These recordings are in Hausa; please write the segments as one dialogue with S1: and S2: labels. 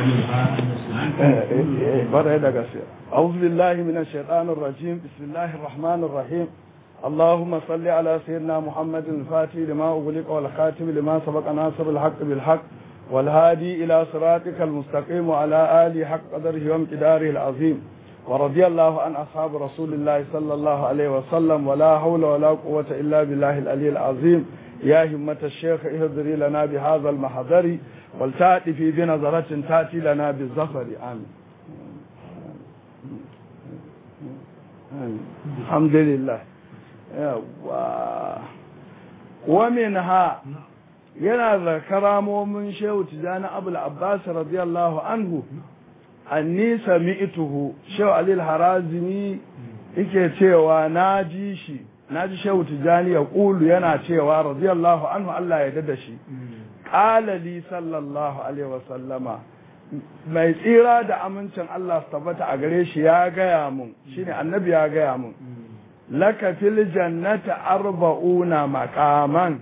S1: أعوذ بالله من الشيطان الرجيم. بسم الله الرحمن الرحيم. اللهم صل على سيدنا محمد الفاتح لما أغلق والخاتم لما سبق ناصر الحق بالحق والهادي إلى صراطك المستقيم وعلى آله حق قدره وامتداره العظيم. ورضي الله عن أصحاب رسول الله صلى الله عليه وسلم ولا حول ولا قوة إلا بالله العلي العظيم. يا همة الشيخ اهدري لنا بهذا المحضر ولتأتي في بنظرة تأتي لنا بالظفر. آمين. الحمد لله. ومنها yana da karamomin shehu tijani abul abbas radiyallahu anhu anni sami'tuhu shehu ali al-harazimi yake cewa naji shehu tijani ya kulu yana cewa radiyallahu anhu Allah ya dada shi qala li sallallahu alaihi wa sallama mai tsira da amincin Allah su tabbata a gare shi ya gaya mun shine annabi ya gaya mun laka fil jannati arba'una maqaman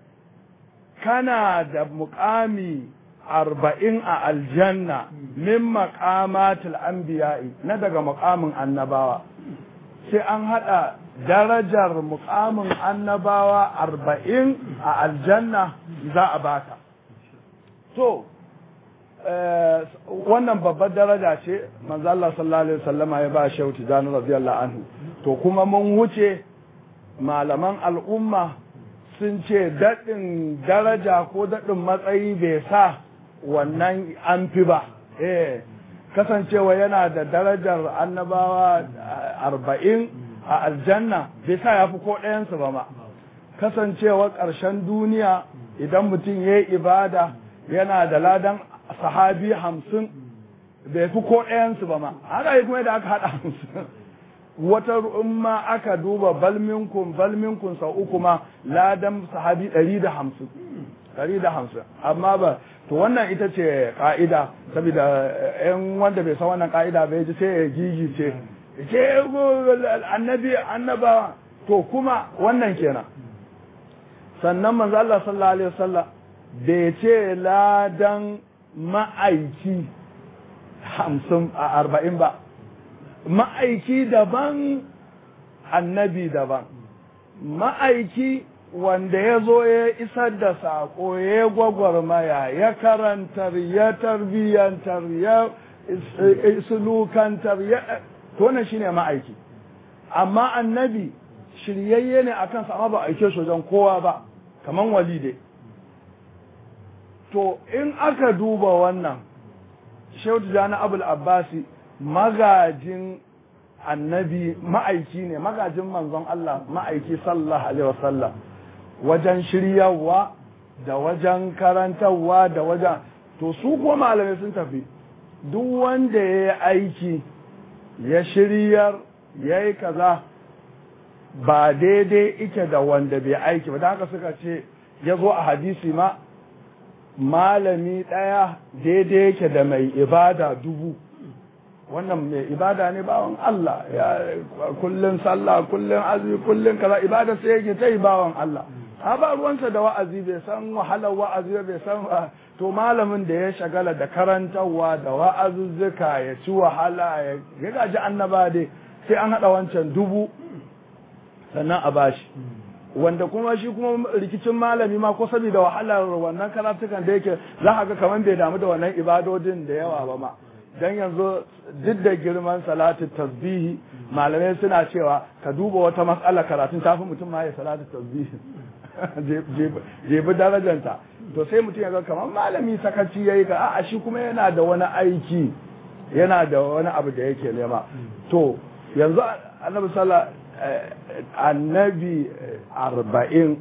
S1: kana da muqami 40 a aljanna min maqamatil anbiya'i na daga muqamin annabawa sai an hada darajar muqamin annabawa 40 a aljanna za a baka to wannan babbar daraja ce manzo Allah sallallahu alaihi wasallama ya ba Shehu Tijani radiyallahu anhu to kuma mun wuce malaman al'umma sun ce daɗin daraja ko daɗin matsayi bai sa wannan an fi ba kasancewa yana da darajar annabawa 40 a aljanna bai sa ya fi ko ɗayansu ba ma kasancewa ƙarshen duniya idan mutum ya yi ibada yana da ladan sahabi 50 bai fi ko ɗayansu ba ma haka yi kuma da aka haɗa 50 wata umma aka duba balminkun sau uku ma ladan sahabi 150 amma ba to wannan ita ce ka'ida saboda yan wanda bai san wannan ka'ida bai ji sai ya gigice ce annaba to kuma wannan kenan sannan manzo Allah sallallahu alaihi wasallam bai ce ladan ma'aiki 40 ba ma'aiki daban annabi daban ma'aiki wanda ya zo ya isar da saƙo ya gwagwarmaya ya karantar ya tarbiyyantar ya sulukantar ya tona shi ne ma'aiki amma annabi shiryayye ne a kansa amma ba aike shi wajen kowa ba kaman walide to in aka duba wannan shehu tijani abul abbasi magajin annabi ma'aiki ne magajin manzon Allah ma'aiki sallallahu alaihi wasallam wajen shiryawa da wajen karantarwa da wajen to su kuma malamai sun tafi duk wanda ya yi aiki ya shiryar ya yi kaza ba daidai ike da wanda bai aiki ba da haka suka ce ya zo a hadisi ma malami ɗaya daidai yake da mai ibada 1000 wannan mai ibada ne bawan Allah ya kullun sallah kullun azumi kullun kaza ibada sai yake ta bawan Allah a ba ruwansa da wa'azi bai san wahalar wa'azi bai san to malamin da ya shagala da karantarwa da wa'azuzzuka ya ci wahala ya gaji annaba dai sai an hada wancan 1000 sannan a bashi wanda kuma shi kuma rikicin malami ma ko saboda wahalar wannan karatukan da yake za ka ga kaman bai damu da wannan ibadodin da yawa ba ma dan yanzu duk da girman salatu tasbihi malamai suna cewa ka duba wata mas'ala karatun tafi mutum ma ya salatu tasbihi je bi darajanta to sai mutum ya ga kamar malami sakaci yayi ka a'a shi kuma yana da wani aiki yana da wani abu da yake nema to yanzu annabi annabi 40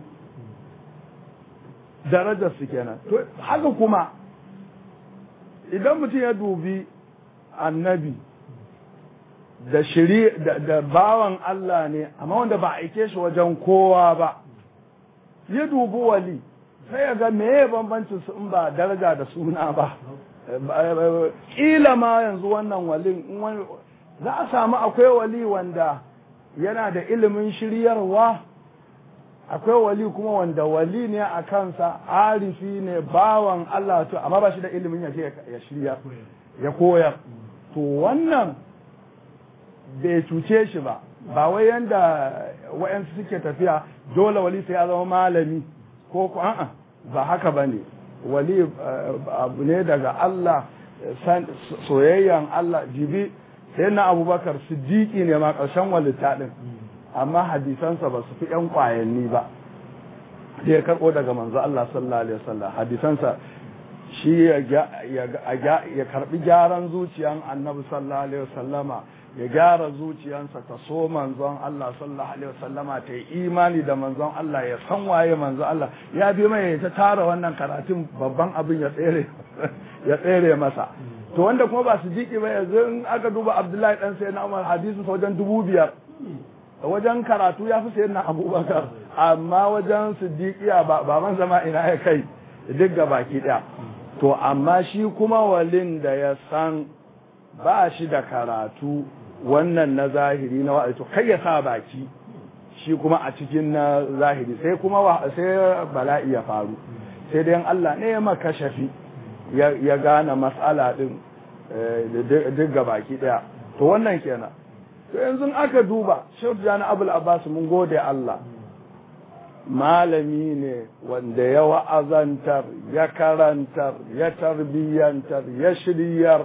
S1: darajar su kenan to haka kuma idan mutum ya dubi annabi da bawan Allah ne amma wanda ba aike shi wajen kowa ba ya dubi wali sai ya ga meye bambancin su in ba daraja da suna ba kila ma yanzu wannan walin za a samu akwai wali wanda yana da ilimin shiryarwa akwai wali kuma wanda wali ne a kansa arifi ne bawan Allah to amma ba shi da ilimin ya shirya ya koyar to wannan bai cuce shi ba wai yanda wa'yansu suke tafiya dole wali sai ya zama malami ko a'a ba haka ba ne wali abu ne daga Allah soyayyan Allah jibi sai na abubakar siddiƙi ne ma ƙarshen walita ɗin amma hadisansa ba su fi ‘yan ƙwayanni ba da ya karɓo daga manzo Allah sallallahu alaihi wasallam hadisansa shi ya karɓi gyaran zuciyan annabi sallallahu alaihi wasallama ya gyara zuciyansa ta so manzon Allah sallallahu alaihi wasallama ta yi imani da manzon Allah ya san waye manzon Allah ya bi mai ta tara wannan karatun babban abin ya tsere masa to wanda kuma ba su jiki ba yanzu in aka duba Abdullahi dan sayyidina Umar hadisin sa wajen 5,000 wajen karatu ya fi sayyidina Abubakar amma wajen siddiqiya baban zama ina ya kai duk gabaki daya to amma shi kuma walin da ya san ba shi da karatu wannan na zahiri na wa'azi to kai ya sa baki shi kuma a cikin na zahiri sai kuma sai bala'i ya faru sai dai Allah ne ya maka shafi ya gane mas'ala din duk gabaki daya to wannan kenan to yanzu aka duba Shehu Tijjani Abul Abbas mun gode Allah malami ne wanda ya wa'azantar ya karantar ya tarbiyyantar ya shiryar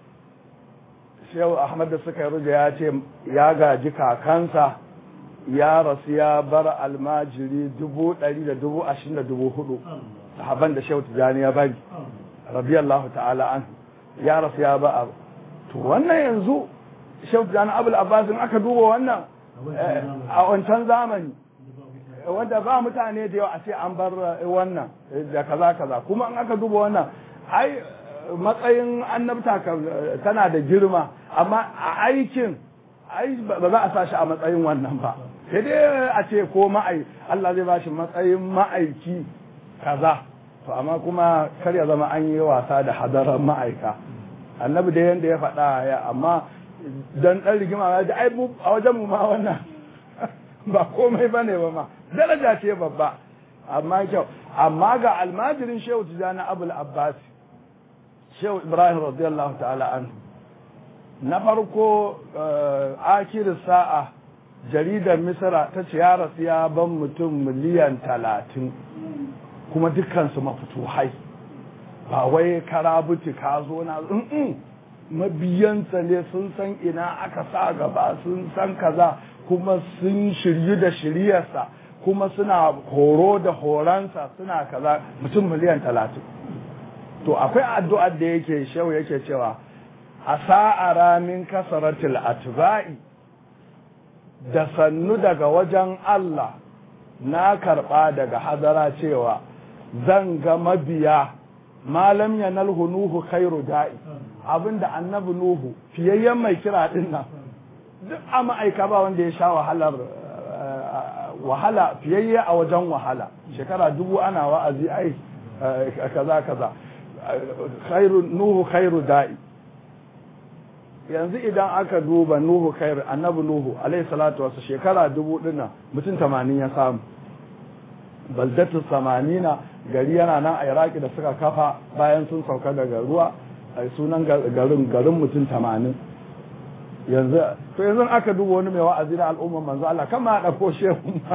S1: Shehu Ahmad da suka yi ya ce ya gaji kakansa ya rasu ya bar almajiri 100,000 da 20,000 sahaban da Shehu Tijjani ya bari radiyallahu ta'ala an ya rasu ya ba to wannan yanzu Shehu Tijjani Abul Abbas in aka duba wannan a wancan zamani wanda ba mutane da yawa a ce an bar wannan da kaza kuma in aka duba wannan ai matsayin annabta tana da girma amma a aikin ai ba za a sa shi a matsayin wannan ba sai dai a ce ko Allah zai ba shi matsayin ma'aiki kaza to amma kuma kar ya zama an yi wasa da hadaran ma'aika annabi da yanda ya faɗa ya amma dan dan rigima ya ji ai a wajen mu ma wannan ba komai bane ba ma daraja ce babba amma kyau amma ga almajirin Shehu Tijjani Abul Abbas Shehu Ibrahim radiyallahu ta'ala anhu na farko akirin sa'a jaridar Misra ta ce ya rasu ya ban mutum miliyan 30 kuma dukkansu mafituhai ba wai karabuti ka zo na mabiyansa ne sun san ina aka sa gaba sun san kaza kuma sun shiryu da shiryarsa kuma suna horo da horonsa suna kaza mutum miliyan 30 to akwai addu'ar da yake shehu yake cewa a sa'ara min kasaratil atba'i da sannu daga wajen Allah na karɓa daga hadara cewa zan ga mabiya malam yanalhu nuhu khairu da'i abinda annabi nuhu fiyayyen mai kira din nan duk a ma'aika ba wanda ya sha wahala fiyayye a wajen wahala shekara 1000 ana wa'azi ai kaza nuhu khairu da'i yanzu idan aka duba nuhu khairu annabi nuhu alayhi salatu wasu shekara 1000 dinnan mutum 80 ya samu baldatu 80 gari yana nan a Iraki da suka kafa bayan sun sauka daga ruwa a sunan garin mutum 80 yanzu aka duba wani mai wa'azi na al'umman manzo Allah kama ya dauko shehu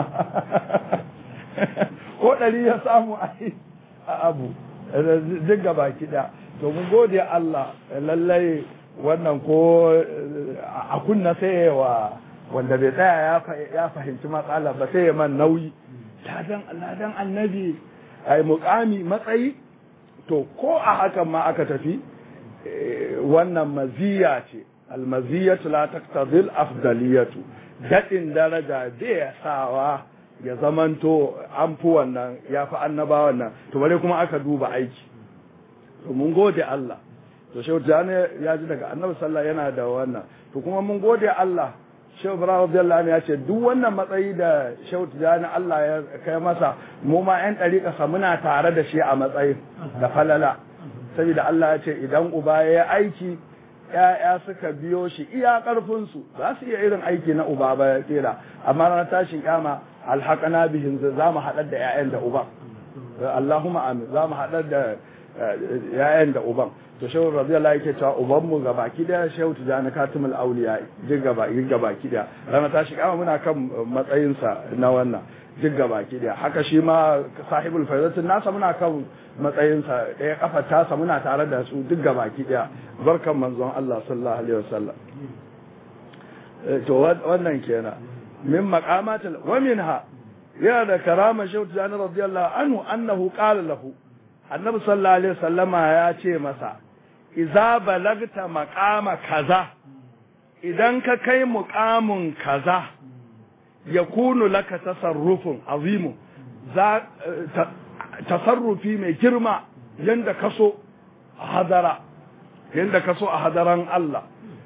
S1: ko 100 ya samu a abu duk gaba kida to mun gode Allah lallai wannan ko a kunna sai wanda bai tsaya ya fahimci matsala ba sai ya man nauyi ladan annabi ai muqami matsayi to ko a hakan ma aka tafi wannan maziya ce almaziyatu la taqtadi al-afdaliyatu dadin daraja zai sawa ya zamanto an fi wannan ya fi annaba wannan to bare kuma aka duba aiki to mun gode Allah to Shehu Tijjani ya ji daga annabi sallallahu yana da wannan to kuma mun gode Allah Shehu Ibrahim radiyallahu anhu ya ce duk wannan matsayi da Shehu Tijjani Allah ya kai masa mu ma ƴan ɗariƙa sa muna tare da shi a matsayin da falala saboda Allah ya ce idan uba ya aiki ‘ya'ya suka biyo shi iya ƙarfinsu za su iya irin aiki na uba ba ya kera amma ranar tashin kyama alhaqana bihim za mu haɗar da ƴaƴan da uban Allahumma amin za mu haɗar da ƴaƴan da uban to shehu radiyallahu yake cewa uban mu gabaki da shehu tijani katimul auliya duk gabaki da ranar tashi kama muna kan matsayinsa na wannan duk gabaki da haka shi ma sahibul faidatin nasa muna kan matsayinsa ɗaya kafa tasa muna tare da su duk gabaki da barkan manzon Allah sallallahu alaihi wasallam to wannan kenan min maqamatil wa minha yana da karama shehu tijani radiyallahu anhu annahu qala lahu annabi sallallahu alaihi wasallama ya ce masa iza balagta maqama kaza idan ka kai muqamun kaza yakunu laka tasarrufun azimu za tasarrufi mai girma yanda kaso a hadara yanda kaso a hadaran Allah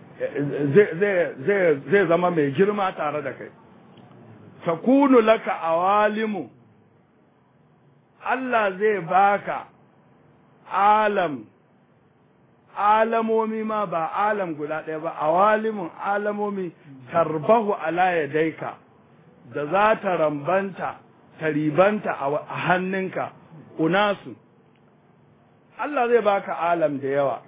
S1: zai zama mai girma tare da kai takunu laka awalimu Allah zai baka alamomi ma ba alam guda ɗaya ba awalimin alamomi tarbahu ala yadaika da za ta rambanta ta ribanta a hannunka unasu Allah zai baka alam da yawa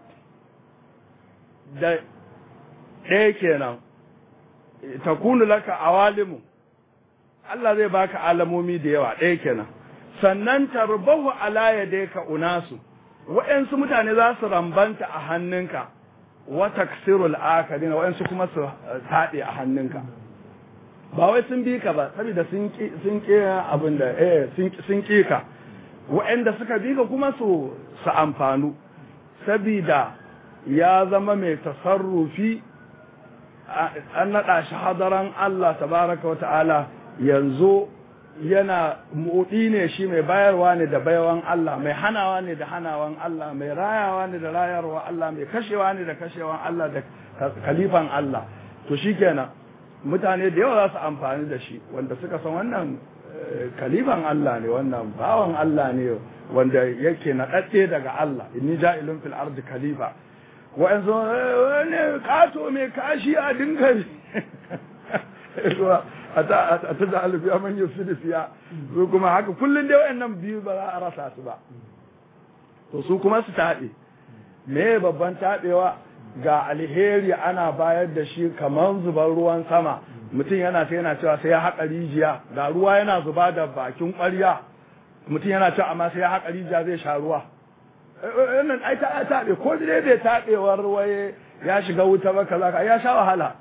S1: da ɗaya kenan takunu laka awalimu Allah zai baka alamomi da yawa ɗaya kenan sannan tarbahu ala yadayka unasu wa'ansu mutane za su rambanta a hannunka wa taksirul akadina wa'ansu kuma su taɗe a hannunka ba wai sun bi ka ba saboda sun ƙi abin da sun ƙi ka wa'anda suka bi ka kuma su amfanu saboda ya zama mai tasarrufi an naɗa shi hadaran Allah tabaraka wa ta'ala yanzu yana muɗi ne shi mai bayarwa ne da baiwan Allah mai hanawa ne da hanawan Allah mai rayawa ne da rayarwa Allah mai kashewa ne da kashewan Allah da kalifan Allah to shikenan mutane da yawa za su amfani da shi wanda suka san wannan kalifan Allah ne wannan bawan Allah ne wanda yake naɗaɗɗe daga Allah inni ja'ilun fil ardi khalifa wa'anzu ne kato mai kashi a dinga a ta da alfiya man yusufu fiya su kuma haka kullum dai wayannan biyu ba za a rasa su ba to su kuma su taɓe me babban taɓewa ga alheri ana bayar da shi kamar zubar ruwan sama mutum yana cewa sai ya haƙa rijiya ga ruwa yana zuba da bakin ƙwarya mutum yana cewa amma sai ya haƙa rijiya zai sha ruwa wannan ai ta taɓe ko dai bai taɓewar waye ya shiga wuta ba kaza ya sha wahala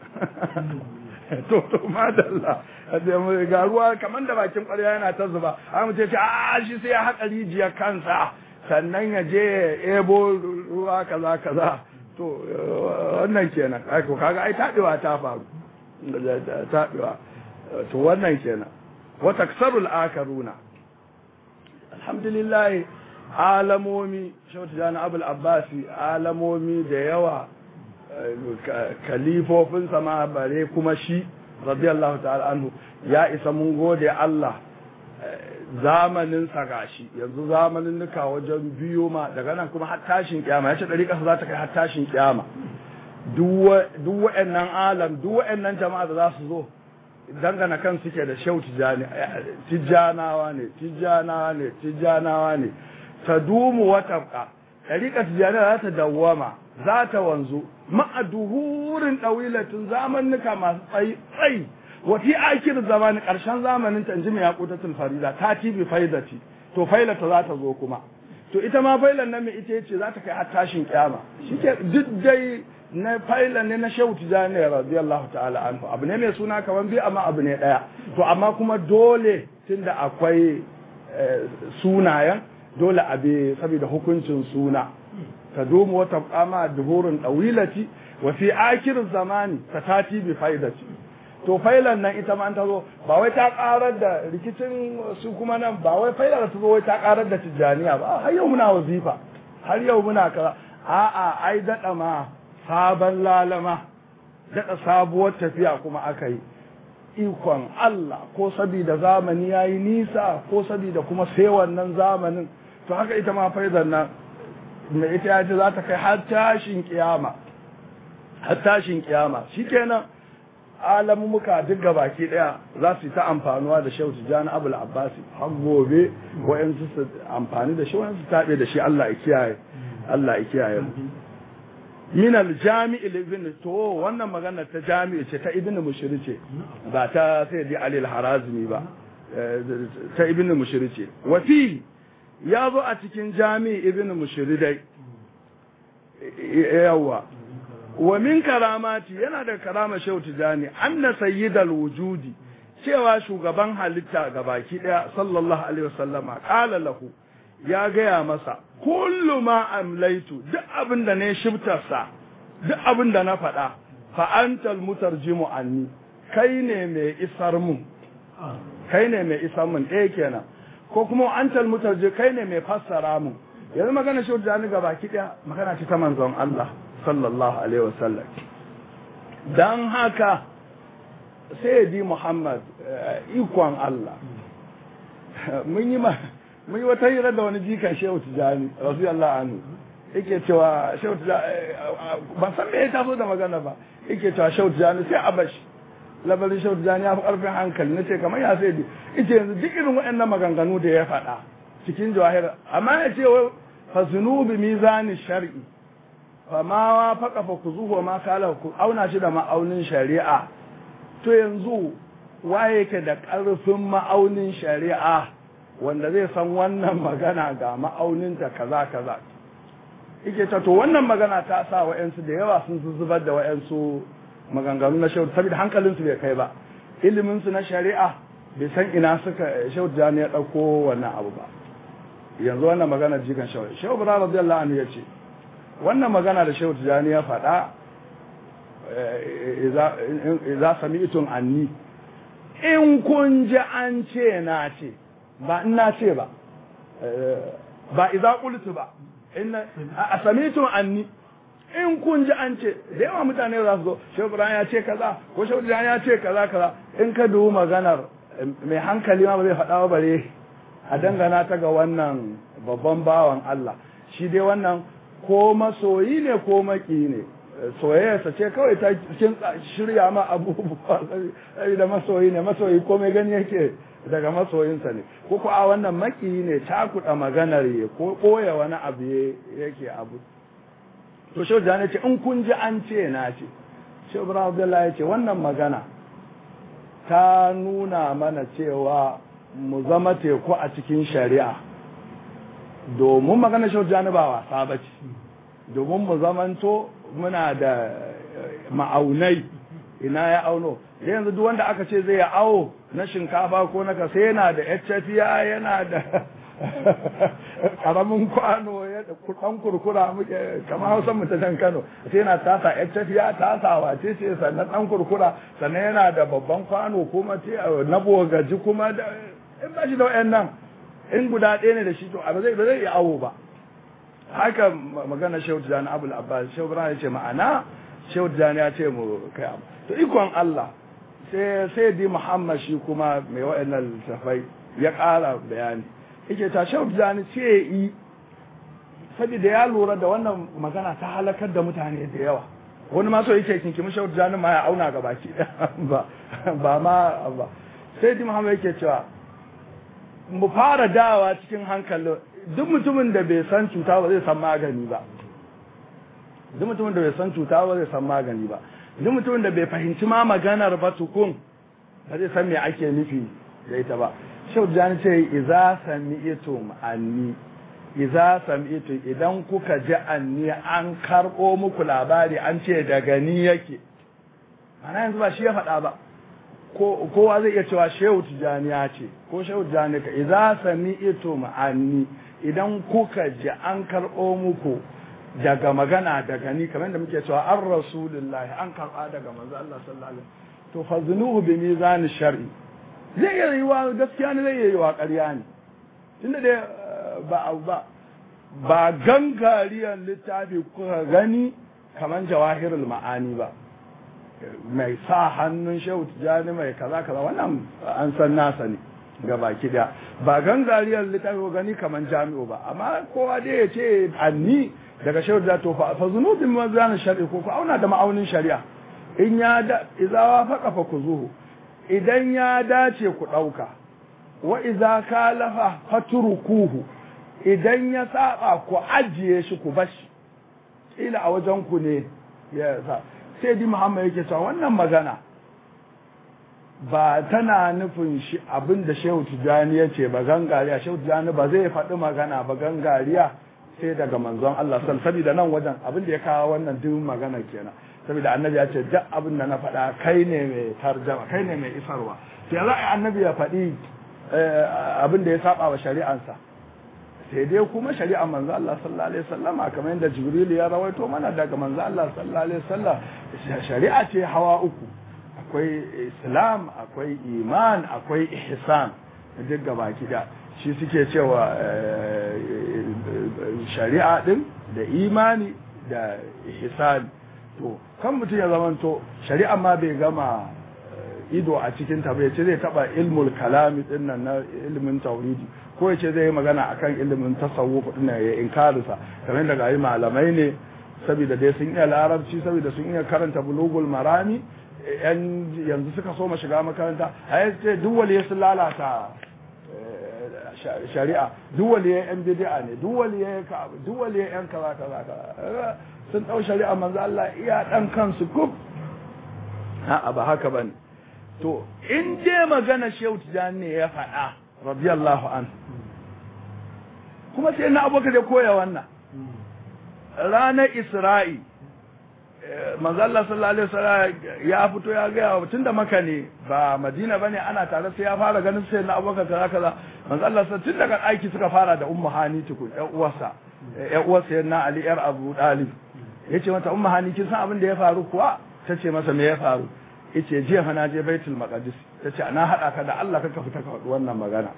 S1: to madalla ga ruwa kamar da bakin ƙwarya yana ta zuba har mutum ce a shi sai ya haƙa rijiya kansa sannan ya je ya ebo ruwa kaza to wannan kenan kaga ai taɓewa ta faru taɓewa to wannan kenan wa taksarul akaruna alhamdulillah alamomi shautu jana abul abbasi alamomi da yawa kalifofin sama bare kuma shi radiyallahu ta'ala anhu ya isa mun gode Allah zamanin sa gashi yanzu zamanin nuka wajen biyo ma daga nan kuma har tashin kiyama yace dari kasa za ta kai har tashin kiyama duk wa'annan alam duk wa'annan jama'a da za su zo dangana kan suke da shau tijjanawa ne ta dumu wata ɗariƙar tijjanawa za ta dawwama za ta wanzu ma'aduhurin ɗawilatin zamannuka masu tsayi wati akir zamani ƙarshen zamanin ta inji mai yaƙutatul farida ta tibi faidati to failata za ta zo kuma to ita ma failan nan mai ita ce za ta kai har tashin kiyama shike duk dai na failan ne na shehu tijani radiyallahu ta'ala anhu abu ne mai suna kaman bi amma abu ne daya to amma kuma dole tunda akwai sunayen dole abi saboda hukuncin suna ta domo wata kama duhurun dawilati wa fi akhir zamani tatati bi faidati to failan nan ita ma an tazo ba wai ta karar da rikicin su kuma nan ba wai failar ta zo wai ta karar da tijaniya ba har yau muna wazifa har yau muna kaza a'a ai dada ma sabon lalama dada sabuwar tafiya kuma aka yi ikon Allah ko saboda zamani yayi nisa ko saboda kuma sai wannan zamanin to haka ita ma faidar nan me ita ya ce za ta kai har tashin kiyama shikenan alamumuka duk gabaki daya za su yi ta amfanuwa da shehu tijani abul abbasi har gobe wayansu su amfani da shi wayansu tabe da shi Allah ya kiyaye Allah ya kiyaye mu min al-jami' ibn to wannan magana ta jami'i ce ta ibn mushri ce ba ta sayyidi ali al-harazmi ba ta ibn mushri ce wa fi ya zo a cikin jami'i ibn mushri dai yawa wa min karamati yana da karama shehu tijani anna sayyidal wujudi cewa shugaban halitta gabaki daya sallallahu alaihi wasallama qala lahu ya gaya masa kullu ma amlaitu duk abin da ne shibtarsa duk abin da na faɗa fa antal mutarjimu anni kai ne mai isar mun kai ne mai isar mun ɗaya kenan ko kuma antal mutarji kai ne mai fassara mun yanzu magana shi da ni gabaki daya magana ce ta manzon Allah sallallahu alaihi wasallam dan haka sayyidi Muhammad ikon Allah mun yi wata hira da wani jikan Shehu Tijani radiyallahu anhu yake cewa Shehu Tijani ban san me ya taso da magana ba yake cewa Shehu Tijani sai a bashi labarin Shehu Tijani ya fi karfin hankali nace kamar ya sai ita yanzu duk irin waɗannan maganganu da ya faɗa cikin jawahir amma ya ce fa zunubi mizani shar'i fa ma faqa fa kuzuhu ma kala ku auna shi da ma'aunin shari'a to yanzu waye yake da ƙarfin ma'aunin shari'a wanda zai san wannan magana ga ma'auninta kaza kaza yake ta to wannan magana ta sa wa'yansu da yawa sun zubar da wa'yansu maganganu na shehu saboda hankalinsu bai kai ba iliminsu na shari'a bai san ina suka shehu jani ya ɗauko wannan abu ba yanzu wannan magana jikan shehu bara radiyallahu anhu ya ce wannan magana da shehu jani ya faɗa idza sami'tum anni in kun ji an ce na ce ba ina ce ba ba idza qultu ba inna asami'tum anni in kun ji an ce da yawa mutane za su zo shehu ibrahim ya ce kaza ko shehu ibrahim ya ce kaza kaza in ka dubi maganar mai hankali ma ba zai faɗa ba bare a dangana ta ga wannan babban bawan Allah shi dai wannan ko masoyi ne ko maki ne soyayyarsa ce kawai ta cikin shirya ma abubuwa da masoyi ne masoyi komai gani yake daga masoyinsa ne ko ko a wannan maki ne cakuɗa maganar ya ko koya wani abu yake abu to shehu da ce in kun ji an ce na ce shehu ibrahim abdullahi ya ce wannan magana ta nuna mana cewa mu zama teku a cikin shari'a domin magana shehu da ba wasa ba ce domin mu zamanto muna da ma'aunai ina ya auno da yanzu duk wanda aka ce zai ya awo na shinkafa ko na kasa yana da HFya yana da karamin kwano ya da kudan kurkura muke kamar Hausa mu ta dan Kano sai yana tasa HFya tasawa ce sannan dan kurkura sannan yana da babban kwano kuma ce na bogaji kuma da in ba shi da wayannan in guda ɗaya ne da shi to ba zai iya awo ba haka magana Shehu Tijani Abul Abbas Shehu Ibrahim ya ce ma'ana Shehu Tijani ya ce mu kai abu to ikon Allah sai di Muhammad shi kuma mai wa'annan littafai ya ƙara bayani yake ta Shehu Tijani ce yi saboda ya lura da wannan magana ta halakar da mutane da yawa wani ma so yake kinkimi Shehu Tijani ma ya auna ga baki ba ma sai di Muhammad yake cewa mu fara dawa cikin hankali duk mutumin da bai san cuta ba zai san magani ba duk mutumin da bai san cuta ba zai san magani ba duk mutumin da bai fahimci ma maganar ba tukun ba zai san me ake nufi da ita ba Shehu Tijani ce idza sami'tum anni idza sami'tum idan kuka ji anni an karbo muku labari an ce daga ni yake ana yanzu ba shi ya faɗa ba kowa zai iya cewa Shehu Tijani ya ce ko Shehu Tijani ka idza sami'tum anni idan kuka ji an karɓo muku daga magana daga ni kamar da muke cewa an rasulullahi an karɓa daga manzo Allah sallallahu alaihi wasallam to fazunuhu bi mizan shar'i zai yi wa gaskiya ne zai yi wa ƙarya ne tunda dai ba gangariyar littafi kuka gani kamar jawahirul ma'ani ba mai sa hannun Shehu Tijani mai kaza kaza wannan an san nasa ne ga baki da ba gangariyar littafi gani kaman jami'o ba amma kowa dai ya ce anni daga Shehu Tijani to fa zunubin mazan shari'a ko auna da ma'aunin shari'a in ya da idza wafaqa fa kuzuhu idan ya dace ku dauka wa idza kalafa fatrukuhu idan ya saba ku ajiye shi ku bashi ila a wajen ku ne ya sa sai di Muhammad yake cewa wannan magana ba tana nufin shi abinda Shehu Tijani ya ce ba gangariya Shehu Tijani ba zai faɗi magana ba gangariya sai daga manzon Allah saboda nan wajen abinda ya kawo wannan duk magana kenan saboda annabi ya ce duk abin da na faɗa kai ne mai tarjama kai ne mai isarwa sai za a annabi ya faɗi abin da ya saba wa shari'ansa sai dai kuma shari'ar manzo Allah sallallahu alaihi wasallam kamar yadda Jibril ya rawaito mana daga manzo Allah sallallahu alaihi wasallam shari'a ce hawa uku akwai Islam akwai iman akwai ihsan duk gabaki da shi suke cewa shari'a din da imani da ihsan to kan mutum ya zamanto shari'a ma bai gama ido a cikin ta bai ce zai taba ilmul kalami din nan na ilmin tauhidi ko yace zai yi magana akan ilmin tasawuf din nan ya inkarisa kamar daga yi malamai ne saboda dai sun iya larabci saboda sun iya karanta bulugul marami yanzu suka so ma shiga makaranta ai ce duk wali ya lalata shari'a duk wali ya yan bid'a ne duk wali ya yan kaza sun ɗau shari'a manzo Allah iya ɗan kansu kuf a'a ba haka bane to in dai magana Shehu Tijani ne ya faɗa radiyallahu an kuma sai na abokan da koya wannan ranar Isra'i manzo Allah sallallahu alaihi wasallam ya fito ya ga tunda Makka ne ba Madina bane ana tare sai ya fara ganin sai na abokan kaza manzo Allah tun daga aiki suka fara da Ummu Hani tukun ƴan uwarsa na Ali yar Abu Talib yace mata Ummu Hani kin san abin da ya faru kuwa tace masa me ya faru yace jiya fa na je Baitul Maqdis tace na hada ka da Allah kaka fita ka wannan magana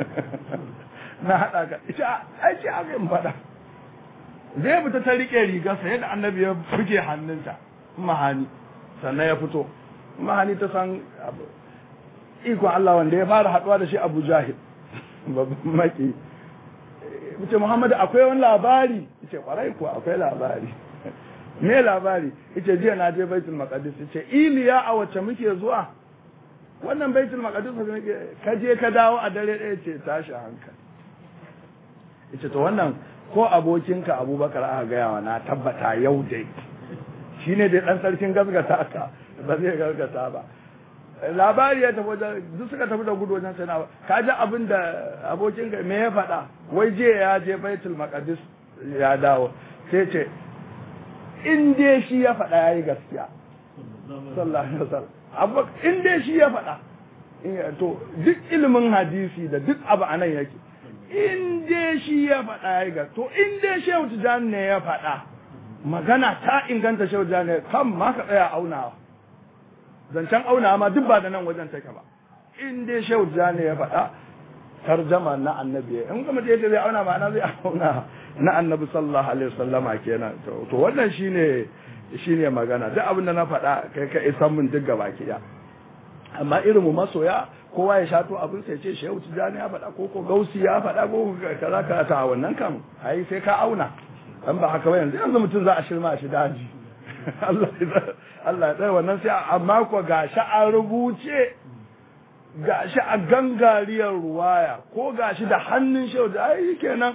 S1: na hada ka ita ai ce aka in fada zai fita ta rike riga sai da Annabi ya buge hannunta Ummu Hani sannan ya fito Ummu Hani ta san iko Allah wanda ya fara haduwa da shi Abu Jahil babban maki yace Muhammad akwai wani labari yace kwarai kuwa akwai labari me labari yace jiya na je Baitul Maqdis yace Iliya a wacce muke zuwa wannan Baitul Maqdis ka je ka dawo a dare ɗaya ce tashi hankali yace to wannan ko abokinka Abubakar aka gaya wa na tabbata yau dai shine dai dan sarkin gasgata ka ba zai gasgata ba labari ya tafi wajen duk suka tafi da gudu wajen sana ka ji abin da abokinka me ya faɗa wai je ya je Baitul Maqdis ya dawo sai ce in dai shi ya faɗa ya yi gaskiya sallallahu alaihi wasallam in dai shi ya faɗa to duk ilimin hadisi da duk abu anan yake in dai shi ya faɗa ya yi gaskiya to in dai Shehu Tijani ne ya faɗa magana ta inganta Shehu Tijani kan ma ka tsaya aunawa zancen aunawa ma duk ba da nan wajen take ba in dai Shehu Tijani ya faɗa tarjama na annabi in kuma da zai auna ma'ana zai auna na annabi sallallahu alaihi wasallama kenan to wannan shine magana duk abin da na faɗa kai ka isan mun duk gaba ki amma irin mu masoya kowa ya shato abin sai ce Shehu Tijani ya faɗa ko Gausi ya faɗa ko kaza ka ta wannan kam ai sai ka auna dan ba haka ba yanzu mutum za a shirma shi daji Allah ya tsaya wannan sai amma ko gashi an rubuce gashi a gangariyar ruwaya ko gashi da hannun Shehu da ai kenan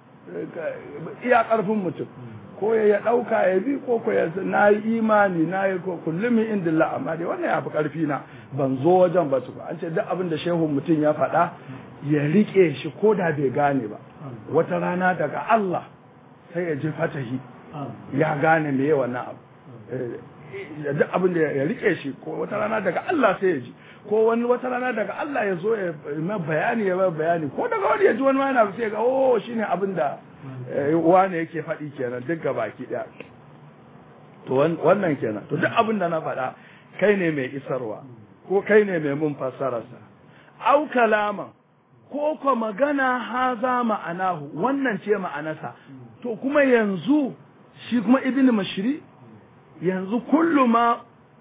S1: iya karfin mutum ko ya dauka ya bi ko ya nayi imani nayi ko kullum indillah amma dai wannan ya fi karfi na ban zo wajen ba su an ce duk abin da shehu mutum ya faɗa ya rike shi ko da bai gane ba wata rana daga Allah sai ya ji fatahi ya gane me wannan abu duk abin da ya rike shi ko wata rana daga Allah sai ya ji ko wani wata rana daga Allah ya zo ya bayani ko daga wani ya ji wani yana sai ga oh shine abin da wani yake faɗi kenan duk baki ɗaya to wannan kenan to duk abin da na faɗa kai ne mai isarwa ko kai ne mai mun fassararsa au kalaman ko ko magana haza ma'anahu wannan ce ma'anarsa to kuma yanzu shi kuma ibn mashri yanzu kullu ma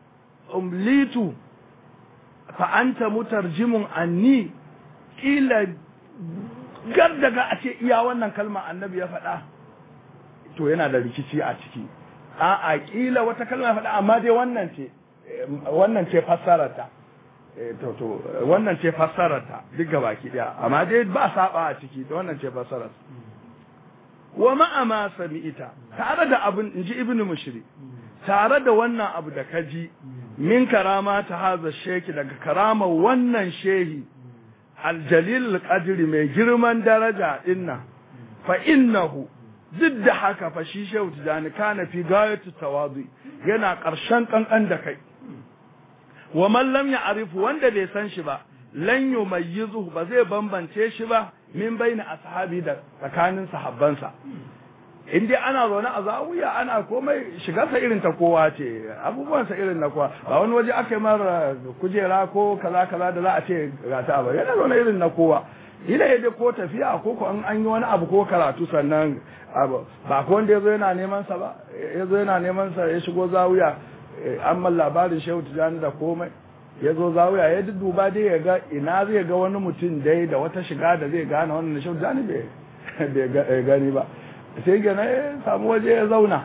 S1: umlitu fa anta mutarjimun anni kila gar daga a ce iya wannan kalma annabi ya faɗa to yana da rikici a ciki a'a kila wata kalma ya faɗa amma dai wannan ce wannan ce fassararta to wannan ce fassararta duk gabaki daya amma dai ba saba a ciki da wannan ce fassarar wa ma'a ma sami'ita tare da abin inji ibnu mushri tare da wannan abu da kaji min karama ta haza sheki daga karama wannan shehi aljalil qadri mai girman daraja dinna fa innahu duk da haka fa shi shehu tijani kana fi gayatu tawadu yana karshen kankan da kai wa man lam ya'rifu wanda bai san shi ba lan yumayyizu ba zai bambance shi ba min baina ashabi da tsakanin sahabbansa in dai ana zaune a zawiya ana komai shigarsa irin ta kowa ce abubuwansa irin na kowa ba wani waje aka yi mara kujera ko kaza kaza da za a ce ga ta ba yana zaune irin na kowa ila ya ko tafiya ko an yi wani abu ko karatu sannan abu ba ko wanda yazo yana neman sa ba yazo yana neman sa ya shigo zawiya amma labarin shehu tijani da komai yazo zawiya ya duba dai ya ga ina zai ga wani mutum dai da wata shiga da zai gane wannan shehu tijani bai gani ba sai gane samu waje ya zauna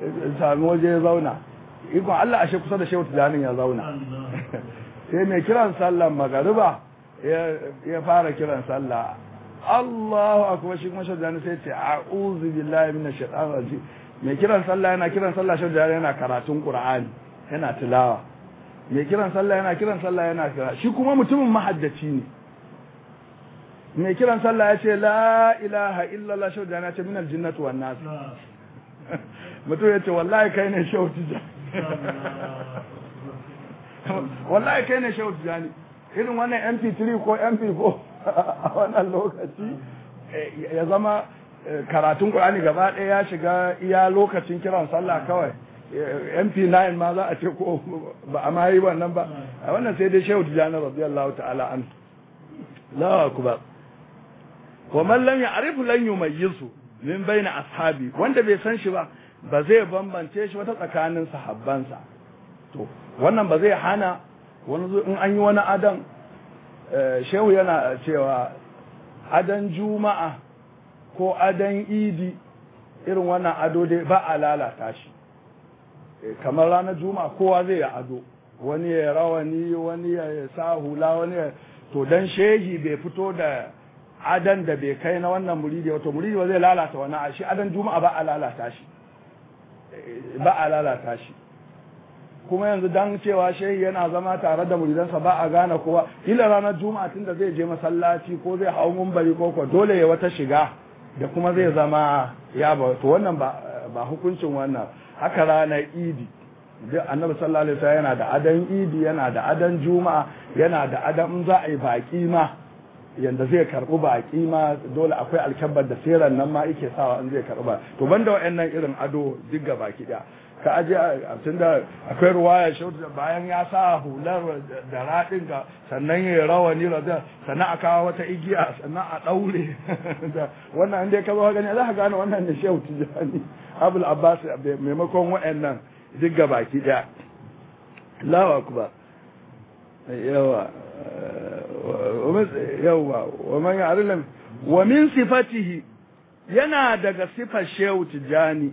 S1: ikon Allah ashe kusa da shehu tijanin ya zauna sai mai kiran sallan magariba ya fara kiran sallah Allahu akbar shi kuma shehu tijani sai ce a'udhu billahi minash shaitanir rajim mai kiran sallah yana kiran sallah shehu tijani yana karatun qur'ani yana tilawa mai kiran sallah yana kiran sallah yana kira shi kuma mutumin mahaddaci ne mai kiran sallah ya ce la ilaha illallah shehu tijani ya ce minal jinnati wan nas mutum ya ce wallahi kai ne shehu tijani wallahi kai ne shehu tijani irin wannan mp3 ko mp4 a wannan lokaci ya zama karatun Qur'ani gaba ɗaya ya shiga iya lokacin kiran sallah kawai mp9 ma za a ce ko ba a ma yi wannan ba a wannan sai dai shehu tijani radiyallahu ta'ala an la akbar wa man lam ya'rif lan yumayyizu min baina ashabi wanda bai san shi ba ba zai bambance shi wata tsakanin sahabbansa to wannan ba zai hana wani in an yi wani adan shehu yana cewa adan juma'a ko adan idi irin wannan ado dai ba a lalata shi kamar ranar juma'a kowa zai yi ado wani ya rawani wani ya sa hula wani to dan shehi bai fito da adan da bai kai na wannan muridi wato muridi ba zai lalata wannan shi adan juma'a ba a lalata shi kuma yanzu dan cewa shehi yana zama tare da muridansa ba a gane kowa ila ranar juma'a tunda zai je masallaci ko zai hau munbari ko dole ya wata shiga da kuma zai zama ya ba to wannan ba hukuncin wannan haka ranar idi duk annabi sallallahu alaihi wasallam yana da adan idi yana da adan juma'a yana da adan in za a yi baki ma yanda zai karɓi baki ma dole akwai alkabbar da seran nan ma yake sawa in zai karɓa to banda wayannan irin ado duk ga baki da ka aje tunda akwai ruwaya shaudu da bayan ya sa hular da radin ga sannan ya rawani da sannan a kawo wata igiya sannan a daure wannan inda ka zo gani za ka gane wannan ne shehu tijani abul abbas maimakon wayannan duk ga baki da Allahu akbar yawa wa man ya'lam wa min sifatihi yana daga sifar shehu tijani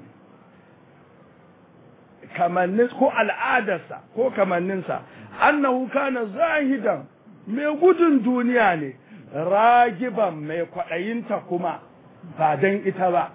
S1: kamannin ko al'adarsa ko kamanninsa annahu kana zahidan mai gudun duniya ne ragiban mai kwaɗayinta kuma ba dan ita ba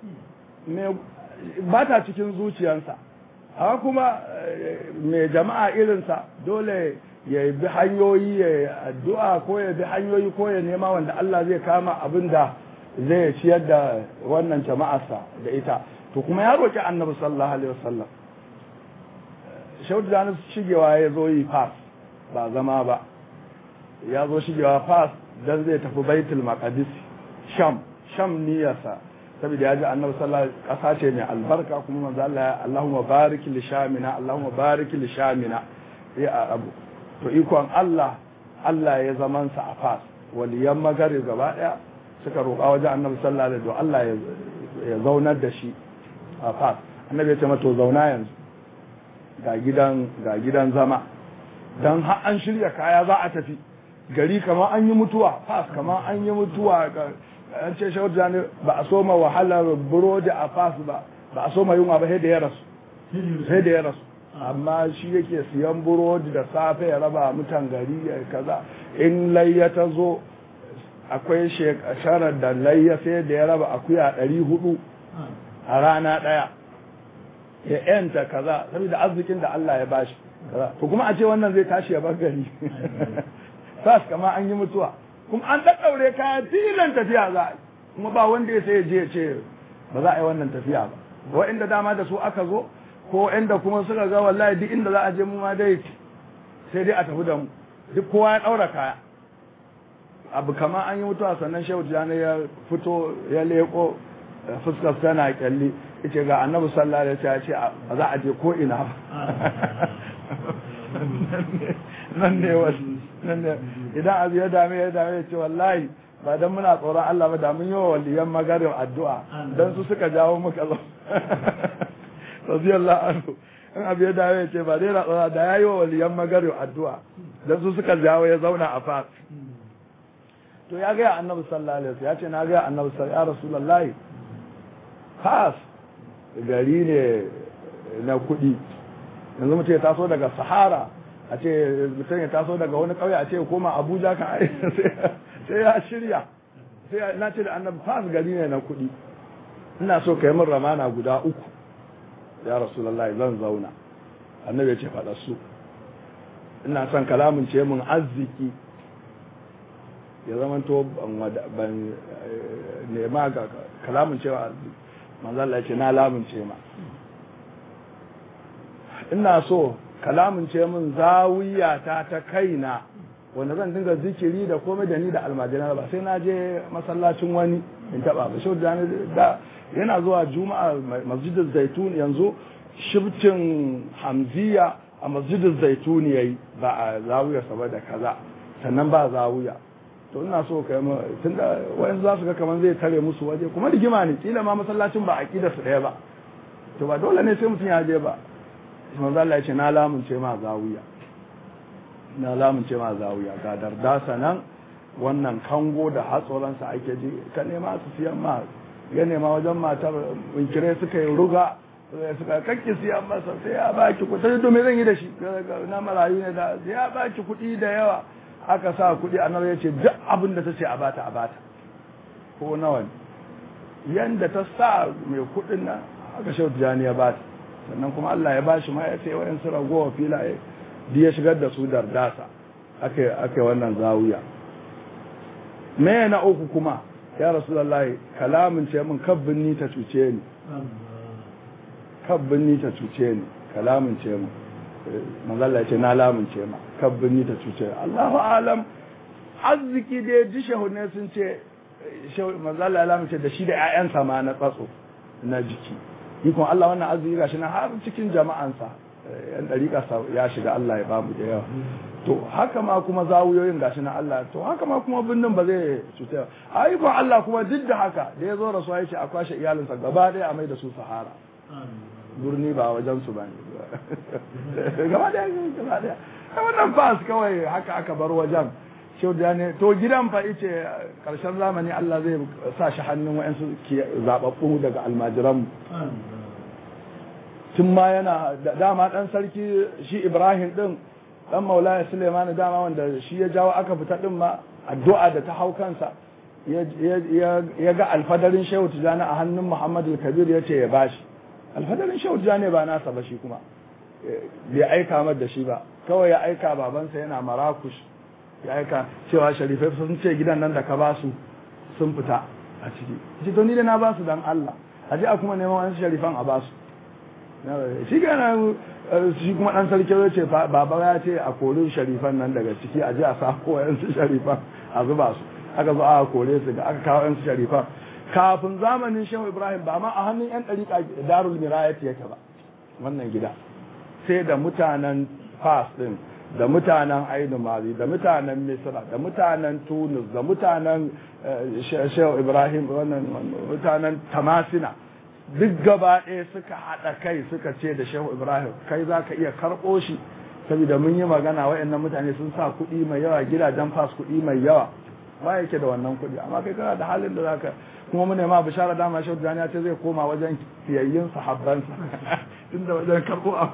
S1: ba ta cikin zuciyarsa haka kuma mai jama'a irinsa dole ya bi hanyoyi ya addu'a ko ya bi hanyoyi ko ya nema wanda Allah zai kama abin da zai ciyar da wannan jama'arsa da ita to kuma ya roki annabi sallallahu alaihi wasallam shaudu da shigewa ya zo yi fas ba zama ba ya zo shigewa fas dan zai tafi baitul maqdis sham niyarsa saboda ya ji annabi sallallahu alaihi wasallam kasa ce mai albarka kuma manzo Allah Allahumma barik li shamina Allahumma barik li shamina ya abu to ikon Allah ya zaman sa a fas waliyan magari gaba daya suka roƙa wajen annabi sallallahu alaihi wasallam Allah ya zaunar da shi a fas annabi ya ce mata zauna yanzu ga gidan zama dan har an shirya kaya za a tafi gari kamar an yi mutuwa fas kamar an yi mutuwa an ce shawar jani ba a soma wahalar burodi a fas ba a soma yunwa ba sai da ya rasu amma shi yake siyan burodi da safe ya raba mutan gari ya kaza in layya ta zo akwai shekarar da layya sai da ya raba akuya 400 a rana ɗaya ya yanta kaza saboda arzikin da Allah ya bashi to kuma a ce wannan zai tashi ya bar gari sas kama an yi mutuwa kuma an ɗaɗɗaure kaya tilan tafiya za a kuma ba wanda ya sai je ce ba za a yi wannan tafiya ba wa'inda dama da su aka zo ko inda kuma suka ga wallahi duk inda za a je mu ma dai sai dai a tafi da mu duk kowa ya ɗaura kaya abu kama an yi mutuwa sannan shehu jani ya fito ya leko fuskar tana kyalli yace ga annabi sallallahu alaihi wasallam ya ce ba za a je ko ina ba nan ne wasu nan ne idan abu ya dame ya ce wallahi ba dan muna tsoron Allah ba da mun yi wa waliyan magarin addu'a dan su suka jawo muka zo radiyallahu anhu in abu ya dame ya ce ba dai na tsoron da yayi wa waliyan magarin addu'a dan su suka jawo ya zauna a fas to ya ga annabi sallallahu alaihi wasallam ya ce na ga annabi sallallahu alaihi rasulullahi fas gari ne na kuɗi yanzu mutum ya taso daga sahara a ce mutum ya taso daga wani ƙauye a ce koma abuja kan ai sai ya shirya sai na ce da annabi fas gari ne na kuɗi ina so ka yi min ramana guda 3 ya rasulullahi zan zauna annabi ya ce faɗa su ina son kalamin ce min arziki ya zama to ban nema ga kalamin cewa arziki manzo Allah ya ce na lamunce ma ina so kalamin ce min zawiya ta kaina wanda zan dinga zikiri da komai da ni da almajina ba sai na je masallacin wani in taba ba shi da yana zuwa juma'a masjidin zaitun yanzu shibcin hamziya a masjidin zaitun yayi ba a zawiya saboda kaza sannan ba zawiya to ina so kai tunda wayan za su ga kaman zai tare musu waje kuma rigima ne kila ma masallacin ba aqida su daya ba to ba dole ne sai mutum ya je ba manzo Allah ya ce na lamunce ma zawiya na lamunce ma zawiya ga dardasa nan wannan kango da hatsoransa ake ji ka nema su siyan ma ya nema wajen matar winkire suka yi ruga suka kakki siyan masa sai ya baki kuɗi to me zan yi da shi na marayu ne da ya baki kuɗi da yawa aka sa kuɗi annabi ya ce duk abin da ta ce a bata ko nawa ne yanda ta sa mai kuɗin nan aka shautu jani ya bata sannan kuma Allah ya bashi ma ya ce wayan su ragowa filaye duk ya shigar da su dardasa aka wannan zawiya me na uku kuma ya rasulullahi kalamin ce min kabbin ni ta cuce ni kalamin ce min manzo Allah ya ce na lamunce ma kabbin ni ta cuce Allahu alam arziki da ji shehunne sun ce manzo Allah ya lamunce da shi da ƴaƴansa ma na tsatso na jiki ikon Allah wannan arziki gashi na har cikin jama'ansa yan dariƙa ya shiga Allah ya bamu da yawa to haka ma kuma zawuyoyin gashi na Allah to haka ma kuma binnin ba zai cuta a ikon Allah kuma duk da haka da ya zo rasuwa ya ce a kwashe iyalinsa gaba ɗaya a mai da su sahara birni ba wajen su bane gaba ɗaya wannan fas kawai haka aka bar wajen shau da ne to gidan fa ice karshen zamani Allah zai sa shi hannun wa'ansu zababbu daga almajiran tun ma yana dama dan sarki shi Ibrahim din dan Maulaya Suleiman dama wanda shi ya jawo aka fita din ma addu'a da ta hau kansa ya ga alfadarin Shehu Tijani a hannun Muhammad al-Kabir ya ce ya bashi alfadarin Shehu Tijani ba nasa ba shi kuma bai aika mar da shi ba kawai ya aika babansa yana Marakush ya aika cewa sharifai sun ce gidan nan da ka ba su sun fita a ciki shi to ni da na ba su dan Allah a ji a kuma neman wani sharifan a ba su shi gana shi kuma dan sarki ya ce baba ya ce a kori sharifan nan daga ciki a ji a sa koyan su sharifan a zuba su aka zo aka kore su da aka kawo yan su sharifan kafin zamanin Shehu Ibrahim ba ma a hannun yan dariƙa Darul Mirayat yake ba wannan gida sai da mutanen Fas din da mutanen Ainu Mali da mutanen Misra da mutanen Tunis da mutanen Shehu Ibrahim wannan mutanen Tamasina duk gaba ɗaya suka haɗa kai suka ce da Shehu Ibrahim kai za ka iya karɓo shi saboda mun yi magana waɗannan mutane sun sa kuɗi mai yawa gidajen fas kuɗi mai yawa ba yake da wannan kuɗi amma kai kana da halin da za ka kuma mu nema bishara dama Shehu Tijani ya ce zai koma wajen fiyayyin sahabbansa tunda wajen karɓo a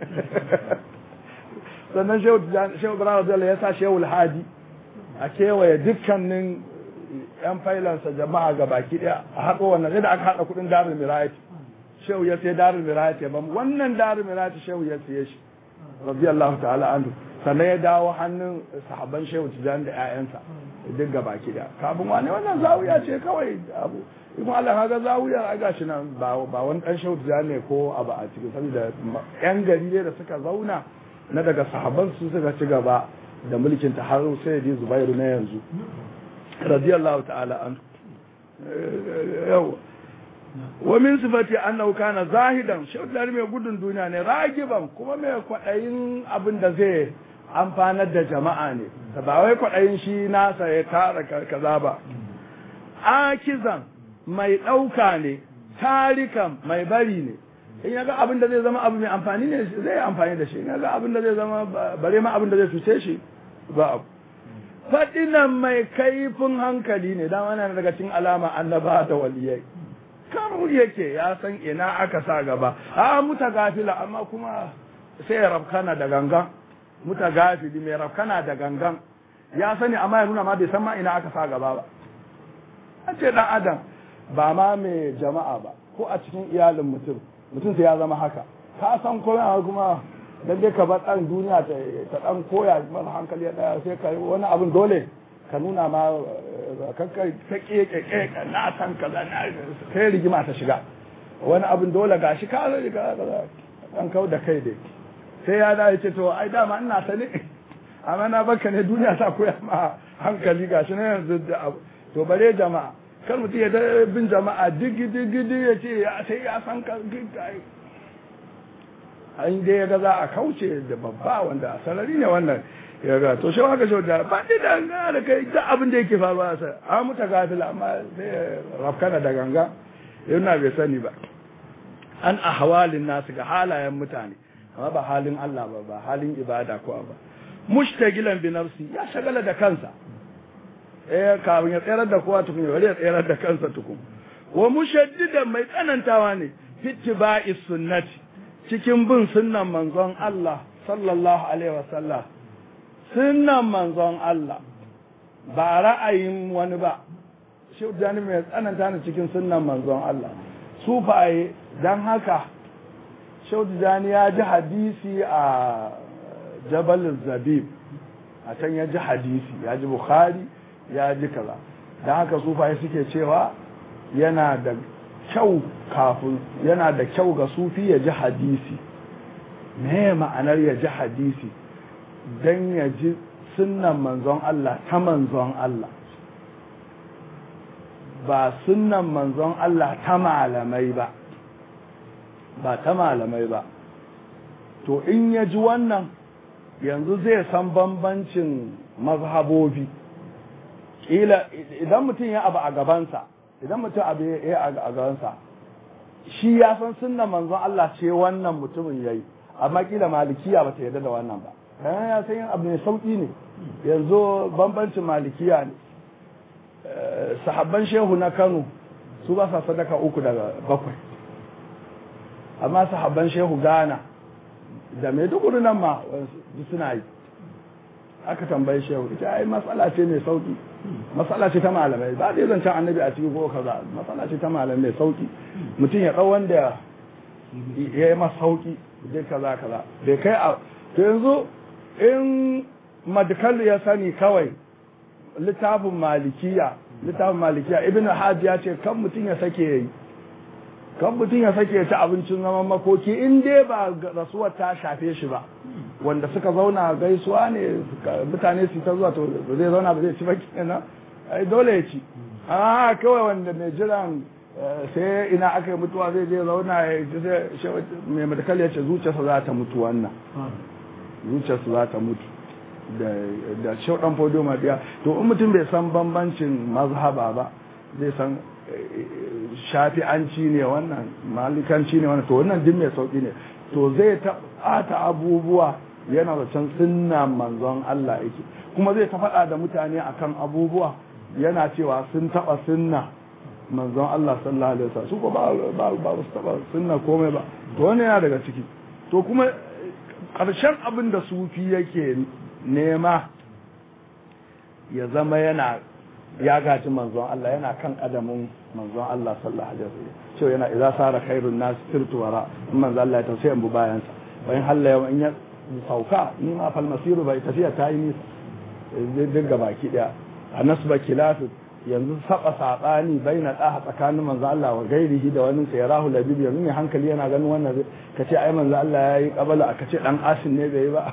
S1: sannan shehu ibrahim radiyallahu ya sa shehu hadi a kewaye dukkanin yan failansa jama'a ga baki daya a haɗo wannan sai da aka haɗa kuɗin darul mirayati shehu ya sai darul mirayati ba wannan darul mirayati shehu ya siye shi radiyallahu ta'ala anhu sannan ya dawo hannun sahabban shehu tijani da ƴaƴansa duk ga baki daya kafin wani wannan zawiya ce kawai abu in Allah kaga zawiya a gashi nan ba wani dan shehu tijani ne ko abu a cikin saboda yan gari ne da suka zauna na daga sahabban su suka ci gaba da mulkin ta har sai da Zubairu na yanzu radiyallahu ta'ala anhu yau wa min sifati annahu kana zahidan shaudar mai gudun duniya ne ragiban kuma mai kwadayin abin da zai amfanar da jama'a ne ba wai kwadayin shi nasa ya tara kaza ba akizan mai dauka ne tarikan mai bari ne in yaga abin da zai zama abu mai amfani ne zai amfani da shi in yaga abin da zai zama bare ma abin da zai cuce shi ba abu fadinan mai kaifin hankali ne dan wannan daga cikin alama annaba da waliyai kamar yake ya san ina aka sa gaba a mutagafila amma kuma sai ya rafkana da gangan mutagafili mai rafkana da gangan ya sani amma ya nuna ma bai san ma ina aka sa gaba ba a ce dan adam ba ma mai jama'a ba ko a cikin iyalin mutum sai ya zama haka ka san kuma dan dai ka bar dan duniya ta dan koya masa hankali ya daya sai ka wani abin dole ka nuna ma kanka ta keke na san kaza na kai rigima ta shiga wani abin dole gashi ka riga dan kau da kai dai sai ya dace ce to ai dama ina sani amma na baka ne duniya ta koya ma hankali gashi ne yanzu to bare jama'a kar mutum ya bin jama'a digi ya ce sai ya san ka an dai ga za a kauce da babba wanda a sarari ne wannan ya ga to shi haka shi da ba ni da ganga da kai da abin da yake faruwa sai a muta gafila amma sai rafkana da ganga yana bai sani ba an ahwalin nasu ga halayen mutane amma ba halin Allah ba halin ibada ko ba mushtagilan bi nafsi ya shagala da kansa kafin ya tsayar da kowa tukun ya tsayar da kansa tukun wa mushaddidan mai tsanantawa ne fittiba'i sunnati cikin bin sunnan manzon Allah sallallahu alaihi wasallam sunnan manzon Allah ba ra'ayin wani ba shi jani mai tsananta ne cikin sunnan manzon Allah sufaye dan haka Shaudu Jani ya ji hadisi a Jabal Zabib a can ya ji hadisi ya ji Bukhari ya ji kaza dan haka sufaye suke cewa yana da kyau ga sufi ya ji hadisi me ma'anar ya ji hadisi dan ya ji sunnan manzon Allah ta manzon Allah ba sunnan manzon Allah ta malamai ba to in ya ji wannan yanzu zai san bambancin mazhabobi idan mutum ya abu a gabansa shi ya san sunnan manzon Allah ce wannan mutumin yayi amma kila malikiya ba ta yarda da wannan ba dan ya san yin abu ne sauki ne yanzu bambancin malikiya ne sahabban shehu na Kano su ba sa sadaka 3 daga 7 amma sahabban shehu Ghana da Maiduguri nan ma suna yi aka tambaye shehu ita ai matsala ce mai sauki matsala ce ta malamai ba dai zancen annabi a cikin ko kaza matsala ce ta malamai mai sauki mutum ya dau wanda ya yi masa sauki dai kaza bai kai a to yanzu in madkal ya sani kawai littafin malikiya ibnu hajj ya ce kan mutum ya sake ci abincin zaman makoki in dai ba rasuwar ta shafe shi ba wanda suka zauna gaisuwa ne mutane su ta zuwa to zai zauna ba zai ci ba kenan ai dole ya ci kawai wanda mai jiran sai ina aka yi mutuwa zai je zauna ya ji mai madakal ya ce zuciyarsa za ta mutu wannan zuciyarsa za ta mutu da shauɗan fodo maɗiya to in mutum bai san bambancin mazhaba ba zai san shafi'anci ne wannan malikanci ne wannan to wannan din mai sauki ne to zai ta abubuwa yana da can sunna manzon Allah yake kuma zai ta faɗa da mutane akan abubuwa yana cewa sun taɓa sunna manzon Allah sallallahu alaihi wasallam su ko ba su taba sunna komai ba to wannan yana daga ciki to kuma ƙarshen abin da sufi yake nema ya zama yana ya gaji manzon Allah yana kan kadamin manzon Allah sallallahu alaihi wasallam cewa yana idza sara khairun nas sirtu wara in manzon Allah ya tausaye mu bayan sa bayan halla yau in ya sauka ni ma fal masiru bai tafiya ta yi nisa duk baki daya anasba khilafu yanzu saba sabani baina daha tsakanin manzon Allah wa gairihi da wani sai rahu labib yanzu ne hankali yana ganin wannan kace ai manzon Allah yayi kabala kace dan asin ne bai ba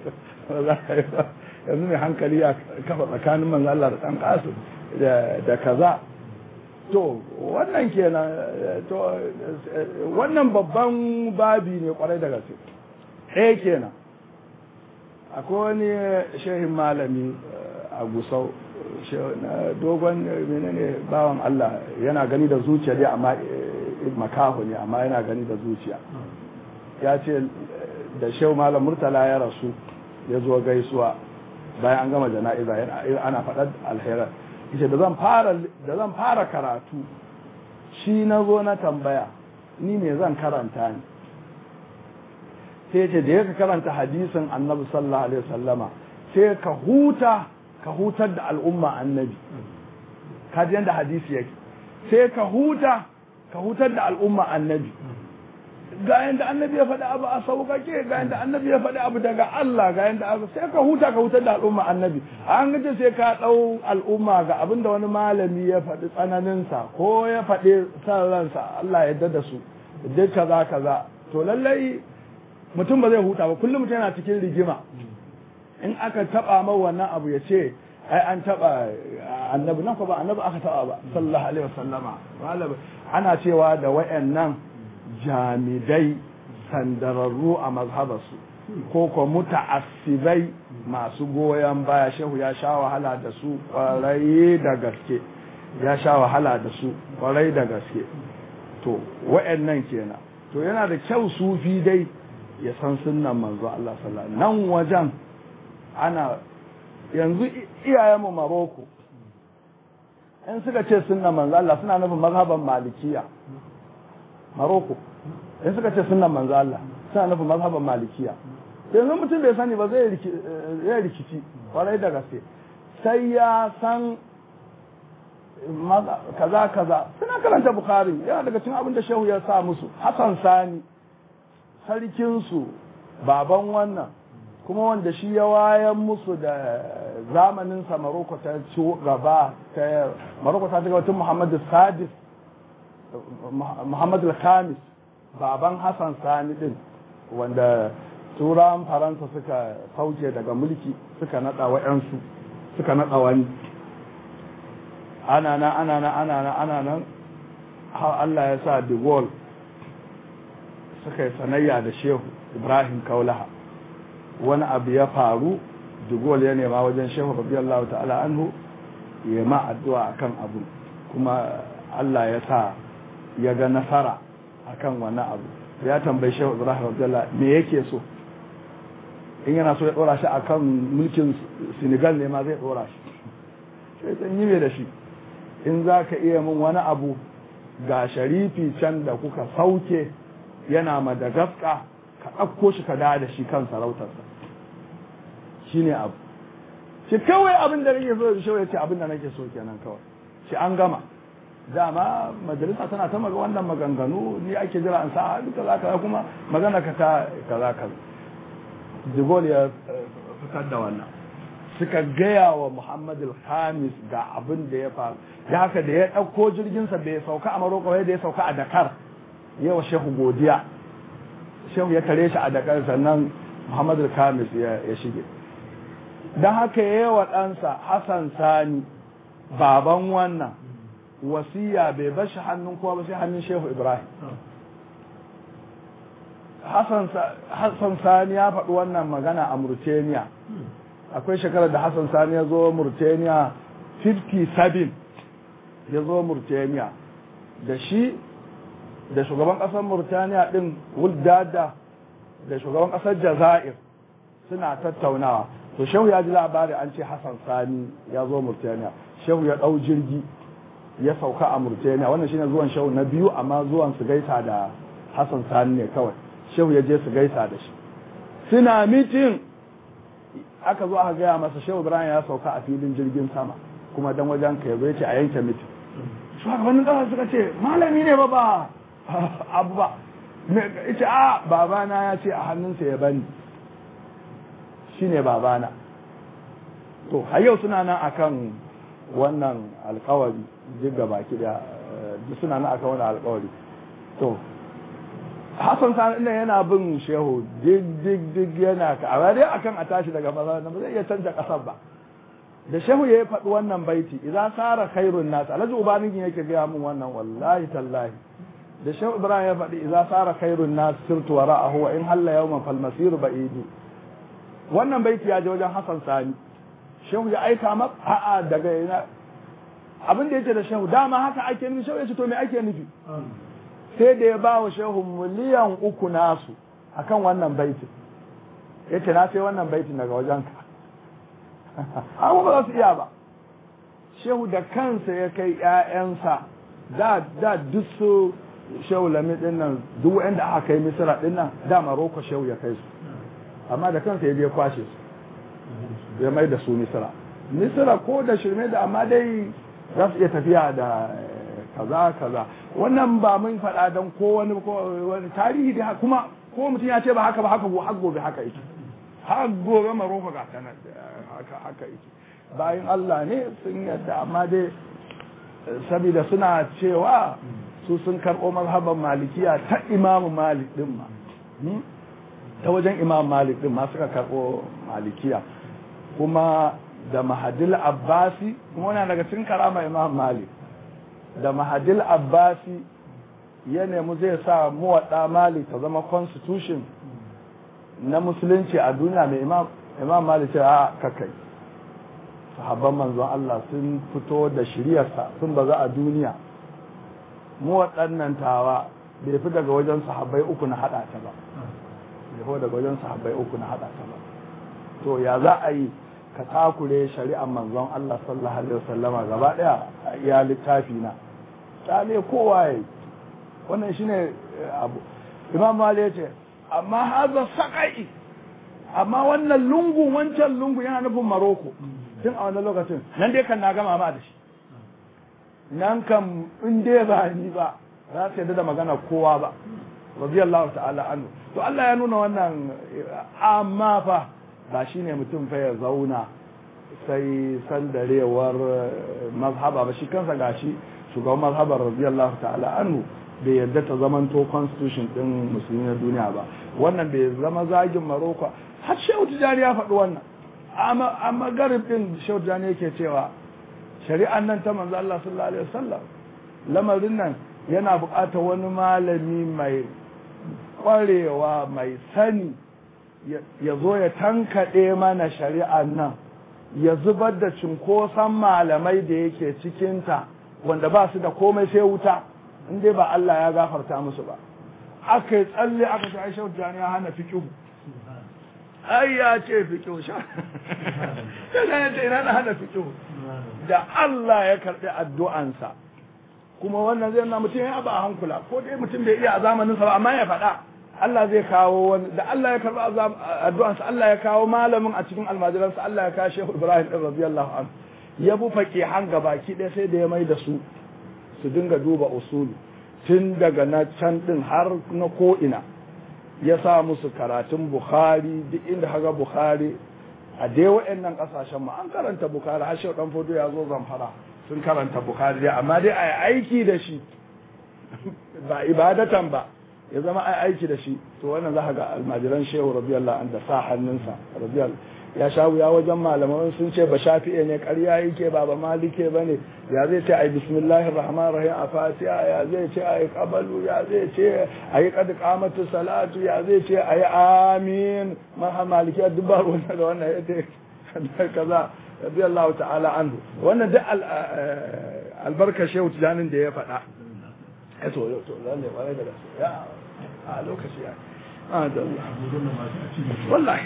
S1: yanzu mai hankali ya kafa tsakanin manzo Allah da dan kasu da kaza to wannan kenan to wannan babban babi ne kwarai da gaske kenan akwai wani shehin malami a Gusau dogon menene bawan Allah yana gani da zuciya dai amma makaho ne amma yana gani da zuciya ya ce da shehu malam Murtala ya rasu ya zo gaisuwa bayan an gama jana'iza ana faɗar alherar yace da zan fara karatu shi na zo na tambaya ni me zan karanta ni sai yace da yake karanta hadisin annabi sallallahu alaihi wasallama sai ka hutar da al'umma annabi kaji yanda hadisi yake sai ka hutar da al'umma annabi ga yanda annabi ya faɗi abu a sauƙaƙe ga yanda annabi ya faɗi abu daga Allah ga yanda abu sai ka hutar da al'umma annabi an gaje sai ka ɗau al'umma ga abinda wani malami ya faɗi tsananinsa ko ya faɗi san ransa Allah ya da su duk kaza to lallai mutum ba zai huta ba kullum mutum yana cikin rigima in aka taɓa ma wannan abu ya ce ai an taɓa annabi nan ko ba annabi aka taɓa ba sallallahu alaihi wasallama ana cewa da wayannan jamidai sandararru a mazhabarsu ko ko muta'assibai masu goyon baya shehu ya sha wahala da su kwarai da gaske to wa'annan kenan to yana da kyau sufi dai ya san sunnan manzo Allah sallallahu alaihi nan wajen ana yanzu iyayenmu Maroko in suka ce sunnan manzo Allah suna nufin mazhaban malikiya Maroko in suka ce sunnan manzo Allah suna nufin mazhaban malikiya yanzu mutum bai sani ba zai rikici kwarai da gaske sai ya san kaza suna karanta Bukhari yana daga cikin abin da shehu ya sa musu Hassan Sani sarkinsu baban wannan kuma wanda shi ya wayan musu da zamaninsa Maroko ta ci gaba Maroko ta ci gaba tun Muhammadu Sadis Muhammad al-Khamis baban Hassan Sani din wanda turawan Faransa suka sauke daga mulki suka nada wa'ansu suka nada wani ana nan har Allah ya sa De Gaulle suka yi sanayya da Shehu Ibrahim Kaulaha wani abu ya faru De Gaulle ya nema wajen Shehu radiyallahu ta'ala anhu ya ma addu'a akan abu kuma Allah ya sa ya ga nasara akan wannan abu ya tambayi Shehu Ibrahim radiyallahu me yake so in yana so ya dora shi akan mulkin Senegal ne ma zai dora shi sai san yi me da shi in zaka iya min wani abu ga sharifi can da kuka sauke yana Madagascar ka ɗauko shi ka da shi kan sarautarsa shine abu shi kawai abin da nake so shi ya ce abin da nake so kenan kawai shi an gama dama majalisa tana ta maga wannan maganganu ni ake jira an sa duka zaka kuma magana ka ta kaza De Gaulle ya fitar da wannan suka gaya wa Muhammad al-Khamis ga abin da ya faru da haka da ya ɗauko jirginsa bai sauka a Maroko ba da ya sauka a Dakar yawa shehu godiya shehu ya tare shi a Dakar sannan Muhammad al-Khamis ya shige don haka ya wa ɗansa Hassan Sani baban wannan wasiya bai bashi hannun kowa ba sai hannun shehu Ibrahim Hassan Sani ya faɗi wannan magana a Mauritania akwai shekarar da Hassan Sani ya zo Mauritania 57 ya zo Mauritania da shi da shugaban ƙasar Mauritania ɗin Wuldada da shugaban ƙasar Jazair suna tattaunawa to shehu ya ji labari an ce Hassan Sani ya zo Mauritania shehu ya ɗau jirgi ya sauka a Murtaniya. Wannan shine zuwan shehu na biyu, amma zuwan su gaisa da Hassan Sani ne kawai. Shehu ya je su gaisa da shi, suna mitin aka zo aka gaya masa shehu Ibrahim ya sauka a filin jirgin sama, kuma dan wajen ka yazo yace a yanke mitin. Shugabannin kasa suka ce malami ne ba abu ba, ita a babana ya ce a hannunsa ya bani, shine babana. To har yau suna nan akan wannan alkawari, duk gaba ki da suna nan akan wannan alkawari. To Hassan Sani ɗin yana bin shehu dig yana ka, a dai akan a tashi daga maza ba zai iya canja ƙasar ba. Da shehu ya faɗi wannan baiti, idan sara khairun nas, Alhaji Ubaningin yake gaya min wannan wallahi tallahi. Da shehu Ibrahim ya faɗi idan sara khairun nas sirtu wara'ahu wa in halla yawman fal masir ba'idu. Wannan baiti ya je wajen Hassan Sani. Shehu ya aika maka a'a daga ina abin da yake da shehu dama haka ake nufi. Shehu ya ce to me ake nufi? Sai da ya ba wa shehu miliyan 3 nasu akan wannan baitin. Yace na sai wannan baitin daga wajenka. Amma ba za su iya ba. Shehu da kansa ya kai ƴaƴansa da duk su shehu Lami din nan, duk wanda aka kai Misra din nan da Maroko shehu ya kai su. Amma da kansa ya je kwashe su. Ya mai da su Misra ko da shirme da, amma dai za su iya tafiya da kaza wannan ba mun faɗa don ko wani tarihi da kuma ko mutum ya ce ba haka har gobe haka yake, har gobe Maroko ga ta nan haka yake. Bayan Allah ne sun yadda, amma dai saboda suna cewa su sun karɓo mazhaban malikiya ta Imam Malik din ma, ta wajen Imam Malik din ma suka karɓo malikiya, kuma da Mahadil Abbasi, kuma wannan daga cikin karama Imam Malik, da Mahadil Abbasi ya nemi zai sa muwadda Malik ta zama constitution na musulunci a duniya, mai Imam Malik ce a kakai. Sahabban manzon Allah sun fito da shiriyarsa sun baza a duniya, muwaddan tawa bai fi daga wajen sahabbai 3 na hada ta ba, to ya za a yi ka takure shari'ar manzon Allah sallallahu alaihi wasallama gaba daya ya littafi na tsale kowa yayi. Wannan shine abu. Imam Malik yace amma haza sakai, amma wannan lungu, wancan lungu yana nufin Maroko. Tun a wannan lokacin nan dai kan na gama ma da shi, nan kam in dai ba ni ba za ta yadda da magana kowa ba, radiyallahu ta'ala anhu. To Allah ya nuna wannan, amma fa ba shi ne mutum fa ya zauna sai sandarewar mazhaba ba. Shi kansa gashi shugaban mazhabar radiyallahu ta'ala anhu bai yadda ta zamanto constitution din musulmi na duniya ba. Wannan bai zama zagin Maroko. Har Shehu Tijani ya faɗi wannan, amma garibin Shehu Tijani yake cewa shari'an nan ta manzo Allah sallallahu alaihi wasallam, lamarin nan yana buƙatar wani malami mai ƙwarewa, mai sani, ya zo ya tankaɗe mana shari'an nan, ya zubar da cinkoson malamai da yake cikinta wanda ba su da komai sai wuta, in dai ba Allah ya gafarta musu ba. Aka yi tsalle aka ce Aisha Tijani ya hana fiqhu, ai ya ce fiqhu sha ya ce ina na hana fiqhu, da Allah ya karɓi addu'ansa. Kuma wannan zai nuna mutum ya ba hankula, ko dai mutum bai iya a zamaninsa ba, amma ya faɗa Allah zai kawo wani, da Allah ya karɓi addu'ansa, Allah ya kawo malamin a cikin almajiransa, Allah ya kawo Shehu Ibrahim ɗin radiyallahu anhu, ya bu faƙihan gabaki ɗaya sai da ya mai da su dinga duba usulu tun daga na can ɗin har na ko'ina, ya sa musu karatun Bukhari, duk inda haga Bukhari a dai wa'annan ƙasashen mu an karanta Bukhari, har Shehu Ɗanfodo ya zo Zamfara sun karanta Bukhari dai, amma dai a yi aiki da shi ba ibadatan ba, ya zama ai aiki da shi. To wannan za ka ga almajiran Shehu radiyallahu anhu da sa hannunsa radiyallahu, ya sha wuya wajen malaman sun ce ba shafi'e ne, ƙarya yake ba malike bane. Ya zai ce ai bismillahir rahmanir rahim a Fatiha, ya zai ce ai qabalu, ya zai ce ai qad qamatu salatu, ya zai ce ai amin ma malike dubbar wannan da wannan yace kaza radiyallahu ta'ala anhu. Wannan da albarka Shehu Tijanin da ya faɗa. To lalle wai da ya a lokaci ya wallahi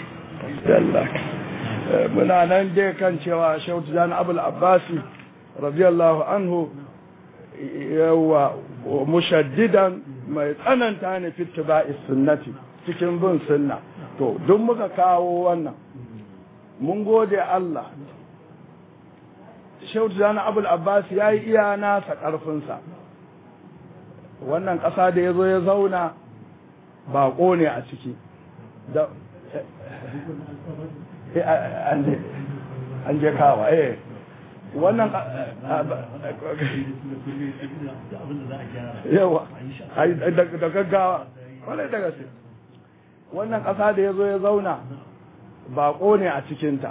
S1: muna nan dai kan cewa Shehu Tijani Abul Abbasi radiyallahu anhu yawa mushaddidan mai tsananta ne fittiba'i sunnati cikin bin sunna to duk muka kawo wannan mun gode Allah Shehu Tijjani Abul Abbas ya yi iya nasa ƙarfinsa wannan ƙasa da ya zo ya zauna baƙo ne a ciki da an je kawa wannan yawa da gaggawa wadai daga sai wannan ƙasa da ya zo ya zauna baƙo ne a cikinta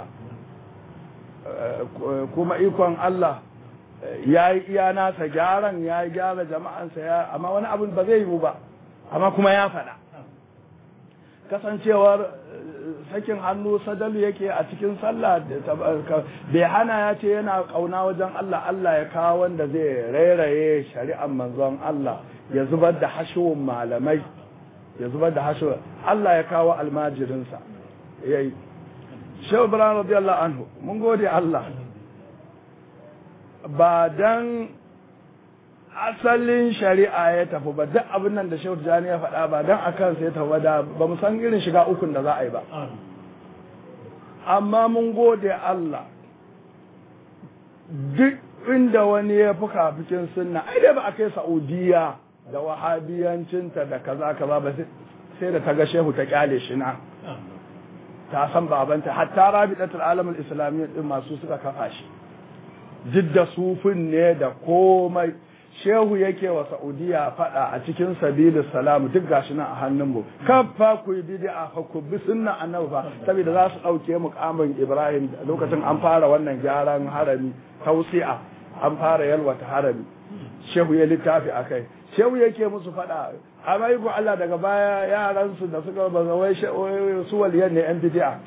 S1: kuma ikon Allah ya yi iya nasa gyaran ya yi gyara jama'ansa amma wani abin ba zai yi ba amma kuma ya faɗa kasancewar sakin hannu sadalu yake a cikin sallah bai hana ya ce yana kauna wajen Allah Allah ya kawo wanda zai rairaye shari'ar manzon Allah ya zubar da hashuwun malamai ya zubar da hashuwun Allah ya kawo almajirinsa yayi Shehu Ibrahim radiyallahu anhu mun gode Allah ba dan asalin shari'a ya tafi ba duk abin nan da Shehu Tijjani ya faɗa ba dan akan sai ta wada ba mu san irin shiga ukun da za a yi ba amma mun gode Allah duk inda wani ya fuka fikin sunna ai dai ba a kai Saudiya da wahabiyancinta da kaza kaza ba sai da ta ga Shehu ta kyale shi na ta san babanta hatta Rabi'atul Alamul Islamiyya din masu suka kafa shi jidda sufin ne da komai Shehu yake wa Saudiya fada a cikin sabilis salam duk gashi nan a hannunmu kafa ku yi bid'a fa ku bi sunna annabi fa saboda za su dauke mukamin Ibrahim lokacin an fara wannan gyaran harami tausi'a an fara yalwata harami Shehu ya littafi akai Shehu yake musu fada amma yi Allah daga baya yaran su da suka bazawai su waliyan ne yan bid'a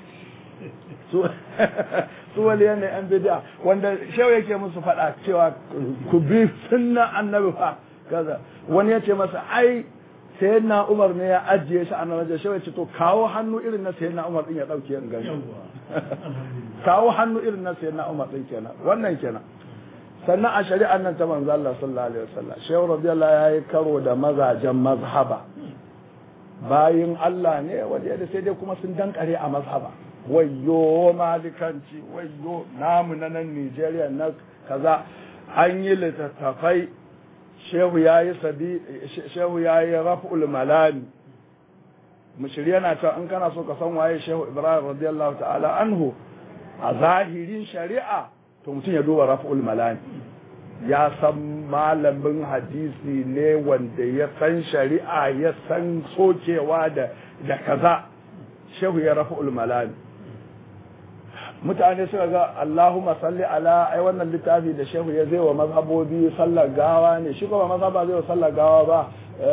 S1: su waliyan ne yan bid'a wanda Shehu yake musu faɗa cewa ku bi sunna annabi fa kaza wani yace masa ai sayyidina Umar ne ya ajiye shi annabi Shehu yace to kawo hannu irin na sayyidina Umar din ya dauke in gani kawo hannu irin na sayyidina Umar din kenan wannan kenan sannan a shari'ar nan ta manzo Allah sallallahu alaihi wasallam Shehu radiyallahu yayi karo da mazajen mazhaba bayin Allah ne waje da sai dai kuma sun dankare a mazhaba wayyo malikanci wayyo namu na nan Nigeria na kaza an yi littattafai Shehu yayi raf'ul malami mushiri yana cewa in kana so ka san waye Shehu Ibrahim radiyallahu ta'ala anhu a zahirin shari'a to mutum ya duba raf'ul malami ya san malamin hadisi ne wanda ya san shari'a ya san sokewa da kaza Shehu ya raf'ul malami mutane suka ga Allahumma salli ala ai wannan littafi da Shehu ya zai wa mazhabobi sallar gawa ne shi kuma mazhaba zai wa sallar gawa ba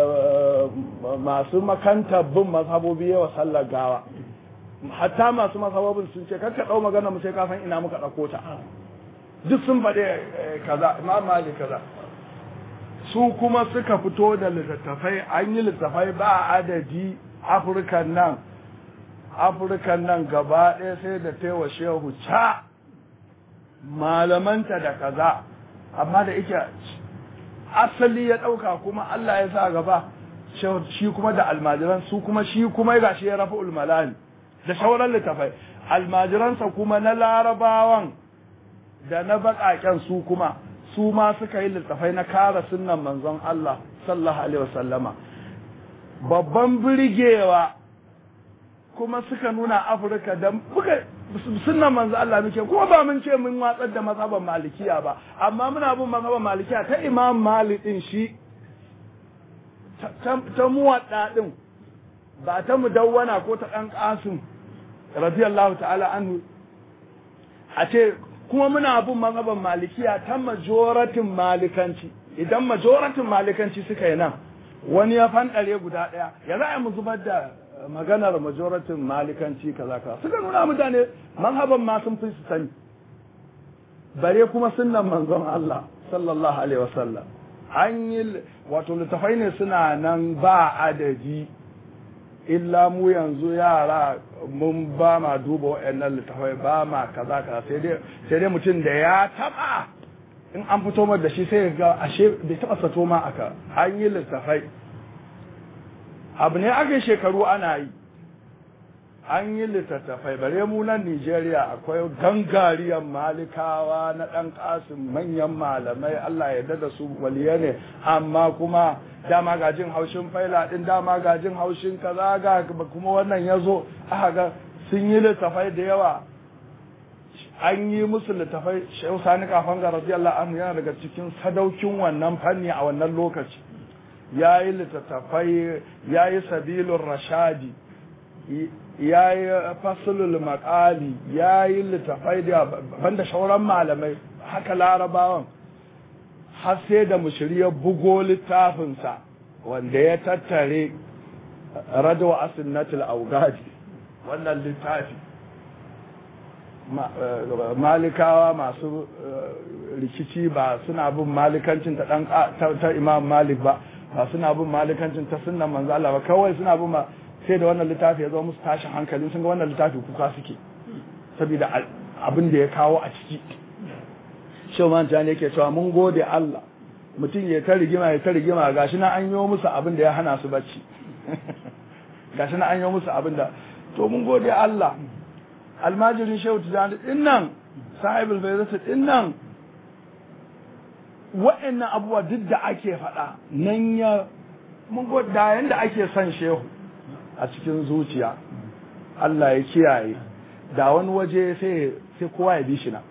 S1: masu makanta bin mazhabobi yawa sallar gawa hatta masu mazhabobin sun ce kakka dau magana mu sai ka san ina muka dauko ta duk sun faɗe kaza Imam Malik kaza su kuma suka fito da littattafai an yi littattafai ba adadi Afirkan nan gaba ɗaya sai da taiwa Shehu ca malamanta da kaza amma da ike asali ya ɗauka kuma Allah ya sa gaba shi kuma da almajiran su kuma shi kuma ga shi ya rafa ulmalani da shauran littafai almajiransa kuma na larabawan da na baƙaƙen su kuma su ma suka yi littafai na kara sunnan manzon Allah sallallahu alaihi wasallama babban birgewa kuma suka nuna Afirka da muka sunnan manzon Allah muke kuma ba mun ce mun watsar da mazhaban malikiya ba amma muna bin mazhaban malikiya ta Imam Malik din shi ta muwadda din ba ta mudawwana ko ta dan Qasim radiyallahu ta'ala anhu a ce kuma muna bin mazhaban malikiya ta majoratin malikanci idan majoratin malikanci suka yi nan wani ya fanɗare guda ɗaya ya za a mu zubar da maganar majoratin malikanci kaza kaza suka nuna mutane mazhaban ma sun fi su sani bare kuma sunnan manzon Allah sallallahu alaihi wasallam an yi wato littafai ne suna nan ba adadi illa mu yanzu yara mun ba ma duba waɗannan littafai ba ma kaza kaza sai dai mutum da ya taba in an fito mar da shi sai ga ashe bai taba sato ma aka an yi littafai abu ne aka shekaru ana yi an yi littattafai bare mu nan Nigeria akwai gangariyar malikawa na ɗan kasim manyan malamai Allah ya da su waliya ne amma kuma dama gajin haushin faila din dama gajin haushin kaza ga kuma wannan yazo aka ga sun yi littattafai da yawa an yi musu littattafai Shehu Sani Kafanga radiyallahu anhu yana daga cikin sadaukin wannan fanni a wannan lokaci yayi littattafai yayi sabilur rashadi ya yi fasulul makali ya yi littafai da banda shauran malamai haka larabawan har sai da mushiriyar bugo littafinsa wanda ya tattare radawa asinnatul augadi wannan littafi malikawa masu rikici ba suna bin malikancin ta imam malik ba suna bin malikancin ta sunnan manzo Allah ba kawai suna bin sai da wannan littafi ya zo musu tashin hankali sun ga wannan littafi kuka suke saboda abin da ya kawo a ciki Shehu Manjani yake cewa mun gode Allah mutum ya ta rigima gashi na an yi musu abin da ya hana su bacci gashi na an yi musu abin da to mun gode Allah almajirin Shehu Tijani din nan sahibul faizat din nan wa'annan abubuwa duk da ake faɗa nan ya mun gode da yanda ake son Shehu a cikin zuciya Allah ya kiyaye da wani waje sai kowa ya bi shi na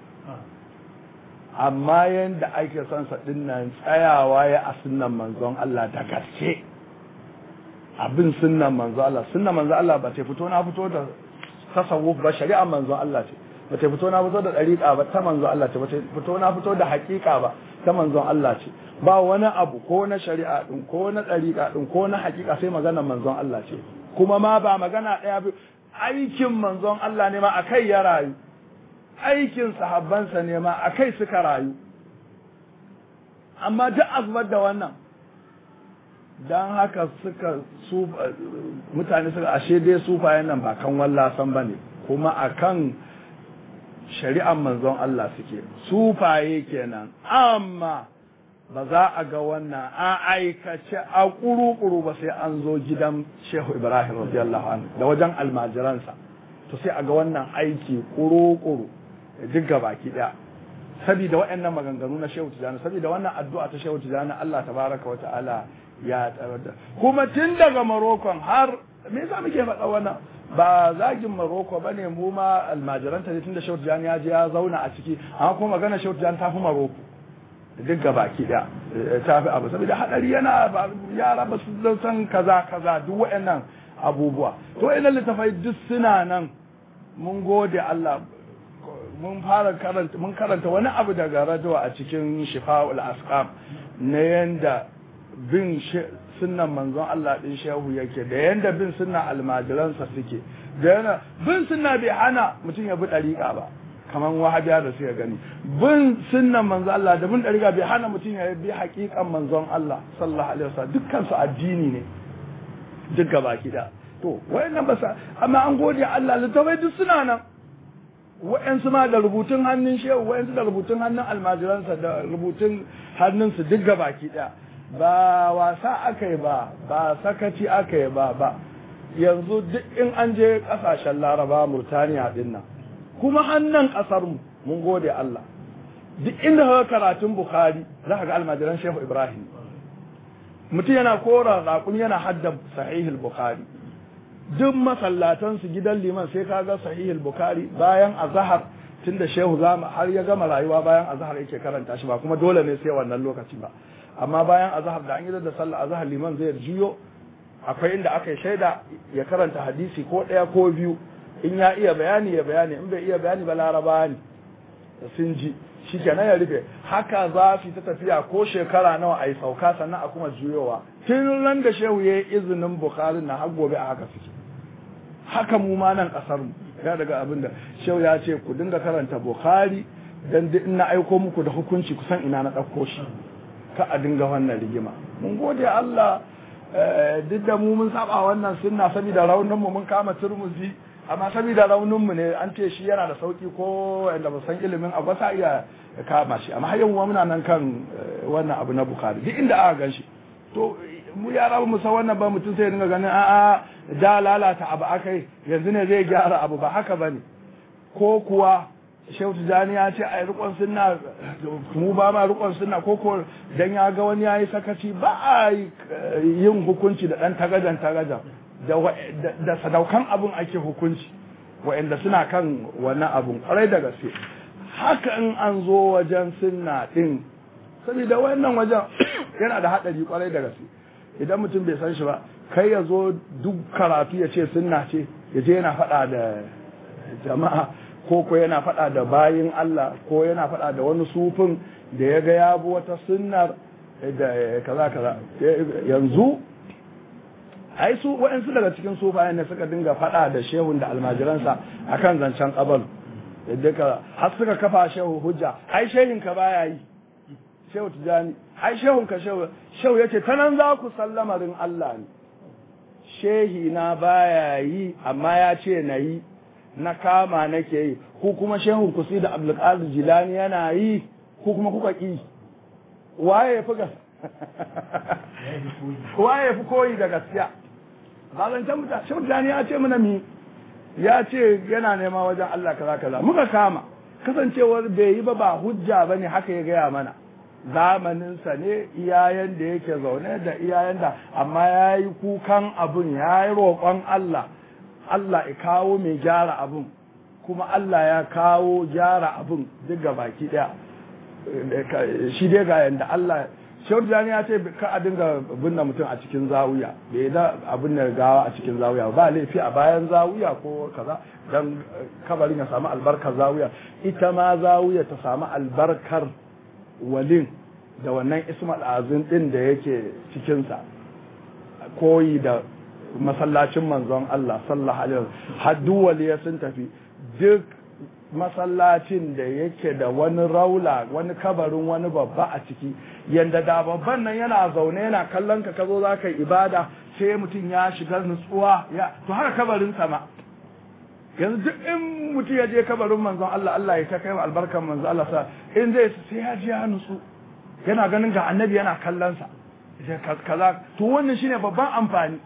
S1: amma yanda ake son sa dinnan tsayawa ya a sunnan manzon Allah da gaske abin sunnan manzon Allah ba ta fito na fito da tasawuf ba shari'a manzon Allah ce ba ta fito na fito da dariqa ba ta manzon Allah ce ba ta fito na fito da haƙiƙa ba ta manzon Allah ce ba wani abu ko na shari'a din ko na dariqa din ko na haƙiƙa sai maganar manzon Allah ce kuma ma ba magana ɗaya ba aikin manzon Allah ne ma akai ya rayu aikin sahabbansa ne ma akai suka rayu amma duk azbar da wannan dan haka mutane suka ashe dai sufayen nan ba kan wallasan bane kuma akan shari'ar manzon Allah suke sufaye kenan amma ba za a ga wannan a aikace a kuru-kuru ba sai an zo gidan Shehu Ibrahim radiyallahu anhu da wajen almajiransa to sai a ga wannan aiki kuru-kuru duk baki daya saboda waɗannan maganganu na Shehu Tijani saboda wannan addu'a ta Shehu Tijani Allah tabaraka wa ta'ala ya tabbata kuma tun daga Morocco har me yasa muke faɗa wannan ba zagin Morocco bane mu ma almajiranta ne tunda Shehu Tijani ya je ya zauna a ciki amma kuma magana Shehu Tijani ta fi Morocco duk gabaki da ta fi abu saboda hadari yana yara ba su san kaza duk waɗannan abubuwa to waɗannan littafai duk suna nan mun gode Allah mun karanta wani abu daga rajawa a cikin Shifa'ul Asqam na yanda bin sunnan manzon Allah din shehu yake da yanda bin sunnan almajiransa suke da yana bin sunna bai hana mutum ya bi dariƙa ba kaman wahabiya da suka gani bin sunnan manzon Allah da bin dariƙa bai hana mutum ya bi haƙiƙan manzon Allah sallallahu alaihi wasallam dukkan su addini ne duk gabaki da to wayannan ba sa amma an gode Allah littafai duk suna nan wayansu ma da rubutun hannun shehu wayansu da rubutun hannun almajiransa da rubutun hannunsu duk gabaki da ba wasa aka yi ba sakaci aka yi ba yanzu duk in an je kasashen laraba murtaniya din nan kuma hannun kasarmu mun gode Allah duk inda ka karatun bukhari za ka ga almajiran shehu ibrahim mutum yana kora raƙun yana hadda sahihul bukhari duk masallatansu gidan liman sai ka ga sahihul bukhari bayan azhar tunda shehu zama har ya gama rayuwa bayan azhar yake karanta shi ba kuma dole ne sai wannan lokaci ba amma bayan azhar da an yi da sallah azhar liman zai juyo akwai inda aka yi shaida ya karanta hadisi ko ɗaya ko biyu in ya iya bayani ya bayani in bai iya bayani ba laraba ne sun ji shi kenan ya rufe haka za su ta tafiya ko shekara nawa a yi sauka sannan a kuma juyowa tun ran da shehu ya yi izinin bukhari na har gobe a haka suke haka mu ma nan kasar mu ya daga abin da shehu ya ce ku dinga karanta bukhari dan in na aiko muku da hukunci kusan ina na ɗauko shi ka a dinga wannan rigima mun gode Allah duk da mu mun saba wannan sunna saboda raunin mu mun kama turmuzi amma saboda rauninmu ne an ce shi yana da sauki ko wanda ba san ilimin abu sa iya kama shi amma har yau muna nan kan wannan abu na Bukhari duk inda aka gan shi to mu yara ba mu san wannan ba mutum sai dinga ganin a'a da lalata abu akai yanzu ne zai gyara abu ba haka bane ko kuwa Shehu Tijani ya ce ai rukun sunna mu ba ma rukun sunna ko dan ya ga wani yayi sakaci ba a yin hukunci da dan tagajan da sadaukan abun ake hukunci wa'anda suna kan wannan abun kwarai da gaske haka in an zo wajen sunna din saboda wannan wajen yana da hadari kwarai da gaske idan mutum bai san shi ba kai ya zo duk karatu ya ce sunna ce ya je yana faɗa da jama'a ko yana faɗa da bayin Allah ko yana faɗa da wani sufin da ya ga ya bi wata sunnar da kaza yanzu ai su waɗansu daga cikin sufayen ne suka dinga faɗa da shehun da almajiransa akan zancen kabal duka har suka kafa shehu hujja ai shehin ka baya yi shehu Tijani ai shehun ka shehu yace ta nan za ku sallamarin Allah ne shehi na baya yi amma ya ce na yi na kama nake yi ko kuma shehun kusi da Abdulkadir Jilani yana yi ko kuma kuka ki waye fi waye fi koyi da gaskiya zalancan mutum shehu Jilani ya ce mana mi ya ce yana nema wajen Allah kaza muka kama kasancewar bai yi ba hujja bane haka ya gaya mana zamaninsa ne iyayen da yake zaune da iyayen da amma ya yi kukan abun ya yi roƙon Allah ya kawo mai gyara abun kuma Allah ya kawo gyara abun duk ga baki ɗaya shi dai ga yanda Allah Shehu Tijani ya ce ka a dinga binne mutum a cikin zawiya bai da abin da gawa a cikin zawiya ba laifi a bayan zawiya ko kaza dan kabarin ya samu albarkar zawiya ita ma zawiya ta samu albarkar walin da wannan ismal azin din da yake cikinsa koyi da masallacin manzon Allah sallallahu alaihi wasallam haddu waliya sun tafi duk masallacin da yake da wani raula wani kabarin wani babba a ciki yanda da babban nan yana zaune yana kallon ka zo za ka yi ibada sai mutum ya shiga nutsuwa to haka kabarin sama yanzu duk in mutum ya je kabarin manzon Allah ya ta kai albarkan manzon Allah sa in zai sai ya ji ya nutsu yana ganin ga annabi yana kallon sa kaza to wannan shine babban amfani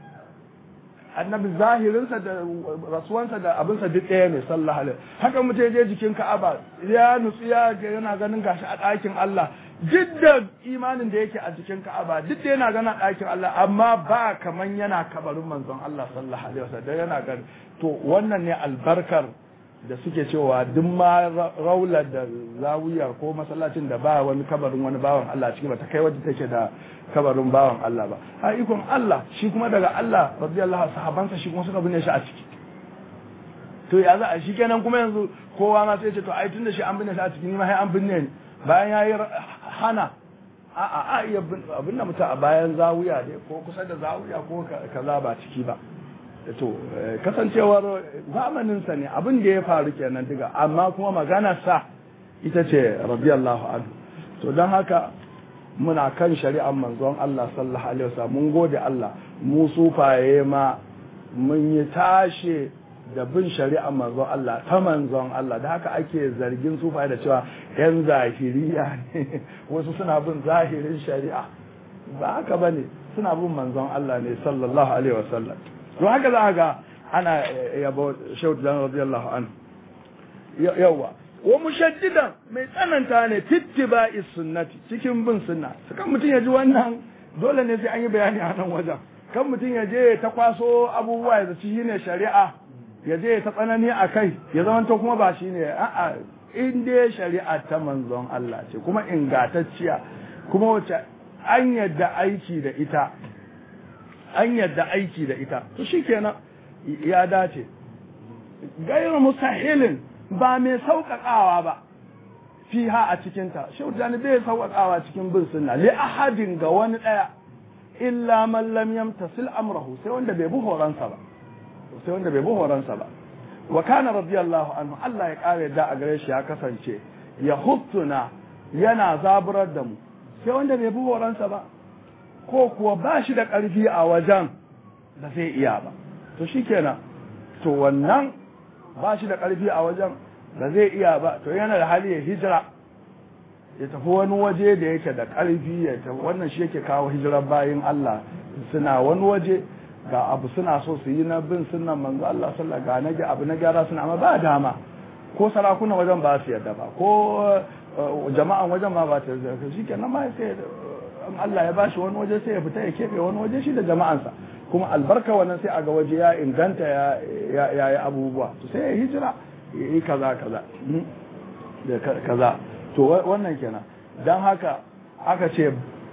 S1: annabi zahirinsa da rasuwansa da abinsa duk ɗaya ne sallallahu alaihi haka mutum ya je jikin Ka'aba ya nutsu yana ganin gashi a ɗakin Allah duk da imanin da yake a cikin Ka'aba duk da yana ganin ɗakin Allah amma ba kaman yana kabarin manzon Allah sallallahu alaihi wasallam yana ganin to wannan ne albarkar da suke cewa duk ma raular da zawiya ko masallacin da ba wani kabarin wani bawan Allah ciki ba ta kai wadda take da kabarin bawan Allah ba a ikon Allah shi kuma daga Allah radiyallahu sahabansa shi kuma suka binne shi a ciki to ya za a shi kenan kuma yanzu kowa ma sai ce to ai tunda shi an binne shi a ciki ni ma sai an binne ni bayan yayi hana a iya binne mutum a bayan zawiya ne ko kusa da zawiya ko kaza ba ciki ba to kasancewar zamaninsa ne abin da ya faru kenan diga amma kuma maganarsa ita ce radiyallahu anhu to don haka muna kan shari'ar manzon Allah sallallahu alaihi wasallam mun gode Allah mu sufaye ma mun yi tashe da bin shari'ar manzon Allah ta manzon Allah da haka ake zargin sufaye da cewa yan zahiriya ne wasu suna bin zahirin shari'a ba haka bane suna bin manzon Allah ne sallallahu alaihi wasallam don haka za a ga ana yabo shautu dan radiyallahu anhu yawa wa mushaddidan mai tsananta ne fittiba'i sunnati cikin bin sunna kan mutum ya ji wannan dole ne sai an yi bayani a nan wajen kan mutum ya je ta kwaso abubuwa ya zaci shine shari'a ya je ta tsanani a kai ya zama to kuma ba shine a'a in dai shari'a ta manzon Allah ce kuma ingantacciya kuma wacce an yadda aiki da ita to shikenan ya dace gairu mustahilin ba mai sauƙaƙawa ba fiha a cikinta shehu jani bai sauƙaƙawa cikin bin sunna li ahadin ga wani ɗaya illa man lam yamtasil amrahu sai wanda bai bi horonsa ba wa kana radiyallahu anhu Allah ya kare da a gare shi ya kasance ya huttuna yana zaburar da mu sai wanda bai bi horonsa ba ko kuwa ba shi da ƙarfi a wajen da zai iya ba to shikenan to wannan ba shi da ƙarfi a wajen ba zai iya ba, to yana da hali ya hijira ya tafi wani waje da yake da ƙarfi ya tafi. Wannan shi yake kawo hijirar bayin Allah, suna wani waje ga abu suna so su yi na bin sunan manzo Allah sallallahu alaihi wasallam, abu na gyara suna, amma ba dama, ko sarakuna wajen ba su yadda ba, ko jama'an wajen ma ba ta yarda. Shi kenan ma sai Allah ya bashi wani waje sai ya fita ya keɓe wani waje shi da jama'ansa, kuma albarka wannan sai a ga waje ya inganta ya yi abubuwa, to sai ya hijira ya yi kaza kaza. To wannan kenan. Don haka aka ce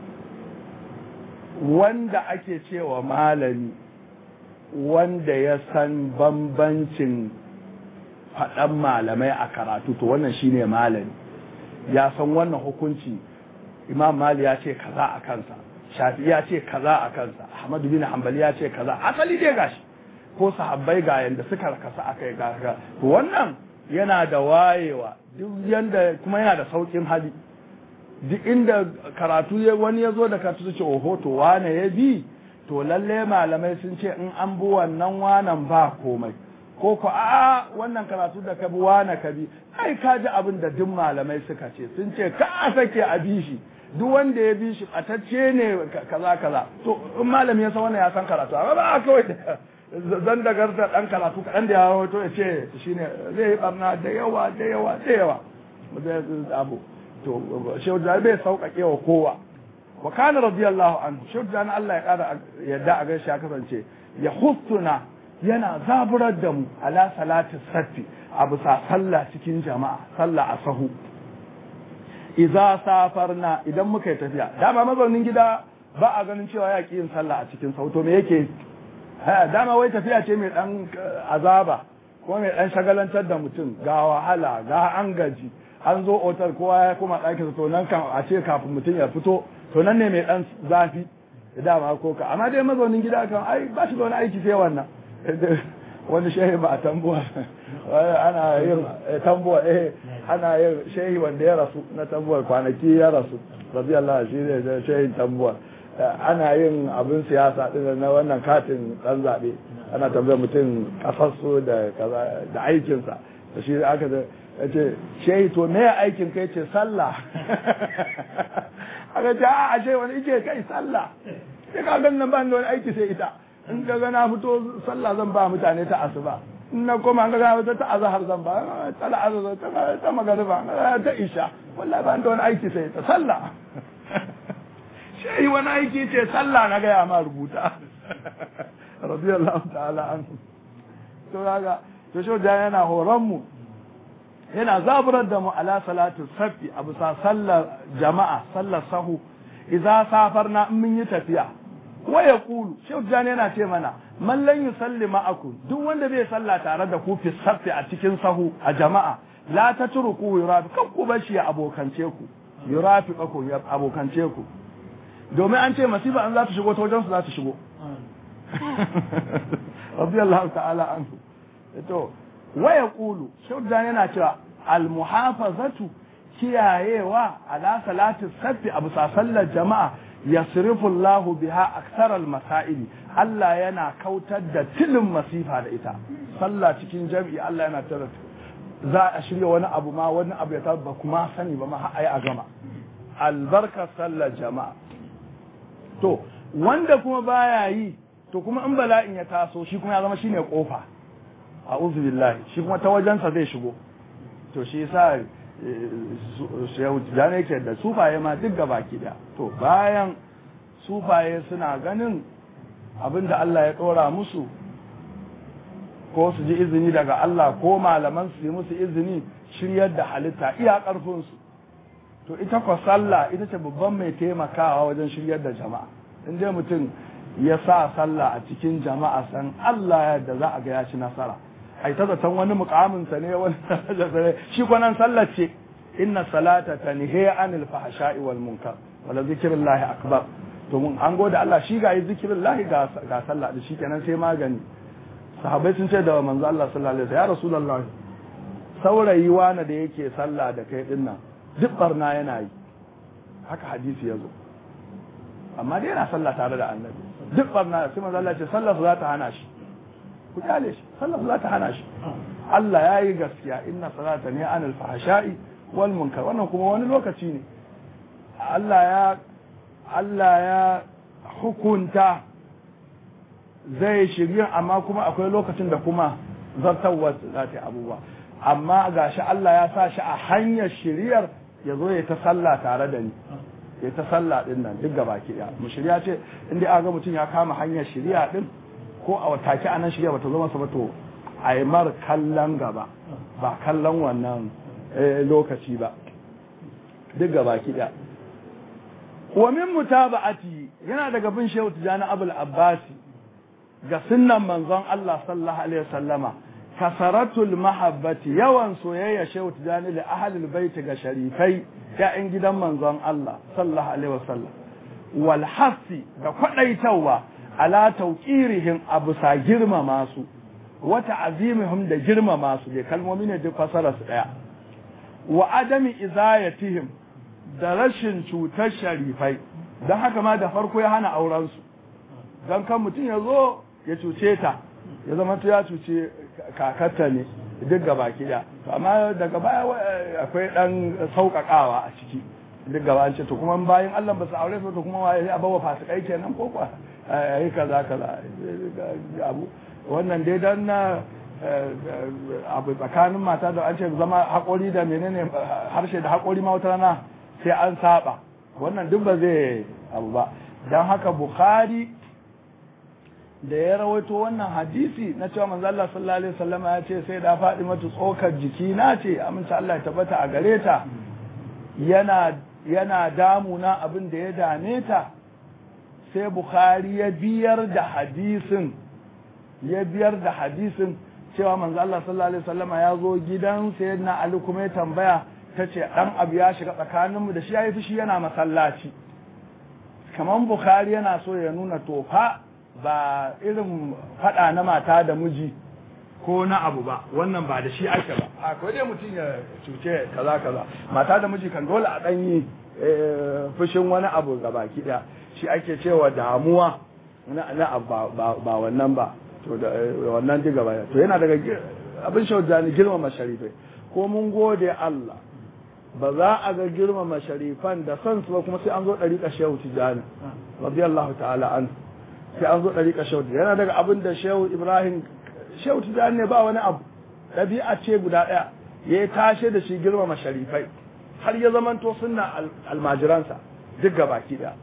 S1: wanda ake cewa malami wanda ya san bambancin faɗan malamai a karatu, to wannan shine malami, ya san wannan hukunci. Imam Mali ya ce kaza a kansa, Shafi'i ya ce kaza a kansa, Ahmadu bin Hanbali ya ce kaza, asali dai gashi, ko sahabbai ga yanda suka kasa akai ga. To wannan yana da wayewa, duk yanda kuma yana da saukin hali. Duk inda karatu wani ya zo da karatu su ce oho to wane ya bi, to lalle malamai sun ce in an bi wannan wanan ba komai, ko ko a wannan karatu da ka bi wane ka bi, ai ka ji abin da duk malamai suka ce, sun ce ka sake a bi shi, duk wanda ya bi shi batacce ne kaza. To in malami ya san wannan ya san karatu, amma ba kawai zan da garta dan karatu kaɗan da ya hoto ya ce shine zai yi barna da yawa abu. To shehu da bai sauƙaƙe wa kowa. Wa kana radiyallahu anhu, shehu da Allah ya ƙara yadda a gaishe ya kasance ya huttuna, yana zaburar da mu ala salati safi, abu sa sallah cikin jama'a, sallah a sahu. Iza safarna, idan muka yi tafiya, dama mazaunin gida ba a ganin cewa ya ƙi yin sallah a cikin sahu, to me yake? Dama wai tafiya ce mai ɗan azaba, ko mai ɗan shagalantar da mutum, ga wahala, ga an gaji, an zo otal kowa ya kuma ɗakinsa, to nan kan a ce kafin mutum ya fito, to nan ne mai ɗan zafi, dama ko ka. Amma dai mazaunin gida kan ai ba shi da wani aiki sai wannan. Wani shehi ba a tambuwa, ana yin tambuwa, ana yin shehi wanda ya rasu na tambuwar, kwanaki ya rasu, radiyallahu shi ne shehin tambuwa. Ana yin abin siyasa ɗin na wannan katin ɗan zaɓe, ana tambayar mutum ƙasarsu da aikinsa, da shi aka ce shehi to me aikin kai ce sallah. Aka ce a shehi wani ike kai sallah, sai ka gan nan ba da wani aiki sai ita. In ka ga na fito sallah zan ba mutane ta asuba, in na koma ka ga ta azhar zan ba, ta azhar ta magariba, ta isha, wallahi ba da wani aiki sai ta sallah. Shehi wani aiki ce sallah, na gaya ma rubuta. Radiyallahu ta'ala anhu. To kaga to shi da yana horon mu, yana zaburar da mu ala salatu safi, abu sa sallar jama'a, sallar sahu, idza safarna in mun yi tafiya. Wa yaqulu, shehu jani yana ce mana, man lan yusalli ma'akum, duk wanda bai salla tare da ku fi safi a cikin sahu a jama'a, la tatruku yurafi, kan ku bashi ya abokance ku, yurafi ku ya abokance ku. Domin an ce masifa an za ta shigo ta wajen su za ta shigo. Radiyallahu ta'ala anhu. To wa yaqulu, shehu jani yana cewa al-muhafazatu, kiyayewa ala salati safi abu sa sallar jama'a, yasrifu Allahu biha akthar al-masail, Allah yana kautar da tilin masifa da ita. Sallah cikin jami'i Allah yana tara, za a shirya wani abu ma, wani abu ya tabba kuma sani ba ma har ayi a gama. Albarka sallar jama'a. To wanda kuma baya yi, to kuma in bala'in ya taso shi kuma ya zama shine kofa. A'udhu billahi, shi kuma ta wajensa zai shigo. To shi yasa da yake da sufaye ma duk gaba ki da. To bayan sufaye suna ganin abinda Allah ya ɗora musu, ko su ji izini daga Allah, ko malaman su yi musu izini shiryar da halitta iya ƙarfinsu. To ita kwa sallah ita ce babban mai taimakawa wajen shiryar da jama'a. In dai mutum ya sa sallah a cikin jama'a, san Allah yadda za a ga ya ci nasara. Ai ta zaton wani mukaminsa ne, wani shi kwanan sallar ce, inna salata tanhi anil fahsha'i wal munkar wala zikrullahi akbar. To mun an gode Allah, shi ga yi zikrullahi ga sallah da shi kenan sai magani. Sahabbai sun ce da manzo Allah sallallahu alaihi wasallam, ya rasulullah, saurayi wani da yake sallah da kai dinnan duk barna yana yi, haka hadisi yazo, amma dai yana sallah tare da annabi, duk barna. Sai manzo Allah ce sallar za ta hana shi, ku kyale shi sallah za ta hana shi Allah ya yi gaskiya inna salata ne anil fahsha'i wal munkar wannan kuma wani lokaci ne Allah ya hukunta zai shirya amma kuma akwai lokacin da kuma zartarwa za ta yi abubuwa amma gashi Allah ya sa shi a hanyar shiryar ya zo ya ta sallah tare da ni ya ta sallah din nan duk gaba ki ya mu shirya ce inda aka ga mutum ya kama hanyar shirya din ko a wataki anan shirya bata zo masa ba to a yi mar kallon gaba ba kallon wannan lokaci ba duk gaba ki ya wa min mutaba'ati yana daga bin shehu tijani abul abbasi ga sunnan manzon Allah sallallahu alaihi wasallama kasaratul mahabbati yawan soyayya shehu tijani da ahlul bait ga sharifai ya'yan gidan manzon Allah sallallahu alaihi wasallam wal hasi da kwadaitawa ala tawqirihim abu sa girmama su wa ta'zimihim da girmama su da kalmomi ne duk fasara su daya wa adami izayatihim da rashin cutar sharifai don haka ma da farko ya hana auren su don kan mutum ya zo ya cuce ta ya zama ya cuce kakarta ne duk gaba kiɗa amma daga baya akwai ɗan sauƙaƙawa a ciki duk gaba an ce to kuma bayan Allah ba su aure su to kuma waye a bawa fasikai kenan ko kwa yi kaza abu wannan dai dan na abu tsakanin mata da an ce zama haƙori da menene harshe da haƙori ma wata rana sai an saba wannan duk ba zai abu ba don haka Bukhari da ya rawaito wannan hadisi na cewa manzo Allah sallallahu alaihi wasallam ya ce sai da Fatimatu tsokar jiki na ce amince Allah ya tabbata a gare ta yana damuna abin da ya dame ta sai Bukhari ya biyar da hadisin cewa manzo Allah sallallahu alaihi wasallam ya zo gidan sayyidina Ali kuma ya tambaya tace dan abu ya shiga tsakaninmu da shi yayi fushi yana masallaci kaman Bukhari yana so ya nuna tofa ba irin fada na mata da miji ko na abu ba wannan ba da shi ake ba a ko dai mutum ya cuce kaza mata da miji kan dole a dan yi fushin wani abu gaba ki daya shi ake cewa damuwa na ba wannan ba to da wannan diga ba to yana daga abin shaujani girmama sharifai ko mun gode Allah ba za a ga girmama sharifan da san su ba kuma sai an zo dariƙa shehu tijani radiyallahu ta'ala an sai an zo dariƙa shehu yana daga abin da shehu Ibrahim shehu tijani ne ba wani abu ɗabi'a ce guda ɗaya ya tashe da shi girmama sharifai har ya zamanto sunna almajiransa duk gabaki ɗaya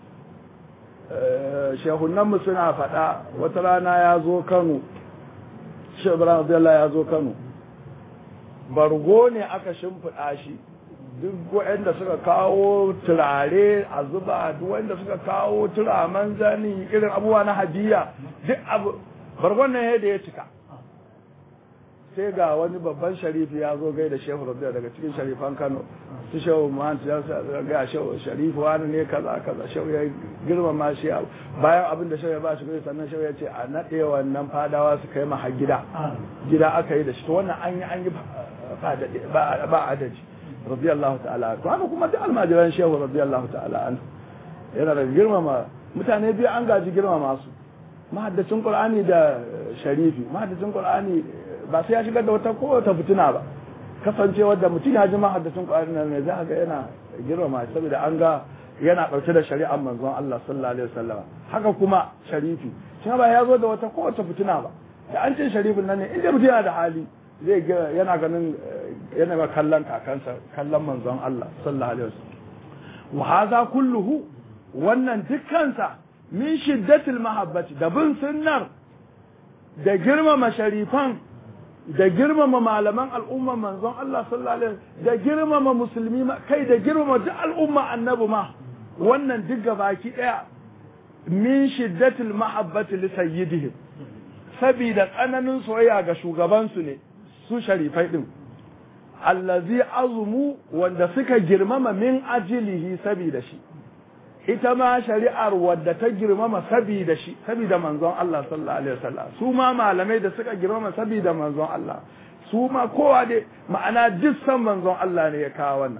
S1: shehunanmu suna faɗa wata rana ya zo Kano shehu Ibrahim radiyallahu ya zo Kano bargo ne aka shimfiɗa shi duk wanda suka kawo turare a zuba duk wanda suka kawo turaman zani irin abubuwa na hadiya duk abu bargon nan da ya cika sai ga wani babban sharifi ya zo gaida shehu rabbiya daga cikin sharifan Kano su shehu Muhammad ya ga shehu sharifu wani ne kaza shehu ya girmama shi bayan abin da shehu ya ba shi kai sannan shehu ya ce a nade wannan fadawa su kai maha gida aka yi da shi to wannan an yi ba adadi radiyallahu ta'ala to haka kuma duk almajiran shehu radiyallahu ta'ala an yana da girmama mutane biyu an gaji girmama su mahaddacin qur'ani da sharifi mahaddacin qur'ani ba sai ya shigar da wata kowace fitina ba kasancewar da mutum ya ji mahaddacin qur'ani nan ne za ga yana girmama saboda an ga yana dauke da shari'ar manzon Allah sallallahu alaihi wasallam haka kuma sharifi shi ba ya zo da wata kowace fitina ba da an ce sharifin nan ne inda mutum yana da hali zai ga yana ganin yana ba kallon kakansa kallon manzon Allah sallallahu alaihi wasallam wa hadha kulluhu wannan dukkansa min shiddatil mahabbati da bin sunnar da girmama sharifan da girmama malaman al'umma manzon Allah sallallahu alaihi wasallam da girmama musulmi kai da girmama duk al'umma annabi ma wannan duk gabaki daya min shiddatil mahabbati li sayyidihim sabida tsananin soyayya ga shugabansu ne su sharifai din allazi azumu wanda suka girmama min ajilihi sabida shi ita ma shari'ar wadda ta girmama sabida shi sabida manzon Allah sallallahu alaihi wasallam su ma malamai da suka girmama sabida manzon Allah su ma kowa dai ma'ana duk san manzon Allah ne ya kawo wannan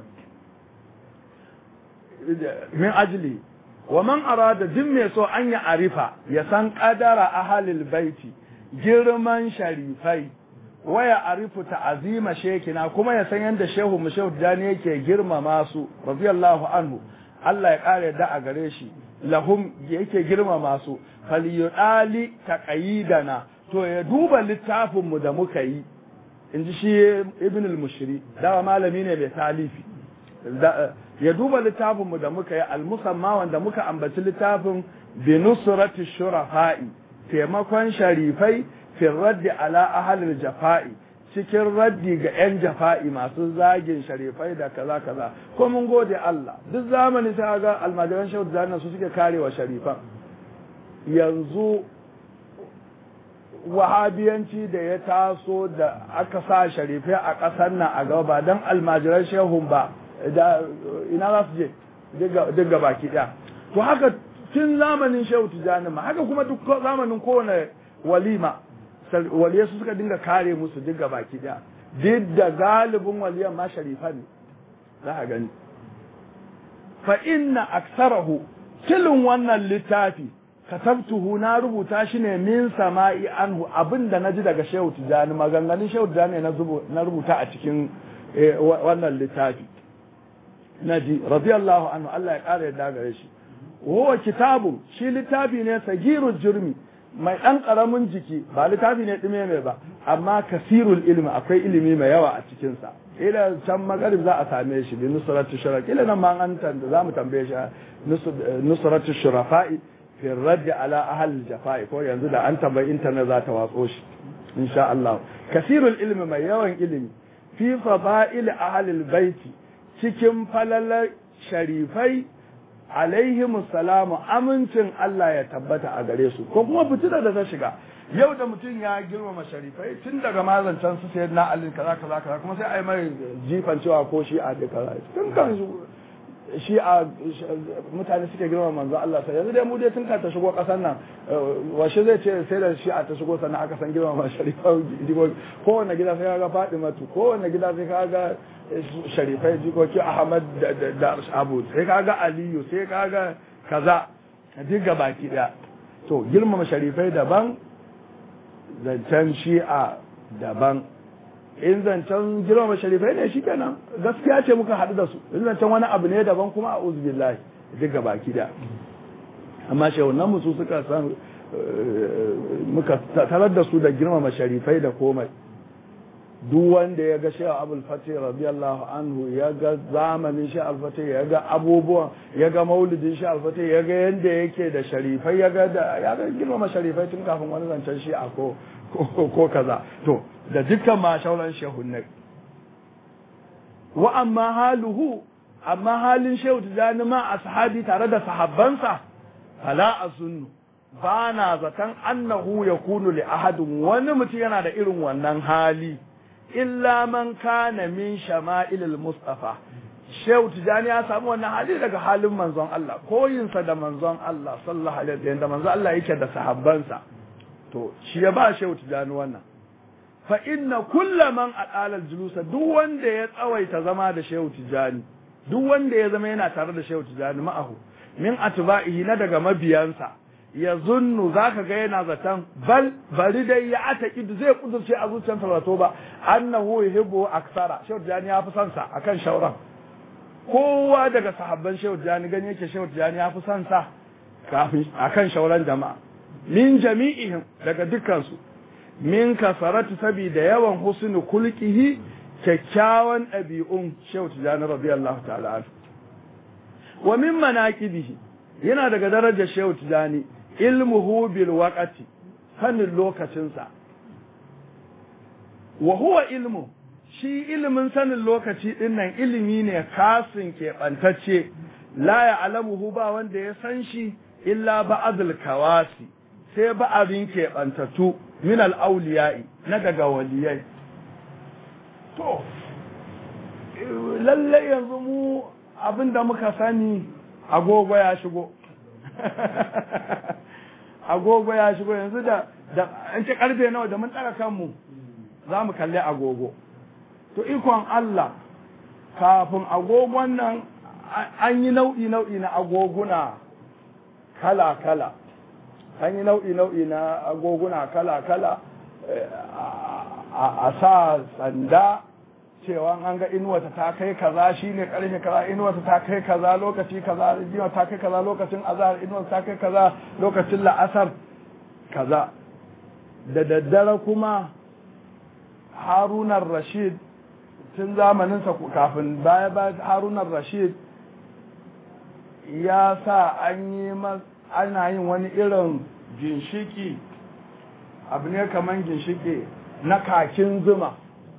S1: min ajli wa man arada duk mai so an ya arifa ya san qadara ahlil baiti girman sharifai waya arifu ta'azima shekina kuma ya san yanda shehu mu shehu Tijani yake girmama su radiyallahu anhu Allah ya kare da a gare shi lahum yake girmama su falyudali taqayidana to ya duba littafin mu da muka yi inji shi ibn al-mushri da malami ne mai talifi ya duba littafin mu da muka yi al-musamma wanda muka ambaci littafin bi nusrati shurafa'i taimakon sharifai fi raddi ala ahlil jafa'i cikin raddi ga 'yan jafa'i masu zagin sharifai da kaza kaza ko mun gode Allah duk zamani sai ga almajiran shehu Tijani su suke karewa sharifan yanzu wahabiyanci da ya taso da aka sa sharifai a ƙasar nan a gaba don almajiran shehun ba da ina za su je duk gaba ki ɗaya to haka tun zamanin shehu Tijani ma haka kuma duk zamanin kowane walima waliyai su suka dinga kare musu duk gaba ki ɗaya duk da galibin waliyan ma sharifan ne za a gani fa inna aksarahu kilin wannan littafi katabtuhu na rubuta shi ne min sama'i anhu abinda naji daga Shehu Tijani maganganun Shehu Tijani na rubuta a cikin wannan littafi naji radiyallahu anhu Allah ya kare yadda gare shi huwa kitabun shi littafi ne sagirul jurmi mai dan karamin jiki ba littafi ne dume mai ba amma kasirul ilmi akwai ilimi mai yawa a cikin sa ila can magarib za a same shi bi nusratu shuraka ila nan ma an tanda za mu tambaye shi nusratu shurafa'i fi raddi ala ahal jafa'i ko yanzu da an tambayi internet za ta watso shi insha Allah kasirul ilmi mai yawan ilimi fi fada'il ahlil baiti cikin falalar sharifai alaihimus salamu amincin Allah ya tabbata a gare su ko kuma fitina da ta shiga yau da mutum ya girmama sharifai tun daga mazancan su sai na alin kaza kaza kaza kuma sai ai mai jifan cewa ko shi a duka tun kan shi a mutane suke girma manzo Allah sai yanzu dai mu dai tun ka ta shigo kasan nan washe zai ce sai da shi a ta shigo sannan aka san girma ma sharifa kowanne gida sai kaga Fatimatu kowanne gida sai kaga sharifai jikoki Ahmad da Abu sai kaga Aliyu sai kaga kaza duk baki daya to girmama sharifai daban zancen shi'a daban in zancen girma sharifai ne shi kenan gaskiya ce muka haɗu da su in zancen wani abu ne daban kuma a uzubillahi duk ga baki da amma shehunan musu suka san muka tarar da su da girmama sharifai da komai duk wanda ya ga shehu abul fatih radiyallahu anhu ya ga zamanin shehu abul fatih ya ga abubuwan ya ga maulidin shehu abul fatih ya ga yanda yake da sharifai ya ga girmama sharifai tun kafin wani zancen shi'a ko kaza to da dukkan ma shauran shehunnai wa amma haluhu amma halin shehu Tijani ma ashabi tare da sahabbansa fala azunnu ba na zaton annahu yakunu li ahadin wani mutum yana da irin wannan hali illa man kana min shama'ilil mustafa shehu Tijani ya samu wannan hali daga halin manzon Allah koyinsa da manzon Allah sallallahu alaihi wasallam da manzon Allah yake da sahabbansa to shi ya ba shehu Tijani wannan fa inna kulla man adala julusa duk wanda ya tsawaita zama da shehu Tijani duk wanda ya zama yana tare da shehu Tijani ma'ahu min atba'ihi na daga mabiyansa ya zunnu zaka ga yana zaton bari dai ya atakidu zai kudurce a zuciyarsa wato ba annahu yuhibbu aksara shehu Tijani ya fi son sa akan shauran kowa daga sahabban shehu Tijani gani yake shehu Tijani ya fi son sa kafin akan shauran jama'a min jami'ihim daga dukkansu min kasaratu sabida yawan husnu kulqihi kyakkyawan ɗabi'un shehu Tijani radiyallahu ta'ala anhu wa min manaqibihi yana daga darajar shehu Tijani ilmuhu bil waqti sanin lokacinsa wa huwa ilmu shi ilimin sanin lokaci dinnan ilimi ne kasin keɓantacce la ya'lamuhu ba wanda ya san shi illa ba'dul kawasi sai ba'abin keɓantattu min al'auliya'i na daga waliyai to lallai yanzu mu abinda muka sani agogo ya shigo agogo ya shigo yanzu da an ce karfe nawa da mun tsara kanmu za mu kalli agogo to ikon Allah kafin agogon nan an yi nau'i na agoguna kala-kala an yi nau'i na agoguna kala a sa sanda cewa an ga inuwata ta kai kaza shine karfe kaza inuwata ta kai kaza lokaci kaza inuwata ta kai kaza lokacin azhar inuwata ta kai kaza lokacin la'asar kaza. Da daddare kuma Harunan Rashid tun zamaninsa kafin baya Harunan Rashid ya sa ana yin wani irin ginshiki abu ne kaman ginshiki na kakin zuma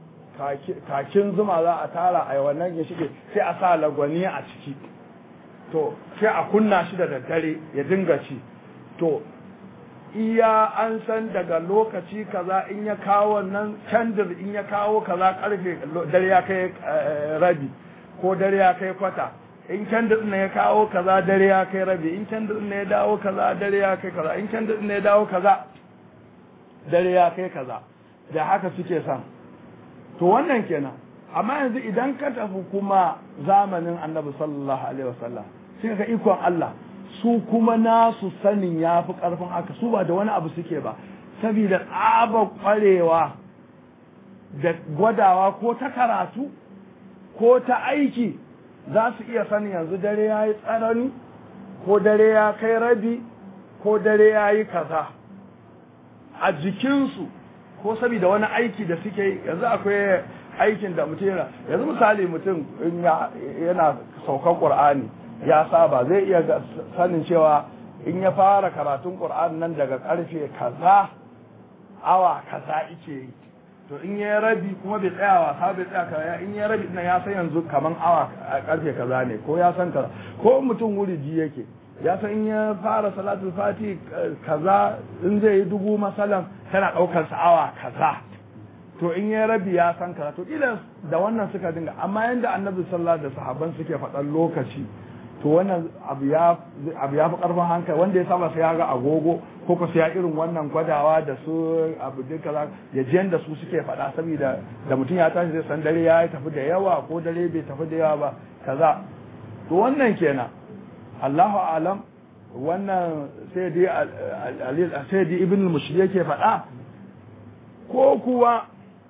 S1: za a tara a wannan ginshiki sai a sa lagwani a ciki to sai a kunna shi da daddare ya dinga ci to iya an san daga lokaci kaza in ya kawo wannan candir in ya kawo kaza karfe dare ya kai rabi ko dare ya kai kwata in candir ne ya kawo kaza dare ya kai rabi in candir ne ya dawo kaza dare ya kai kaza in candir ne ya dawo kaza dare ya kai kaza da haka suke san to wannan kenan amma yanzu idan ka tafi kuma zamanin Annabi sallallahu alaihi wasallam sai ka ikon Allah su kuma nasu sanin ya fi ƙarfin haka su ba da wani abu suke ba saboda tsaba ƙwarewa da gwadawa ko ta karatu ko ta aiki za su iya sanin yanzu dare ya yi tsanani ko dare ya kai rabi ko dare ya yi kaza a jikinsu ko saboda wani aiki da suke yi yanzu akwai aikin da mutum yanzu misali mutum yana saukar ƙur'ani ya saba zai iya sanin cewa in ya fara karatun Qur'an nan daga karfe kaza awa kaza yake yi to in ya rabi kuma bai tsaya wasa bai tsaya kaza in ya rabi nan ya san yanzu kaman awa karfe kaza ne ko ya san kaza ko mutum wuriji yake ya san in ya fara salatul fati kaza in zai yi dubu masalan tana daukar sa awa kaza to in ya rabi ya san kaza to kila da wannan suka dinga amma yanda Annabi sallallahu alaihi wasallam da sahabban suke faɗan lokaci to wannan abu ya fi karfin hankali wanda ya saba sai ya ga agogo ko ko sai ya irin wannan gwadawa da su abu din kaza ya ji yanda su suke faɗa saboda da mutum ya tashi zai san dare ya tafi da yawa ko dare bai tafi da yawa ba kaza to wannan kenan Allahu alam wannan sai dai ibn al-mushri yake faɗa ko kuwa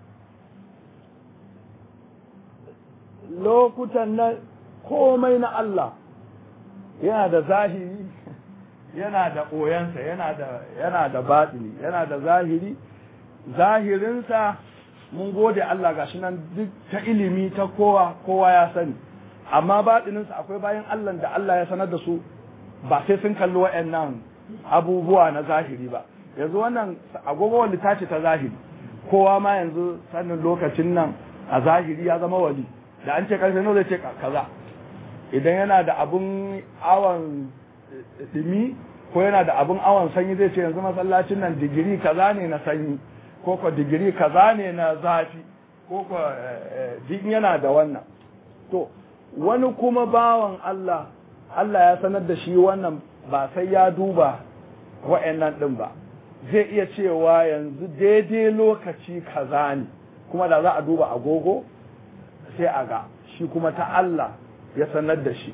S1: lokutan na komai na Allah yana da zahiri yana da ɓoyansa yana da baɗini yana da zahiri zahirinsa mun gode Allah gashi nan duk ta ilimi ta kowa ya sani amma baɗininsa akwai bayan Allah da Allah ya sanar da su ba sai sun kalli waɗannan abubuwa na zahiri ba yanzu wannan agogo wanda ta ce ta zahiri kowa ma yanzu sanin lokacin nan a zahiri ya zama wali da an ce karfe nawa zai ce kaza idan yana da abun awon dimi ko yana da abun awon sanyi zai ce yanzu masallacin nan digiri kaza ne na sanyi ko ko digiri kaza ne na zafi ko ko din yana da wannan to wani kuma bawan Allah ya sanar da shi wannan ba sai ya duba wa'annan din ba zai iya cewa yanzu daidai lokaci kaza ne kuma da za a duba agogo sai a ga shi kuma ta Allah ya sanar da shi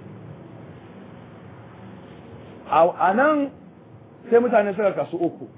S1: a nan sai mutane suka kasu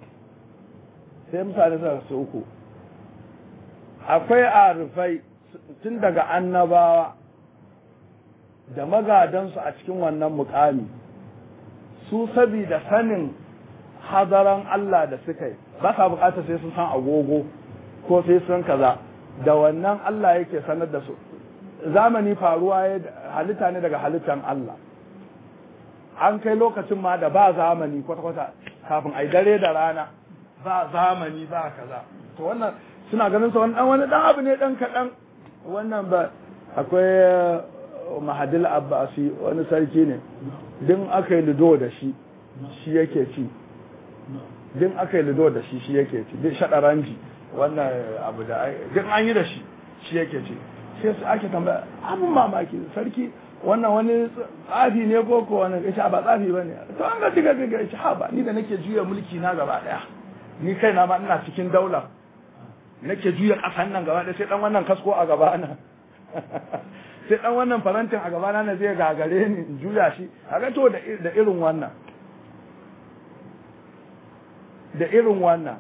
S1: uku akwai arifai tun daga annabawa da magadansu a cikin wannan mukami su sabida sanin hadaran Allah da suka yi ba sa bukatar sai sun san agogo ko sai sun kaza da wannan Allah yake sanar da su zamani faruwa ya halitta ne daga halittan Allah an kai lokacin ma da ba zamani kwata-kwata kafin ai dare da rana ba zamani ba kaza to wannan suna ganin sa wani dan abu ne dan kadan wannan ba akwai Mahadil Abbasi wani sarki ne din aka yi lido da shi yake ci din aka yi lido da shi yake ci din shadaranji wannan abu da din an yi da shi yake ci sai su ake tambaya abin mamaki sarki wannan wani tsafi ne ko wani ya ba tsafi ba ne to an ga diga ya ce ba ni da nake juya mulki na gaba daya ni kai na ma ina cikin daula nake juya kasan nan gaba daya sai dan wannan kasko a gaba na sai dan wannan farantin a gaba na zai gagare ni in juya shi a ga to da irin wannan da irin wannan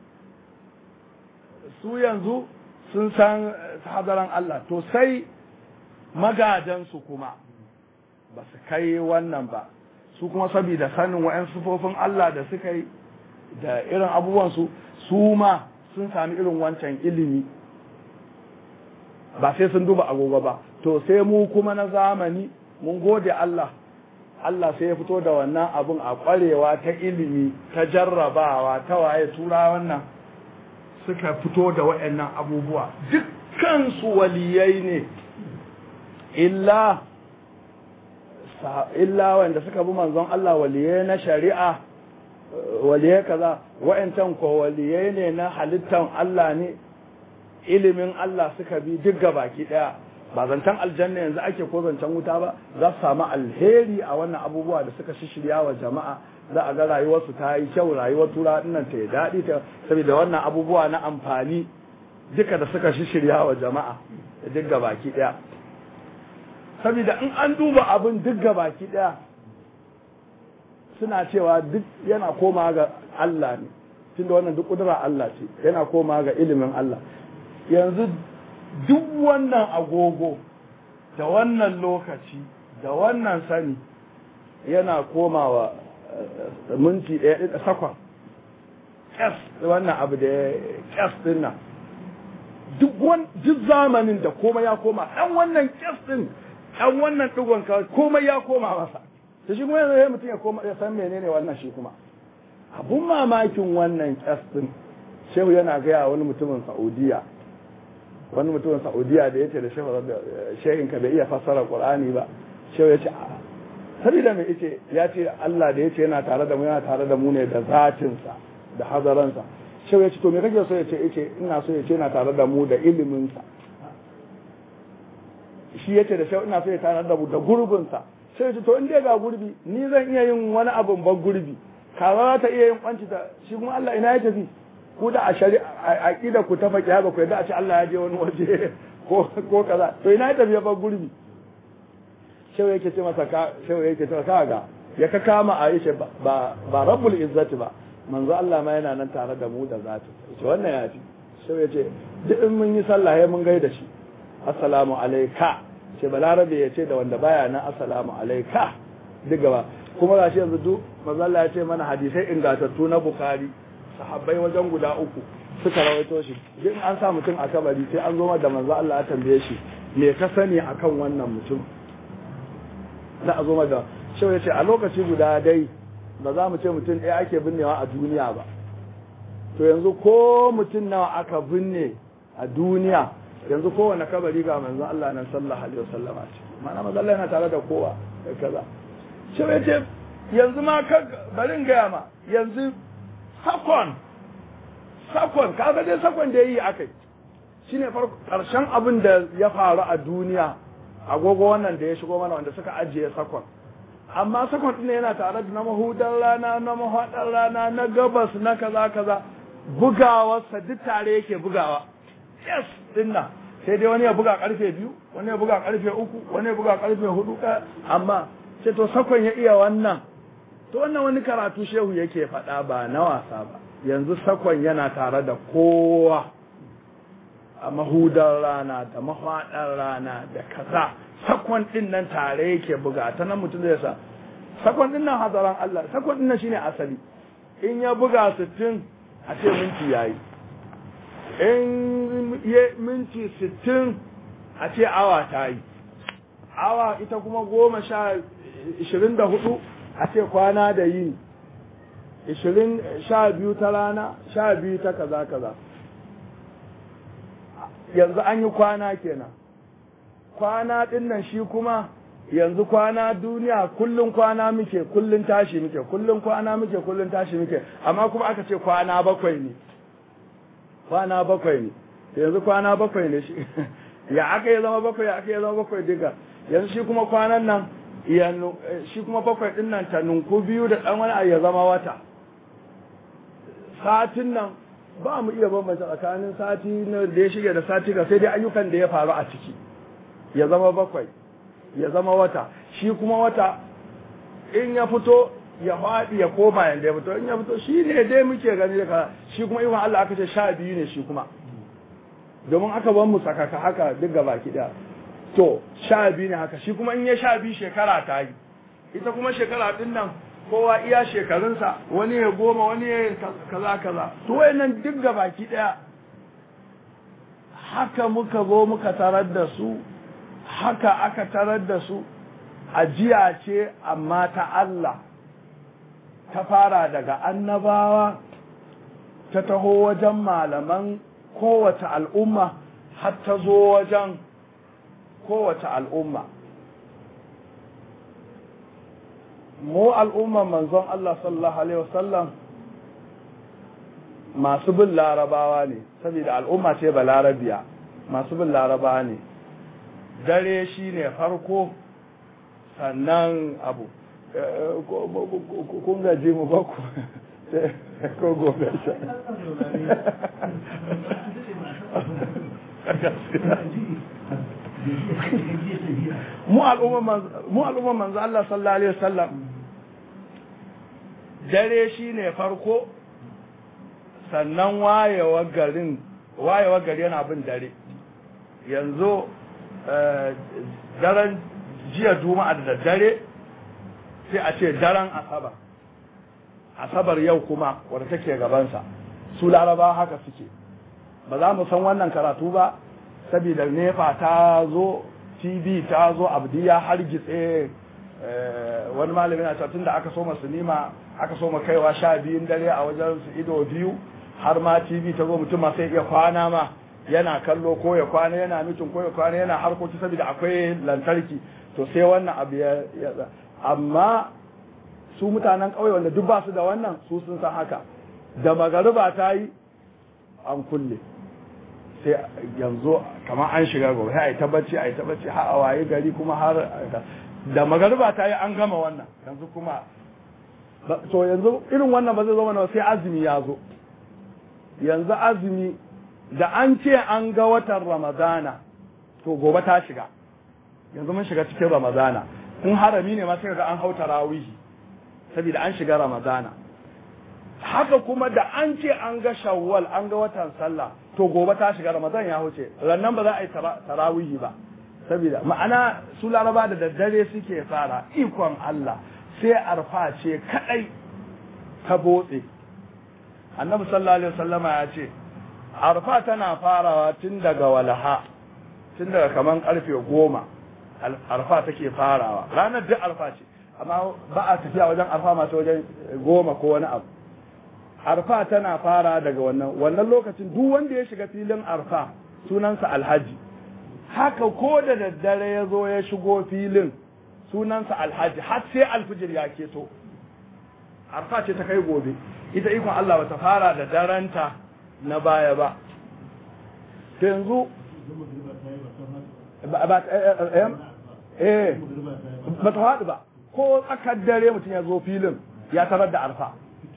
S1: su yanzu sun san hadaran Allah to sai magadansu kuma ba su kai wannan ba su kuma saboda sanin wa'yan sufofin Allah da suka yi da irin abubuwansu su ma sun sami irin wancan ilimi ba sai sun duba agogo ba to sai mu kuma na zamani mun gode Allah Allah sai ya fito da wannan abun a ƙwarewa ta ilimi ta jarrabawa ta waye tura wannan suka fito da waɗannan abubuwa dukkansu waliyai ne illa wanda suka bi manzon Allah waliyai na shari'a waliyai kaza waɗancan ko waliyai ne na halittan Allah ne ilimin Allah suka bi duk gabaki ɗaya ba zancen aljanna yanzu ake ko zancen wuta ba za su samu alheri a wannan abubuwa da suka shirya wa jama'a za a ga rayuwarsu ta yi kyau rayuwar tura dinnan ta yi daɗi ta saboda wannan abubuwa na amfani duka da suka shirya wa jama'a da duk gabaki ɗaya saboda in an duba abin duk gabaki ɗaya suna cewa duk yana koma ga Allah ne tunda wannan duk kudura Allah ce yana koma ga ilimin Allah yanzu duk wannan agogo da wannan lokaci da wannan sani yana komawa minti ɗaya sakon ƙas wannan abu da ƙas ɗin nan duk zamanin da komai ya koma ɗan wannan ƙas ɗin ɗan wannan ɗigon komai ya koma masa ta shi kuma yanzu mutum ya koma ya san menene wannan shi kuma abun mamakin wannan ƙas ɗin shehu yana gaya wani mutumin Saudiya da yace da shehin ka bai iya fassara Qur'ani ba shehu yace sabida me yace yace Allah da yace yana tare da mu ne da zatin sa da hadaran sa shehu yace to me kake so yace ina so yace yana tare da mu da ilimin sa shi yace da shehu ina so ya tare da mu da gurbin sa shehu yace to in dai ga gurbi ni zan iya yin wani abun ban gurbi kaza ta iya yin kwanci ta shi kuma Allah ina ya tafi ku da a shari'a aqida ku ta faki haka ku yadda a ce Allah ya je wani waje ko kaza to ina ya tafi ba gurbi shehu yake ce masa ga ya ka kama Aisha ba rabbul izzati ba manzo Allah ma yana nan tare da mu da zati ce wannan yafi shehu yace duk in mun yi sallah ya mun gaida shi assalamu alayka ce balarabe ya ce da wanda baya nan assalamu alayka duk gaba kuma gashi yanzu duk manzo Allah ya ce mana hadisai ingantattu na Bukhari sahabbai wajen guda uku suka rawaito shi duk an sa mutum a kabari sai an zo da manzo Allah ya tambaye shi me ka sani akan wannan mutum za a zo da shi ya ce a lokaci guda dai ba za mu ce mutum ɗaya ake binnewa a duniya ba to yanzu ko mutum nawa aka binne a duniya yanzu kowane kabari ga manzo Allah nan sallallahu alaihi wasallam ce ma'ana manzo Allah yana tare da kowa da kaza shi ya ce yanzu ma barin gaya ma yanzu sakon kaga dai sakon da yayi akai shine farko karshen abin da ya faru a duniya agogo wannan da ya shigo mana wanda suka ajiye sakon amma sakon din yana tare da na mahudan rana na mahadan rana na gabas na kaza bugawa duk tare yake bugawa yes dinna sai dai wani ya buga karfe 2 wani ya buga karfe 3 wani ya buga karfe 4 amma sai to sakon ya iya wannan to wannan wani karatu shehu yake faɗa ba na wasa ba yanzu sakon yana tare da kowa a mahudar rana da mahaɗar rana da kaza sakon ɗin nan tare yake buga ta nan mutum zai sa sakon ɗin nan hadaran Allah sakon ɗin nan shine asali in ya buga 60 a ce minti yayi in minti 60 a ce awa ta yi awa ita kuma 24 a ce kwana da yini 12 ta rana 12 ta kaza yanzu an yi kwana kenan kwana din nan shi kuma yanzu kwana duniya kullun kwana muke kullun tashi muke kullun kwana muke kullun tashi muke amma kuma aka ce kwana bakwai ne yanzu kwana bakwai ne shi ya aka yi zama bakwai diga yanzu shi kuma kwanan nan shi kuma bakwai din nan ta nunku biyu da dan wani ya zama wata satin nan ba mu iya bambanta tsakanin sati na da ya shige da sati ga sai dai ayyukan da ya faru a ciki ya zama bakwai ya zama wata shi kuma wata in ya fito ya faɗi ya koma yanda ya fito in ya fito shi ne dai muke gani da shi kuma ikon Allah aka ce 12 ne shi kuma domin aka ban mu sakaka haka duk gaba ki daya to 12 ne haka shi kuma in ya 12 shekara ta yi ita kuma shekara din nan kowa iya shekarunsa wani ya 10 wani ya kaza to wayannan duk gaba ki daya haka muka zo muka tarar da su haka aka tarar da su ajiya ce amma ta Allah ta fara daga annabawa ta taho wajen malaman kowace al'umma har ta zo wajen kowace al'umma mu al'umman manzon Allah sallallahu alaihi wasallam masu bin larabawa ne saboda al'umma ce ba larabiya masu bin larabawa ne dare shine farko sannan abu kun gaji mu ba ku ko gobe sha mu al'umma manzo Allah sallallahu alaihi wasallam dare shine farko sannan wayewa gari yana bin dare yanzu daren jiya juma'a da dare sai a ce daren asabar yau kuma wadda take gabansa su laraba haka suke ba za mu san wannan karatu ba saboda nefa ta zo tv ta zo abdiya har gitse wani malamin a tun da aka soma sinima aka soma kaiwa 12 dare a wajen su ido biyu har ma tv ta zo mutum ma sai iya kwana ma yana kallo ko ya kwana yana mitin ko ya kwana yana harkoki saboda akwai lantarki to sai wannan abu ya amma su mutanen ƙauye wanda duk ba su da wannan su sun san haka da magariba ta yi an kulle sai yanzu kamar an shiga gobe sai a yi tabbaci har a waye gari kuma har da magariba ta yi an gama wannan yanzu kuma to yanzu irin wannan ba zai zo mana sai azumi ya zo yanzu azumi da an ce an ga watan ramadana to gobe ta shiga yanzu mun shiga cikin ramadana in harami ne ma sai ga an hau tarawihi saboda an shiga ramadana haka kuma da an ce an ga shawwal an ga watan sallah to gobe ta shiga ramadan ya huce rannan ba za a yi tarawihi ba saboda ma'ana su laraba da daddare suke fara ikon Allah sai arfa ce kadai ta botse annabi sallallahu alaihi wasallama ya ce arfa tana farawa tun daga walaha tun daga kaman karfe 10 arfa take farawa ranar duk arfa ce amma ba a tafiya wajen arfa masu wajen 10 ko wani abu arfa tana fara daga wannan lokacin duk wanda ya shiga filin arfa sunansa alhaji haka ko da daddare ya zo ya shigo filin sunansa alhaji har sai alfijir ya keto arfa ce ta kai gobe ita ikon Allah ba ta fara da daranta na baya ba yanzu ba ta haɗu ba ko tsakar dare mutum ya zo filin ya tarar da arfa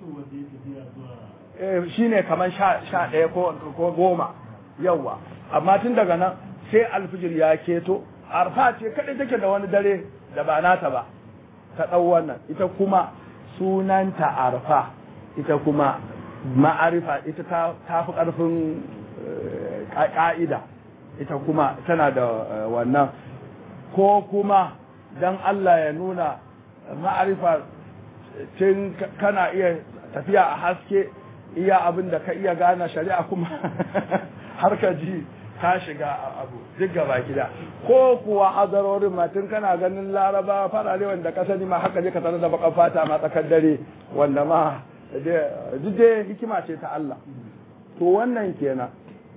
S1: shi ne kamar 11 ko 10 yawa amma tun daga nan sai alfijir ya keto arfa ce kaɗai take da wani dare da ba nata ba ta ɗau wannan ita kuma sunanta arfa ita kuma ma'arifa ita ta fi ƙarfin ƙa'ida ita kuma tana da wannan ko kuma don Allah ya nuna ma'arifa tun kana iya tafiya a haske iya abin da ka iya gane shari'a kuma har ka ji ka shiga abu duk gaba gida ko kuwa hadarorin ma tun kana ganin laraba farare wanda ka sani ma haka je ka tare da bakan fata ma tsakar dare wanda ma duk dai hikima ce ta Allah to wannan kenan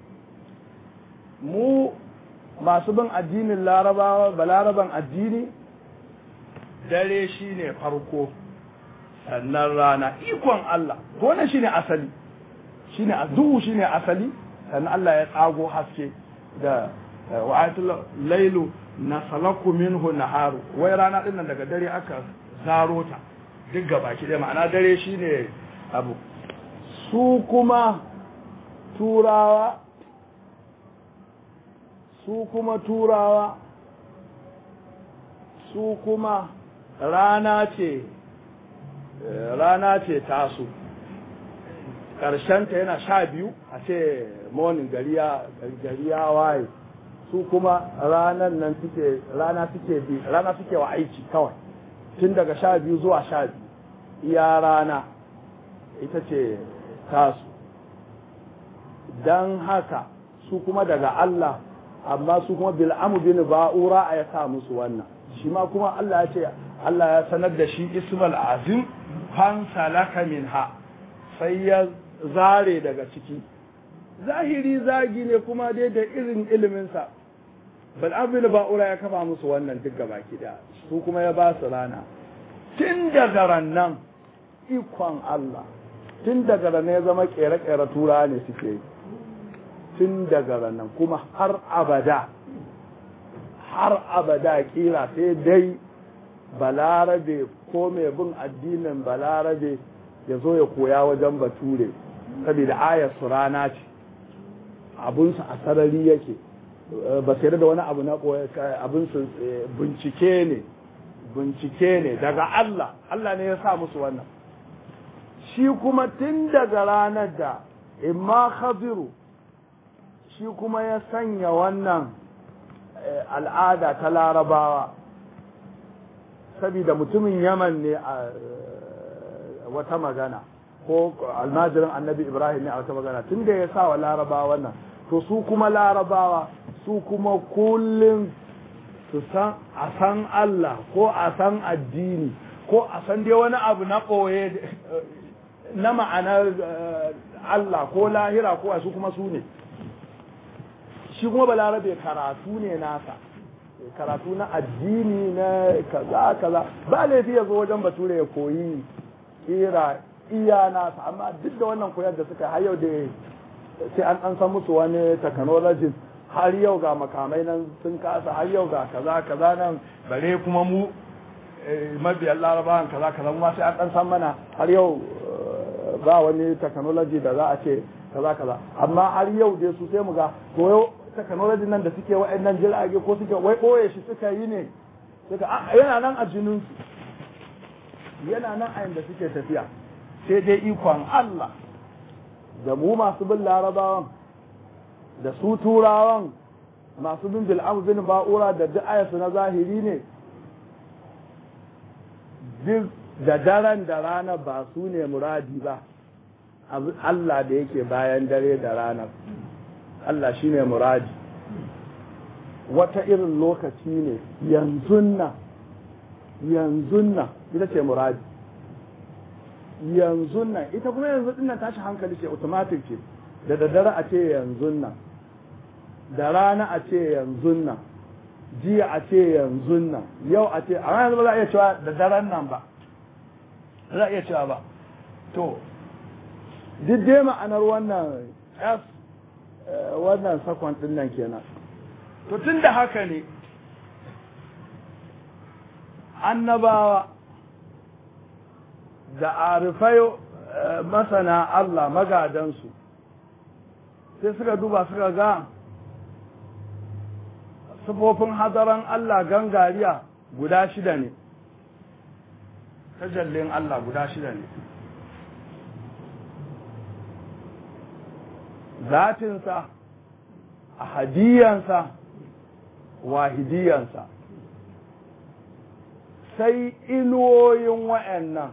S1: mu masu bin addinin larabawa balaraban addini dare shine farko sannan rana ikon Allah wannan shine asali shine duhu shine asali sannan Allah ya tsago haske da wa'atul lailu nasalaku minhu naharu wai rana din nan daga dare aka zaro ta duk gabaki dai ma'ana dare shine abu su kuma turawa su kuma rana ce rana ce taso ƙarshenta yana 12 a ce morning gari ya waye su kuma rana suke wa aiki kawai tun daga 12 zuwa 12 iya rana ita ce tasu don haka su kuma daga Allah amma su kuma bil'amu bin ba'ura ya sa musu wannan shi ma kuma Allah ya ce Allah ya sanar da shi ismal azim fansalaka minha sai ya zare daga ciki zahiri zagi ne kuma dai da irin iliminsa bil'amu bin ba'ura ya kafa musu wannan duk gaba kida su kuma ya ba su rana tun daga rannan ikon Allah tun daga rannan ya zama kere-kere tura ne suke yi tun daga rannan kuma har abada kira sai dai balarabe ko mai bin addinin balarabe ya zo ya koya wajen bature saboda ayar su rana ce abinsu a sarari yake ba sai da wani abu na abinsu bincike ne daga Allah ne ya sa musu wannan shi kuma tun daga ranar da imma Khadiru shi kuma ya sanya wannan al'ada ta larabawa saboda mutumin yaman ne a wata magana ko almajirin annabi ibrahim ne a wata magana tun da ya sa wa larabawa wannan to su kuma larabawa su kuma kullum su san a san Allah ko a san addini ko a san dai wani abu na ɓoye na ma'anar Allah ko lahira ko su kuma su ne shi kuma balarabe karatu ne nasa karatu na addini na kaza ba laifi ya zo wajen bature ya koyi kira iya nasa amma duk da wannan koyar da suka har yau da sai an san musu wani technology har yau ga makamai nan sun kasa har yau ga kaza nan bare kuma mu mabiyan larabawan kaza kuma sai an san mana har yau ba wani technology da za a ce kaza amma har yau dai su sai mu ga koyo technology nan da suke wa'annan jirage ko suke wai boye shi suka yi ne yana nan a jinin su yana nan a yanda suke tafiya sai dai ikon Allah da mu masu bin larabawan da su turawan masu bin bil'am bin ba'ura da duk ayatu na zahiri ne duk da daren da rana ba su ne muradi ba Allah da yake bayan dare da ranar Allah shi ne muradi wata irin lokaci ne yanzun nan ita ce muradi yanzun nan ita kuma yanzu dinnan tashi hankali ce automatic ce da daddare a ce yanzun nan da rana a ce yanzun nan jiya a ce yanzun nan yau a ce a ranar ba za a iya cewa da daren nan ba za a iya cewa ba to duk dai ma'anar wannan sakon din nan kenan to tun da haka ne annabawa da arifai masana Allah magadansu sai suka duba suka ga sifofin hadaran Allah gangariya guda 6 ne tajallin Allah guda 6 ne zatinsa ahadiyansa wahidiyansa sai inuwoyin wa'annan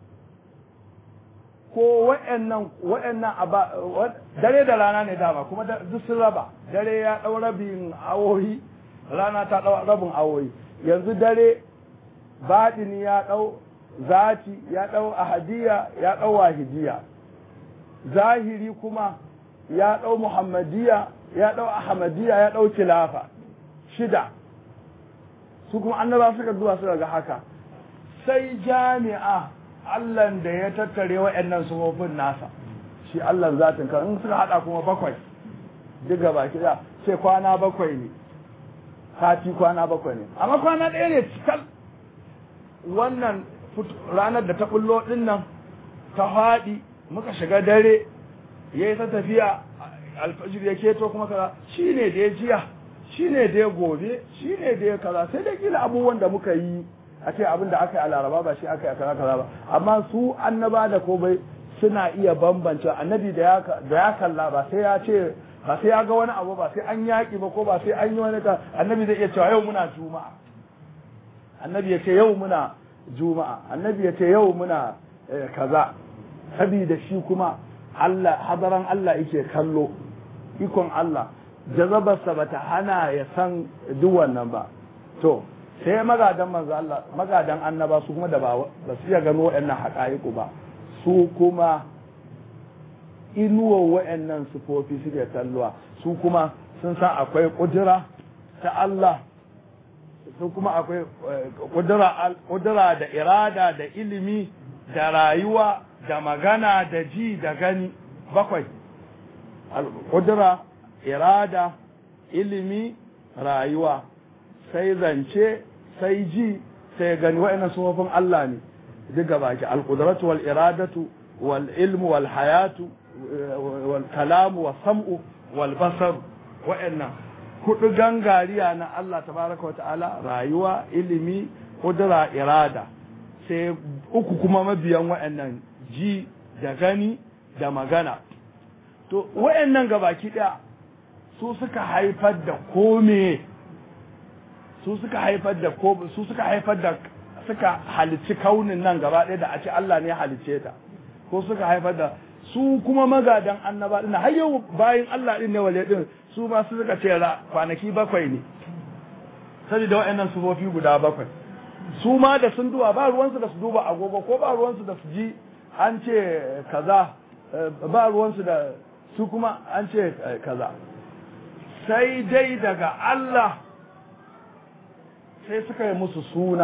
S1: ko wa'annan dare da rana ne dama kuma duk sun raba dare ya ɗau rabin awoyi rana ta ɗau rabin awoyi yanzu dare baɗini ya ɗau zati ya ɗau ahadiya ya ɗau wahidiya zahiri kuma ya ɗau muhammadiya ya ɗau ahmadiyya ya ɗau khilafa 6 su kuma annaba suka zuwa suka ga haka sai jami'a Allahn da ya tattare wa'annan sufofin nasa shi Allahn zatin kan in suka hada kuma 7 duk gaba kida sai kwana 7 ne sati kwana 7 ne amma kwana ɗaya ne cikal wannan ranar da ta bullo din nan ta haɗi muka shiga dare yayi ta tafiya alfajir ya keto kuma kaza shine da ya jiya shine da ya gobe shine da ya kaza sai da kila abubuwan da muka yi a ce abin da aka yi a laraba ba shi aka yi a kaza ba amma su annaba da ko bai suna iya bambance annabi da ya kalla ba sai ya ce ba sai ya ga wani abu ba sai an yaƙi ba ko ba sai an yi wani ka annabi zai iya cewa yau muna juma'a annabi ya ce yau muna juma'a annabi ya ce yau muna kaza sabida shi kuma Allah hadaran Allah yake kallo ikon Allah jazabarsa bata hana ya san duk wannan ba to sai magadan manzo Allah magadan annaba su kuma da ba su iya gano waɗannan haƙa'iƙu ba su kuma inuwa waɗannan sufofi suke kalluwa su kuma sun san akwai ƙudura ta Allah su kuma akwai ƙudura da irada da ilimi da rayuwa da magana da ji da gani bakwai ƙudura irada ilimi rayuwa sai zance sai ji sai gani wa'annan sufofin Allah ne duk baki al-qudratu wal iradatu wal ilmu wal hayatu wal kalamu was sam'u wal basar wa'annan hudu gangariya na Allah tabaraka wa ta'ala rayuwa ilimi kudura irada sai uku kuma mabiyan wa'annan ji da gani da magana to wa'annan gabaki daya su suka haifar da kome su suka haifar da suka halicci kaunin nan gaba ɗaya da a ce Allah ne halicce ta ko suka haifar da su kuma magadan annaba din har yau bayin Allah din ne wale din su ma su suka ce kwanaki bakwai ne saboda wayannan sufofi guda bakwai su ma da sun duba ba ruwansu da su duba agogo ko ba ruwansu da su ji an ce kaza ba ruwansu da su kuma an ce kaza sai dai daga Allah sai suka yi musu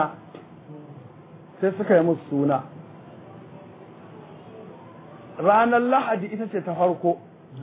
S1: suna ranar lahadi ita ce ta farko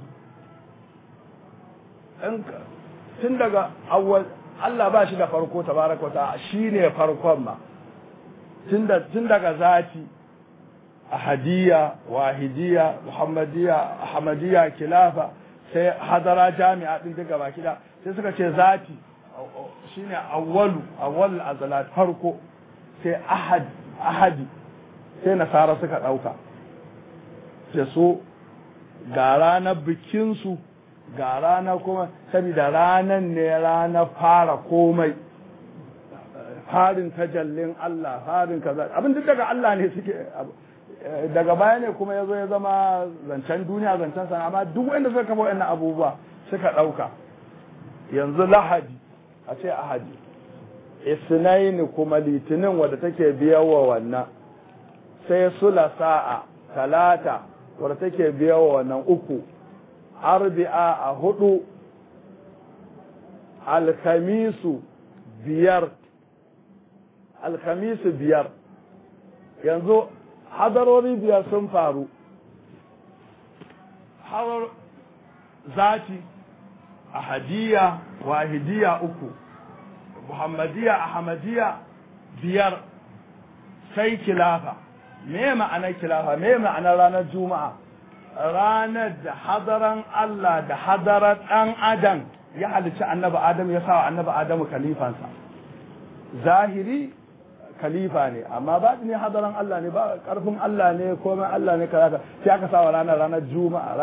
S1: tun daga awwal Allah ba shi da farko tabaraka wata shi ne farkon ma tun daga zati ahadiyya wahidiyya muhammadiyya ahmadiyya kilafa sai hadara jami'a din daga baki da sai suka ce zati shine awwal azalat farko sai ahadi sai nasara suka dauka sai so ga ranar bikinsu ga ranar kuma saboda ranar ne ranar fara komai farin tajallin Allah farin kaza abin duk daga Allah ne suke daga baya ne kuma yazo ya zama zancen duniya zancen sana amma duk wanda suka kafa wannan abubuwa suka dauka yanzu lahadi a ce ahadi isnaini kuma litinin wadda take biyawa wannan sai sulasa'a talata wadda take biyawa wannan uku arbi'a a hudu alkhamisu biyar yanzu hadarori biyar sun faru hadar zati ahadiyya wahidiyya uku muhammadiyya ahmadiyya biyar sai kilafa me ma'anar kilafa me ma'anar ranar juma'a ranar da hadaran Allah da hadarar dan adam ya halicci annabi adam ya sa annabi adamu khalifansa zahiri khalifa ne amma ba ne hadaran Allah ne ba karfin Allah ne komai Allah ne kaza sai aka sa ranar juma'a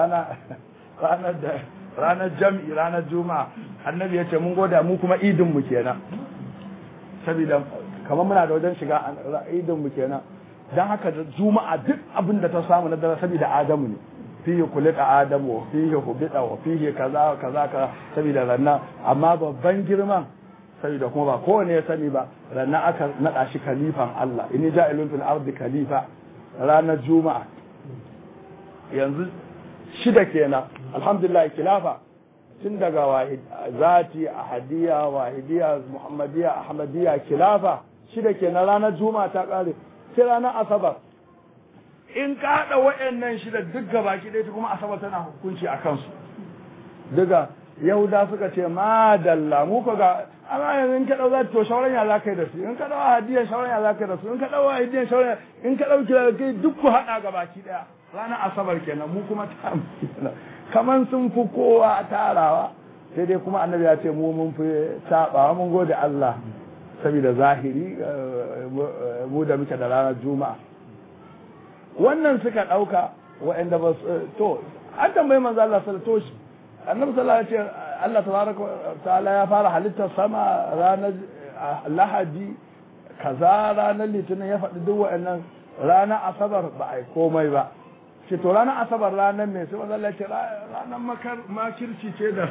S1: ranar jam'i ranar juma'a annabi ya ce mun goda mu kuma idin mu kenan saboda kamar muna da wajen shiga idin mu kenan dan haka da juma'a duk abin da ta samu na dare saboda adamu ne fihi kulika adamu fihi hubida wa fihi kaza saboda ranna amma babban girman saboda kuma ba kowane ya sani ba ranna aka nada shi khalifan Allah inni ja'ilun fil ardi khalifa ranar juma'a yanzu shida kenan alhamdulillah khilafa tun daga zati ahadiyya wahidiyya muhammadiyya ahmadiyya khilafa shida kenan ranar juma'a ta kare sai ranar asabar in ka hada wayannan shida duk gabaki ɗaya kuma asabar tana hukunci a kansu daga yahuda suka ce madalla mu ko ga amma yanzu in ka dau zati to shauran ya zaka yi da su in ka dau ahadiyya shauran ya zaka yi da su in ka dau wahidiyya shauran in ka dauki kai duk ku hada gabaki ɗaya ranar asabar kenan mu kuma ta kaman sun fi kowa tarawa sai dai kuma annabi ya ce mu mun fi sabawa mun gode Allah saboda zahiri mu da muke da ranar juma'a wannan suka ɗauka wa'anda ba to an tambayi manzo Allah sallallahu alaihi wasallam annabi sallallahu alaihi wasallam Allah tabaraka ta'ala ya fara halittar sama ranar lahadi kaza ranar litinin ya faɗi duk wa'annan ranar asabar ba a yi komai ba ce to ranar asabar ranar mai sai manzo Allah ce ranar makirci ce da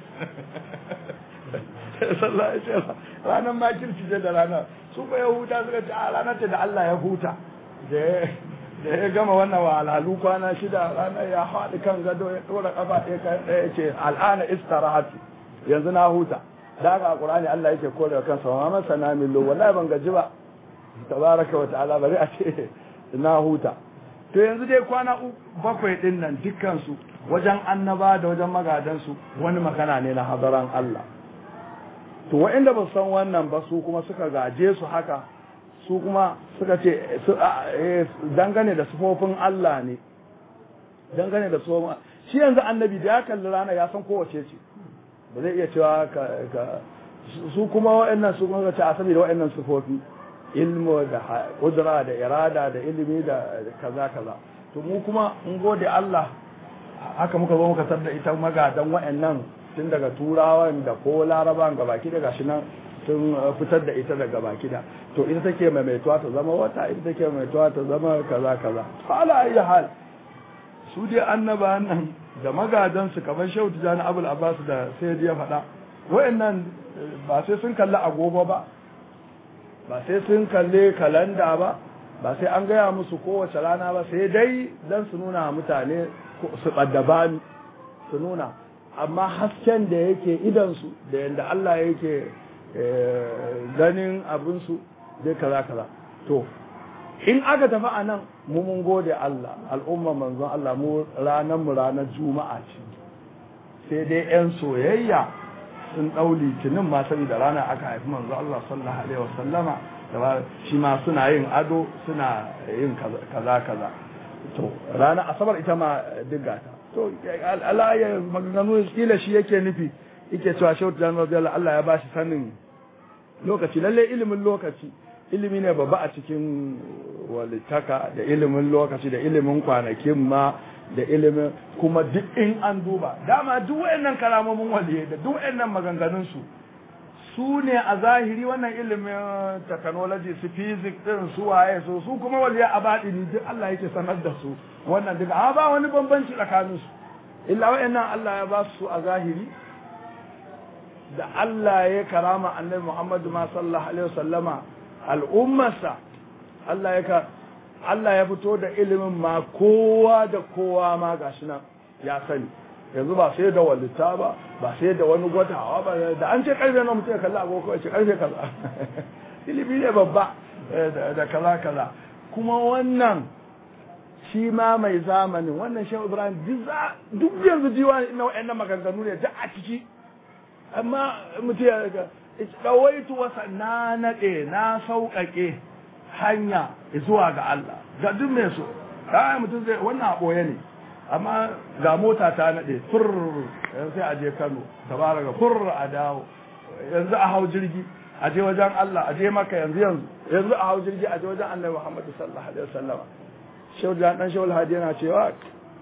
S1: sallallahu alaihi wasallam ranar makirci ce da ranar su ba yahuda suka ce a ranar ce da Allah ya huta da ya gama wannan wa alhalu kwana shida ranar ya haɗi kan gado ya ɗora ƙafa ɗaya ce al'ana istirahatu yanzu na huta da haka a ƙur'ani Allah yake kore wa kansa wa man sana min lu wallahi ban gaji ba tabaraka wa ta'ala bari a ce na huta to yanzu dai kwana 7 din nan dukkan su wajen annaba da wajen magadan su wani magana ne na hadaran Allah to waɗanda ba san wannan ba su kuma suka gaje su haka su kuma suka ce dangane da sufofin Allah ne dangane da sufofin shi yanzu annabi da ya kalli rana ya san kowace ce ba zai iya cewa su kuma waɗannan su kuma ce a saboda waɗannan sufofi ilmu da kudura da irada da ilimi da kaza kaza to mu kuma in gode Allah haka muka zo muka tar da ita magadan waɗannan tun daga turawan da ko laraban gabaki da gashi nan sun fitar da ita daga baki da to ita take maimaituwa ta zama wata ita take maimaituwa ta zama kaza kaza ala ayi hal su dai annaba nan da magadan su kamar Shehu Tijani Abul Abbas da sai ya faɗa wayannan ba sai sun kalli agogo ba ba sai sun kalle kalanda ba sai an gaya musu kowace rana ba sai dai dan su nuna mutane su ɓaddabani su nuna amma hasken da yake idansu da yadda Allah yake ganin abinsu dai kaza kaza to in aka tafi a nan mu mun gode Allah al'umma manzon Allah mu ranar juma'a ce sai dai yan soyayya sun ɗau litinin ma saboda ranar aka haifi manzon Allah sallallahu alaihi wasallama da shi ma suna yin ado suna yin kaza kaza to ranar asabar ita ma diggata to Allah ya maganganu kila shi yake nufi yake cewa Shehu Tijani radiyallahu Allah ya bashi sanin lokaci lalle ilimin lokaci ilimi ne babba a cikin walitaka da ilimin lokaci da ilimin kwanakin ma da ilimin kuma duk in an duba dama duk wayannan karamomin waliyai da duk wayannan maganganun su ne a zahiri wannan ilimin technology su physics din su waye su kuma waliyai a baɗini duk Allah yake sanar da su wannan duka amma ba wani bambanci tsakanin su illa wayannan Allah ya ba su a zahiri da Allah ya karama annabi Muhammad ma sallallahu alaihi wasallama al'ummarsa Allah ya fito da ilimin ma kowa da kowa ma gashi nan ya sani yanzu ba sai da walita ba sai da wani gwatawa ba da an ce karfe na mutum ya kalli agogo ya ce karfe kaza ilimi ne babba da kaza kaza kuma wannan shi ma mai zamanin wannan Shehu Ibrahim duk yanzu diwani na wa'annan maganganu ne da a ciki amma mutum ya ga ɗawaitu wasa na naɗe na sauƙaƙe hanya zuwa ga Allah ga duk mai so ɗaya mutum zai wannan a ɓoye ne amma ga mota ta naɗe fur sai a je Kano tabaraka fur a dawo yanzu a hau jirgi a je wajen Allah a je maka yanzu a hau jirgi a je wajen Annabi Muhammad sallallahu alaihi wasallam Shehu dan Shehu Hadi yana cewa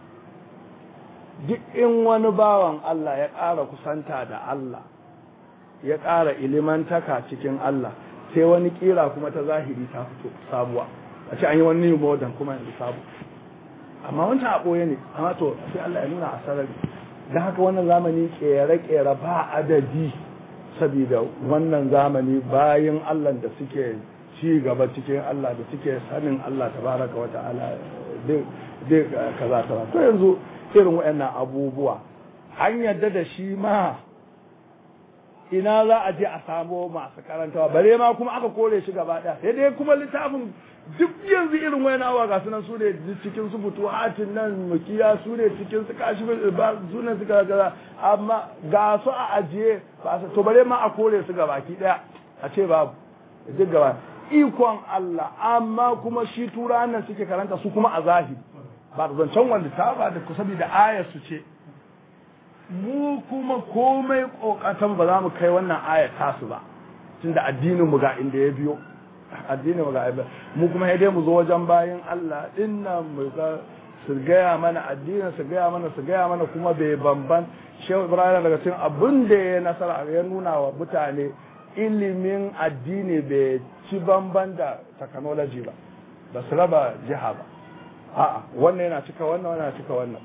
S1: duk in wani bawan Allah ya ƙara kusanta da Allah ya ƙara ilimantaka cikin Allah sai wani kira kuma ta zahiri ta fito sabuwa a ce an yi wani new modern kuma yanzu sabu amma wancan a ɓoye ne amma to sai Allah ya nuna a sarari don haka wannan zamani ƙere-ƙere ba adadi saboda wannan zamani bayan Allah da suke ci gaba cikin Allah da suke sanin Allah tabaraka wa ta'ala dai kaza to yanzu irin waɗannan abubuwa an yadda da shi ma ina za a je a samo masu karantawa bare ma kuma aka kore shi gaba ɗaya sai dai kuma littafin duk yanzu irin wayan awa ga sunan su ne cikin su futuhatin nan mukiya su ne cikin su kashi su ne suka gaza amma ga su a ajiye ba to bare ma a kore su gaba ki ɗaya a ce babu duk gaba ikon Allah amma kuma shi turawan nan suke karanta su kuma a zahiri ba da zancen wanda ta ba da kusa da ayar su ce mu kuma komai kokatan ba za mu kai wannan ayar tasu ba tunda addinin mu ga inda ya biyo addinin mu ga mu kuma sai dai mu zo wajen bayin Allah dinnan mu ga su gaya mana addinin su gaya mana kuma bai bamban Shehu Ibrahim daga cikin abin da ya nasara ya nuna wa mutane ilimin addini bai ci bamban da technology ba su raba jiha ba a'a wannan yana cika wannan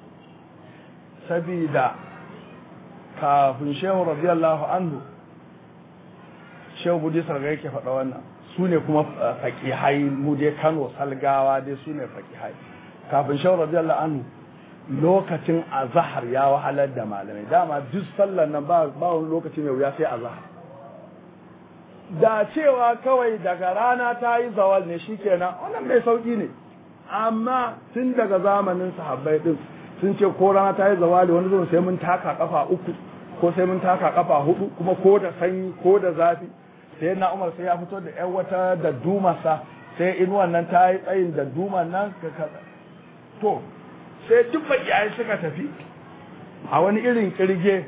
S1: sabida kafin Shehu radiyallahu anhu Shehu Budi Sarga yake faɗa wannan su ne kuma faƙihai mu dai Kano Salgawa dai su ne faƙihai kafin Shehu radiyallahu anhu lokacin azhar ya wahalar da malamai dama duk sallar nan ba wani lokaci mai wuya sai azhar da cewa kawai daga rana ta yi zawal ne shikenan wannan mai sauki ne amma tun daga zamanin sahabbai din sun ce ko rana ta yi zawali wani zuwa sai mun taka kafa 3 ko sai mun taka kafa 4 kuma ko da sanyi ko da zafi sai na Umar sai ya fito da ƴan wata da dumarsa sai inuwan nan ta yi tsayin da duman nan to sai duk bakiyaye suka tafi a wani irin kirge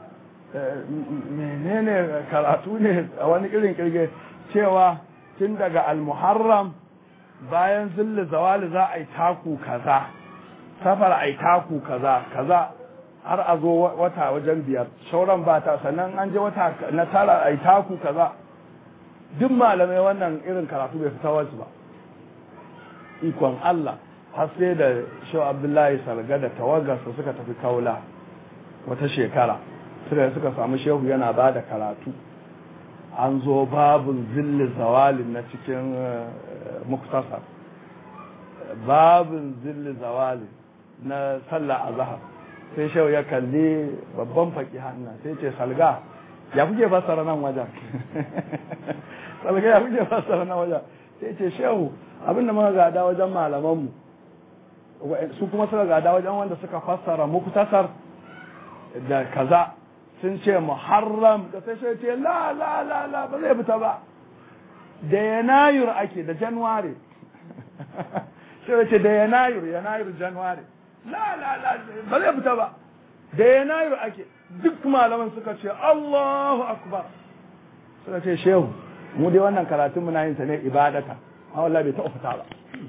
S1: menene karatu ne a wani irin kirge cewa tun daga al-muharram bayan zilli zawali za a yi taku kaza safar a yi taku kaza har a zo wata wajen 5 shauran ba ta sannan an je wata na tara a yi taku kaza duk malamai wannan irin karatu bai fita wasu ba ikon Allah har sai da Shehu Abdullahi Sarga da tawagarsa suka tafi Kaula wata shekara suka samu shehu yana ba da karatu an zo babun zilli zawalin na cikin muktasar babun zilli zawalin na sallah azhar sai shehu ya kalli babban faqihan nan sai ce Salga ya kuke fassara nan wajen Salga ya kuke fassara nan wajen sai ce shehu abinda muka gada wajen malamanmu su kuma suka gada wajen wanda suka fassara muktasar da kaza sun ce muharram da sai sai ce la ba zai fita ba da yanayur ake da januwari sai ce da yanayur januwari la ba zai fita ba da yanayur ake duk malaman suka ce Allahu akbar suka ce shehu mu dai wannan karatun muna yin sa ne ibadata amma wallahi bai taɓa fita ba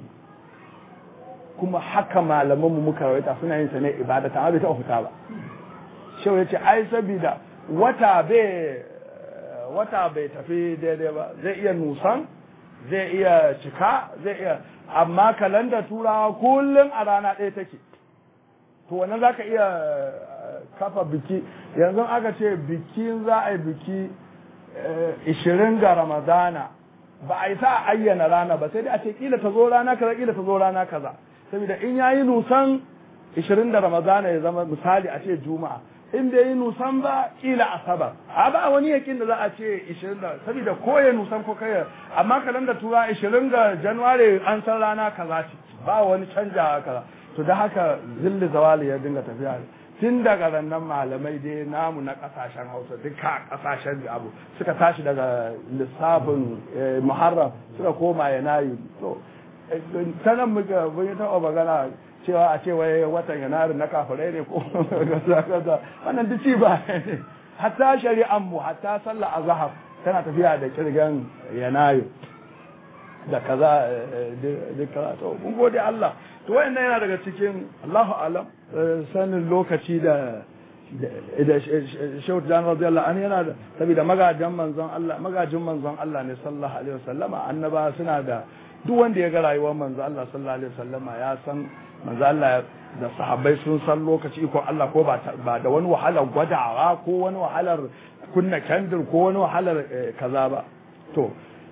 S1: kuma haka malaman mu muka rawaita suna yin sa ne ibadata amma bai taɓa fita ba shehu ya ce ai sabida wata bai tafi daidai ba zai iya nusan zai iya cika zai iya amma kalandar turawa kullum a rana ɗaya take to wannan za ka iya kafa biki yanzu aka ce bikin za a yi biki 20 ga ramadana ba a yi sa ayyana rana ba sai dai a ce kila ta zo rana kaza kila ta zo rana kaza saboda in yayi nusan 20 da ramadana ya zama misali a ce juma'a in bai yi nusan ba kila asabar a ba wani yakin da za a ce 20 da saboda ko ya nusan ko kai amma kalanda tura 20 ga january an san rana kaza ce ba wani canja kaza to da haka zilli zawali ya dinga tafiya tun daga rannan malamai dai namu na kasashen Hausa duka kasashen abu suka tashi daga lissafin Muharram suka koma Yanayi to sanan muka mun taɓa magana cewa a ce wai watan Yanari na kafirai ne ko kaza wannan duk ci ba hatta shari'an mu hatta sallar azhar tana tafiya da kirgan Yanayi da kaza duka to mun gode Allah to wayannan yana daga cikin Allahu alam sanin lokaci da Shehu Jan radiyallahu anhu yana da saboda magajin manzon Allah ne sallallahu alaihi wasallama annaba suna da duk wanda ya ga rayuwar manzon Allah sallallahu alaihi wasallama ya san manzon Allah da sahabbai sun san lokaci ko Allah ko ba da wani wahalar gwadawa ko wani wahalar kunna kandir ko wani wahalar kaza ba to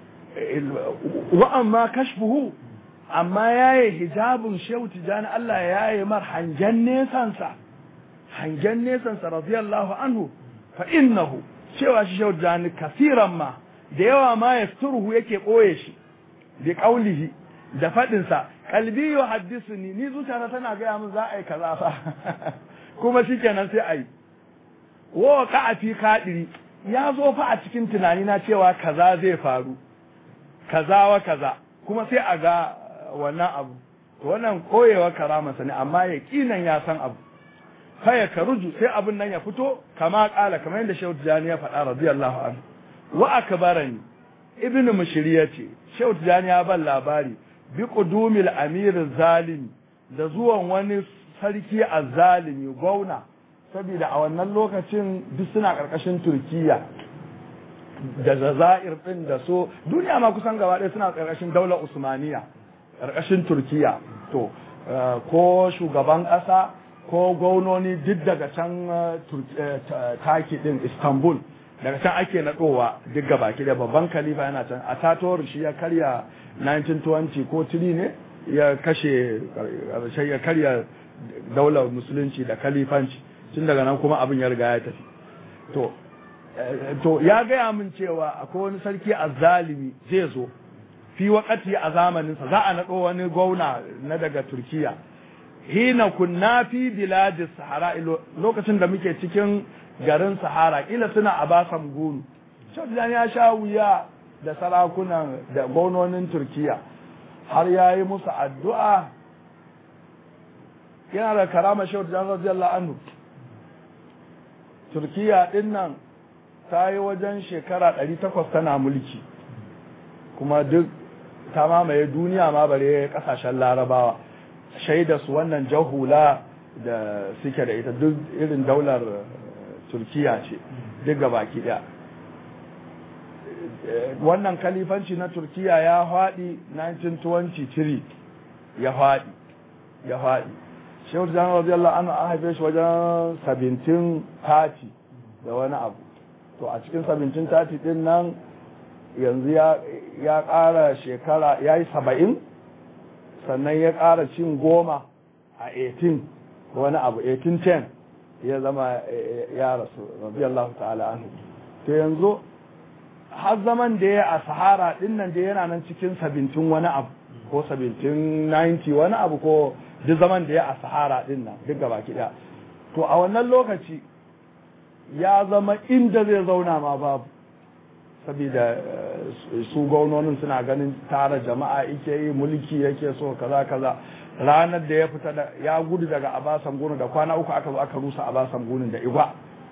S1: wa amma kashfuhu amma yayi hijabun Shehu Tijani Allah yayi mar hangen nesansa radiyallahu anhu fa innahu cewa shi Shehu Tijani kasiran ma da yawa ma yasturuhu yake koye shi bi qaulihi da fadin sa qalbi yuhaddithuni ni zuciyata tana ga mun za a yi kaza fa kuma shikenan sai ayi wa ka fi kadiri ya zo fa a cikin tunani na cewa kaza zai faru kaza wa kaza kuma sai a ga wannan abu wannan koyewa karamarsa ne amma yaqinan ya san abu kai ka ruju sai abin nan ya fito kama kala kamar yadda Shehu Tijani ya faɗa radiyallahu anhu wa akbarani ibnu mushri yace shehu tijani ya ban labari bi qudumil amir zalim da zuwan wani sarki azzalimi gauna saboda a wannan lokacin duk suna karkashin Turkiya da Jazair din da so duniya ma kusan gaba ɗaya suna karkashin daular Usmaniya karkashin Turkiya to ko shugaban ƙasa ko gwamnoni duk daga can taki din Istanbul daga can ake naɗowa duk gaba ki da babban khalifa yana can a Ataturk shi ya karya 1920 ko 3 ne ya kashe ya karya daular musulunci da khalifanci tun daga nan kuma abin ya riga ya tafi to ya gaya min cewa akwai wani sarki azzalimi zai zo fi wakati a zamaninsa za a naɗo wani gwamna na daga Turkiya hina kunna fi biladis sahara lokacin da muke cikin garin sahara kila suna a basan gunu shaudan ya sha wuya da sarakunan da gwamnonin Turkiya har ya yi musu addu'a yana da karama shaudan radiyallahu anhu Turkiya din nan ta yi wajen shekara 800 tana mulki kuma duk ta mamaye duniya ma bare kasashen larabawa shaida su wannan jahula da suke da ita duk irin daular Turkiya ce duk gabaki daya wannan kalifanci na Turkiya ya faɗi 1923 ya faɗi Shehu Tijjani radiyallahu anhu an haife shi wajen 1730 da wani abu to a cikin 1730 din nan yanzu ya ƙara shekara ya yi 70 sannan ya ƙara cin 10 a 18 wani abu 1810 ya zama ya rasu radiyallahu ta'ala anhu to yanzu har zaman da ya a sahara din nan da yana nan cikin 17 wani abu ko 1790 wani abu ko duk zaman da ya a sahara din nan duk gaba ɗaya to a wannan lokaci ya zama inda zai zauna ma babu saboda su gwamnonin suna ganin tara jama'a yake yi mulki yake so kaza kaza ranar da ya fita da ya gudu daga abasan gunu da kwana uku aka zo aka rusa abasan gunun da igwa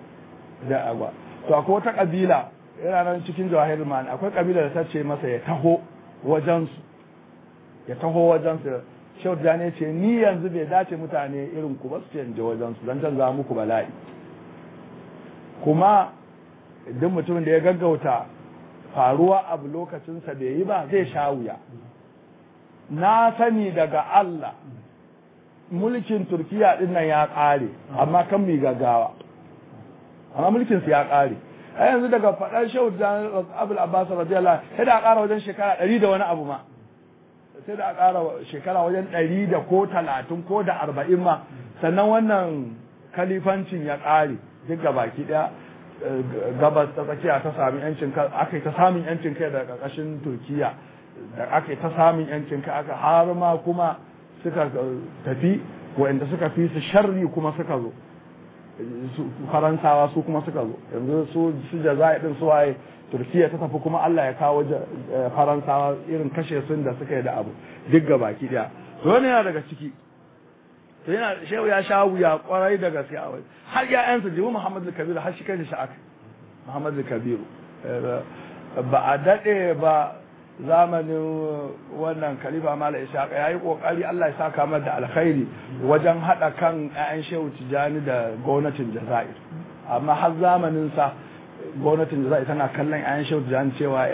S1: to akwai wata kabila yana nan cikin jawahir ma'ani akwai kabila da ta ce masa ya taho wajensu Shehu Tijjani ce ni yanzu bai dace mutane irin ku ba su ce je wajensu don canza muku bala'i kuma duk mutumin da ya gaggauta faruwa abu lokacinsa bai yi ba zai sha wuya na sani daga Allah mulkin Turkiya din nan ya ƙare amma kan mu gaggawa amma mulkin su ya ƙare a yanzu daga faɗar Shehu Tijjani Abul Abbas radiyallahu sai da ƙara wajen shekara 100 da wani abu ma sai da ƙara shekara wajen 100 da ko 30 ko da 40 ma sannan wannan kalifancin ya ƙare duk gabaki ɗaya gabas ta tsakiya ta sami yancin kai aka yi ta samun yancin kai daga ƙarƙashin Turkiya da aka yi ta samun yancin kai aka har ma kuma suka tafi waɗanda suka fi su sharri kuma suka zo Faransawa su kuma suka zo yanzu su Jazair din su waye Turkiya ta tafi kuma Allah ya kawo Faransawa irin kashe sun da suka yi da abu duk gabaki daya to ne yana daga ciki to yana shehu ya sha wuya kwarai da gaske a wai har ya'yansa jibu Muhammad al-Kabir har shi kanshi aka Muhammad al-Kabir ba a dade ba zamanin wannan khalifa Mala Ishaq yayi kokari Allah ya saka masa da alkhairi wajen hada kan ƴaƴan Shehu Tijani da gwamnatin Jazair amma har zamanin sa gwamnatin Jazair tana kallon ƴaƴan Shehu Tijani cewa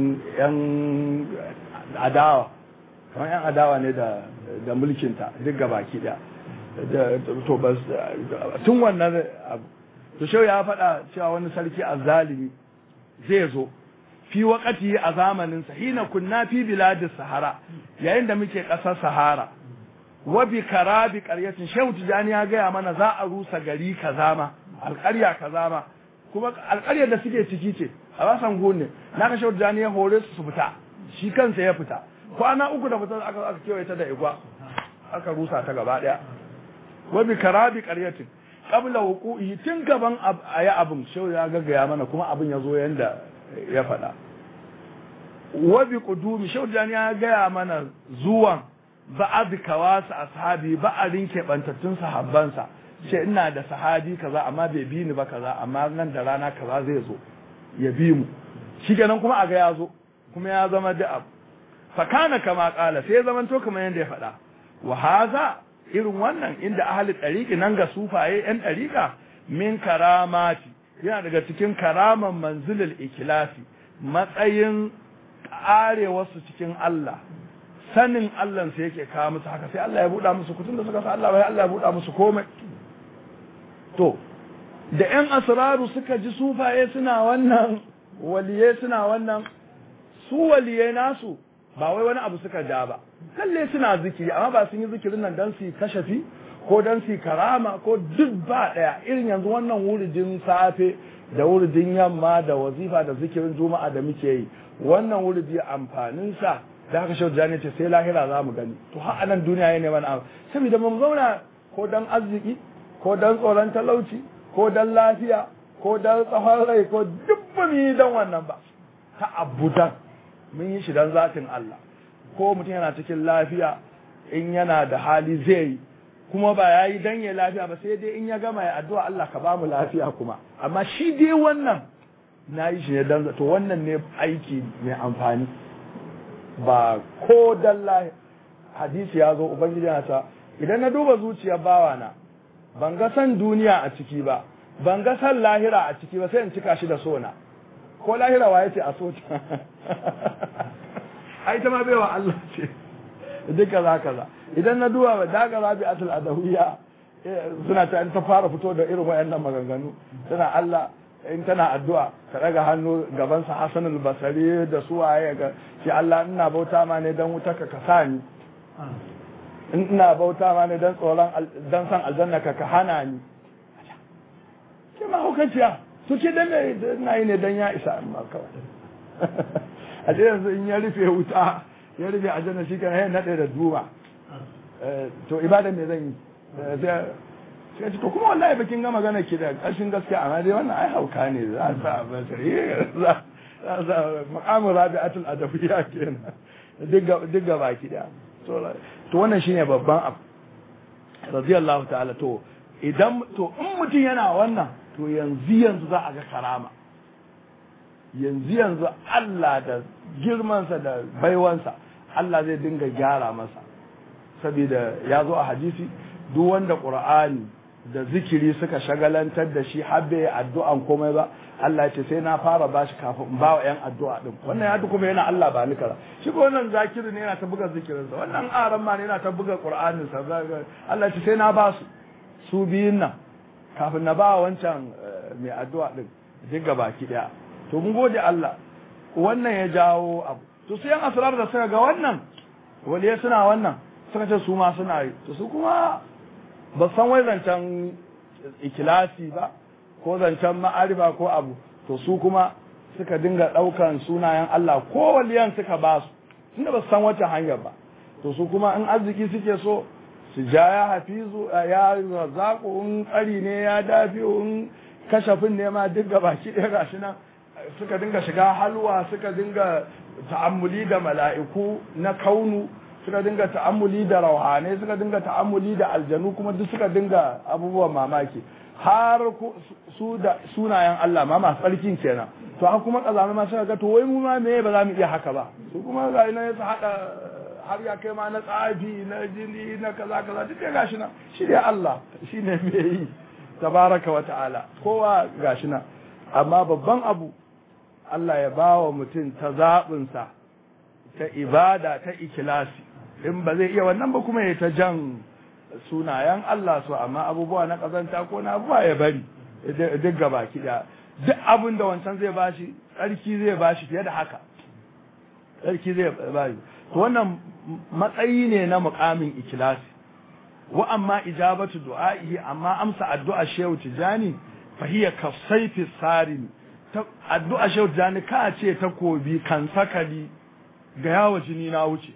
S1: ƴan adawa kamar ƴan adawa ne da mulkin ta duk gabaki daya to bas tun wannan abu to Shehu ya faɗa cewa wani sarki azzalimi zai zo fi wakati a zamanin sa hina kunna fi biladis sahara yayin da muke ƙasar sahara wa bi karabi qaryatin Shehu Tijani ya gaya mana za a rusa gari kaza ma alƙarya kaza ma kuma alƙaryar da suke ciki ce a basan gone naka Shehu Tijani ya hore su fita shi kansa ya fita kwana uku da fita aka kewaye ta da igwa aka rusa ta gaba daya wa bi karabi qaryatin qabla wuqu'i tun gaban ayi abin Shehu ya gaggaya mana kuma abin ya zo yanda ya faɗa wa bi qudumi Shehu Tijani ya gaya mana zuwan ba'ad kawas ashabi ba'adin kebantattun sahabbansa ce ina da sahabi kaza amma bai bi ni ba kaza amma nan da rana kaza zai zo ya bi mu shikenan kuma a ga ya zo kuma ya zama da abu fakana kama kala sai ya zamanto kamar yadda ya faɗa wa haza irin wannan inda ahli ɗariƙi nan ga sufaye ‘yan ɗariƙa min karamati yana daga cikin karaman manzilil ikilasi matsayin ƙarewarsu cikin Allah sanin Allah sai yake kawo musu haka sai Allah ya buɗa musu kutun da suka sa Allah bai Allah ya buɗa musu komai to da ‘yan asraru suka ji sufaye suna wannan waliyai suna wannan su waliyai nasu ba wai wani abu suka ja ba lalle suna zikiri amma ba sun yi zikirin nan dan su kashafi ko dan su karama ko duk ba daya irin yanzu wannan wuridin safe da wuridin yamma da wazifa da zikirin juma'a da muke yi wannan wuridi amfanin sa da haka shau jani ce sai lahira za mu gani to har anan duniya ne wani abu saboda mun zauna ko dan arziki ko dan tsoron talauci ko dan lafiya ko dan tsawon rai ko duk ba mu yi dan wannan ba ta abudan mun yi shi don zatin Allah ko mutum yana cikin lafiya in yana da hali zai yi kuma ba ya yi don ya lafiya ba sai dai in ya gama ya addu'a Allah ka ba mu lafiya kuma amma shi dai wannan na yi shi ne don to wannan ne aiki mai amfani ba ko don hadisi ya zo ubangiji na ta idan na duba zuciyar bawana ban ga san duniya a ciki ba ban ga san lahira a ciki ba sai in cika shi da sona ko lahira wa yace a so ta ai ta ma baiwa Allah ce duka za kaza idan na duba ba daga rabi'atul adawiyya suna ta fara fito da irin wayannan maganganu tana Allah in tana addu'a ka daga hannu gaban sa Hassan al-Basri da su waye ga shi Allah ina bauta ma ne dan wuta ka sani ina bauta ma ne dan tsoron dan san aljanna ka hana ni ke ma hukanciya to ke dan na yi ne dan ya isa amma kawai a ce yanzu in ya rufe wuta ya rufe aljanna shi kan ya nade da duba to ibada me zan yi sai ce to kuma wallahi bakin ga magana ki da ƙarshen gaskiya amma dai wannan ai hauka ne za a sa basari za maqamu rabi'atul adawiyya kenan duk ga baki da to wannan shine babban abu radiyallahu ta'ala to idan to in mutum yana wannan to yanzu za a ga karama yanzu Allah da girmansa da baiwansa Allah zai dinga gyara masa saboda ya zo a hadisi duk wanda Qur'ani da zikiri suka shagalantar da shi har bai addu'an komai ba Allah ce sai na fara bashi kafin in bawa yan addu'a din wannan ya kuma yana Allah ba ni kara shi ko wannan zakiri ne yana ta buga zikirin sa wannan aran ma ne yana ta buga Qur'anin sa Allah ce sai na ba su biyun nan kafin na ba wancan mai addu'a din duk baki daya to mun gode Allah wannan ya jawo abu to sai yan asrar da suka ga wannan waliye suna wannan suka ce su ma suna yi to su kuma ba san wai zancen ikilasi ba ko zancen ma'arifa ko abu to su kuma suka dinga daukan sunayen Allah ko waliyan suka ba su tunda ba san wata hanyar ba to su kuma in arziki suke so su ja ya hafizu ya zaƙo in ƙari ne ya dafi in kashafin ne ma duk gabaki ɗaya gashi nan suka dinga shiga halwa suka dinga ta'ammuli da mala'iku na kaunu suka dinga ta'ammuli da rauhane suka dinga ta'ammuli da aljanu kuma duk suka dinga abubuwan mamaki har su da sunayen Allah ma masu tsarkin kenan to haka kuma kazami ma suka ga to wai mu ma me ba za mu iya haka ba su kuma ga ina su hada har ya kai ma na tsafi na jini na kaza kaza duk ya gashi na shi ne Allah shi ne me yi tabaraka wa ta'ala kowa gashi na amma babban abu Allah ya bawa mutum ta zaɓinsa ta ibada ta ikilasi in ba zai iya wannan ba kuma ya ta jan sunayen Allah su amma abubuwa na kazanta ko na abubuwa ya bari duk gaba kiɗa duk abin da wancan zai bashi tsarki zai bashi fiye da haka tsarki zai bashi to wannan matsayi ne na muƙamin ikilasi wa amma ijabatu du'a'ihi amma amsa addu'a shehu tijani fa hiya kasayfi sarin addu'a shehu tijani ka ce takobi kan sakali ga yawo jini na wuce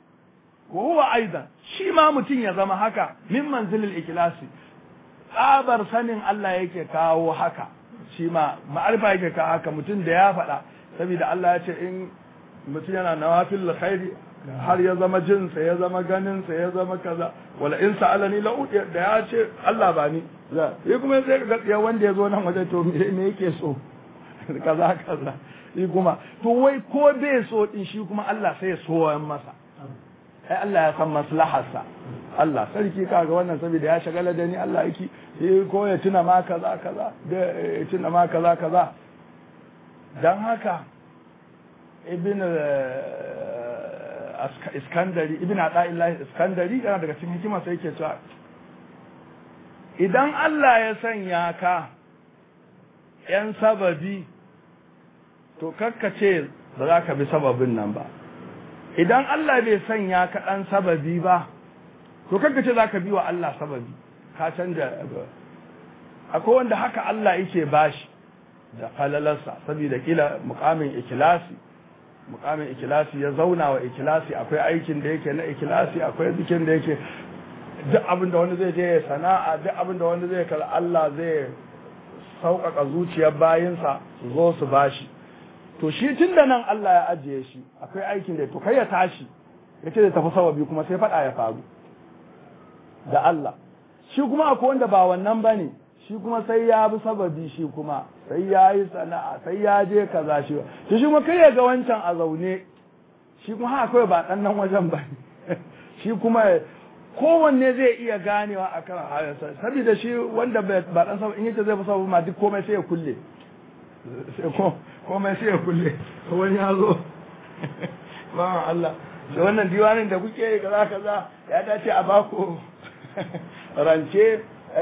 S1: wa huwa aidan shi ma mutum ya zama haka min manzilil ikhlasi tsabar sanin Allah yake kawo haka shi ma ma'arifa yake kawo haka mutum da ya faɗa saboda Allah ya ce in mutum yana nawafil khairi har ya zama jinsa ya zama ganinsa ya zama kaza wala in sa'alani la da ya ce Allah ba ni ya kuma sai ga wanda ya zo nan waje to me yake so kaza kaza shi kuma to wai ko bai so din shi kuma Allah sai ya so masa ai Allah ya san maslaharsa Allah sarki kaga wannan saboda ya shagala da ni Allah yake ko ya tuna ma kaza kaza da ya tuna ma kaza kaza dan haka ibn Iskandari ibn Ata'illah Iskandari yana daga cikin hikima sai yake cewa idan Allah ya sanya ka yan sababi to kakkace ba za ka bi sababin nan ba idan Allah bai sanya ka dan sababi ba to kakkace za ka bi wa Allah sababi ka canja akwai wanda haka Allah yake bashi da falalarsa saboda kila muqamin ikhlasi ya zauna wa ikhlasi akwai aikin da yake na ikhlasi akwai zikin da yake duk abin da wani zai je ya sana'a duk abin da wani zai kalla Allah zai sauƙaƙa zuciyar bayinsa su zo su bashi to shi tun da nan Allah ya ajiye shi akwai aikin da to kai ya tashi yace da tafi sababi kuma sai faɗa ya faru da Allah shi kuma akwai wanda ba wannan bane shi kuma sai ya bi sababi shi kuma sai ya yi sana'a sai ya je kaza shi to shi kuma kai ya ga wancan a zaune shi kuma haka kawai ba dan nan wajen ba shi kuma kowanne zai iya ganewa akan hayansa saboda shi wanda ba dan sababi in yace zai bi sababi ma duk komai sai ya kulle komai sai ya kulle wani ya zo ba Allah da wannan diwanin da kuke yi kaza kaza ya dace a baku rance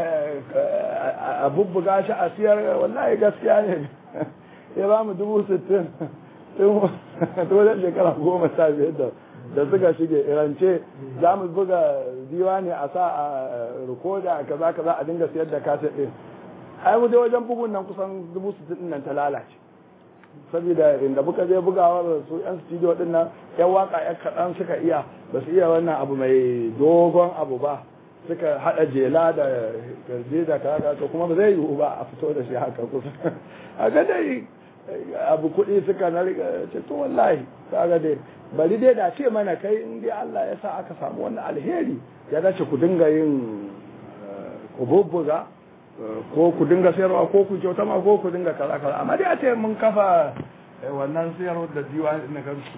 S1: a bubbuga shi a siyar wallahi gaskiya ne ya ba mu 60,000 tun wajen shekara 15 da suka shige rance za mu buga diwani a sa a rikoda kaza kaza a dinga siyar da kasa ɗin ai mu je wajen bugun nan kusan 60,000 nan ta lalace saboda inda muka je bugawar su yan studio din nan yan waka yan kaɗan suka iya ba su iya wannan abu mai dogon abu ba suka haɗa jela da garje da kaga to kuma ba zai yiwu ba a fito da shi haka kusa a ga dai abu kuɗi suka na riga ce to wallahi kaga dai bari dai da ce mana kai in dai Allah ya sa aka samu wannan alheri ya dace ku dinga yin ku bubbuga ko ku dinga sayarwa ko ku kyauta ma ko ku dinga kaza kaza amma dai a ce mun kafa wannan sayarwa da diwa na kansu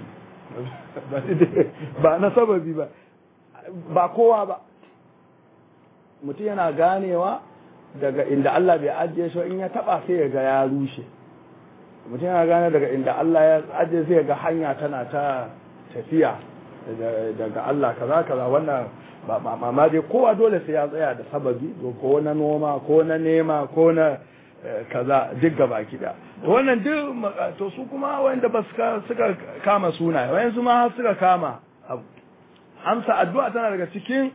S1: ba na sababi ba kowa ba mutum yana ganewa daga inda Allah bai ajiye shi in ya taba sai ya ga ya rushe mutum yana gane daga inda Allah ya ajiye sai ya ga hanya tana ta tafiya daga Allah kaza kaza wannan ma dai kowa dole sai ya tsaya da sababi ko na noma ko na nema ko na kaza duk gaba kida wannan duk to su kuma wanda ba suka kama sunaye wayansu ma suka kama amsa addu'a tana daga cikin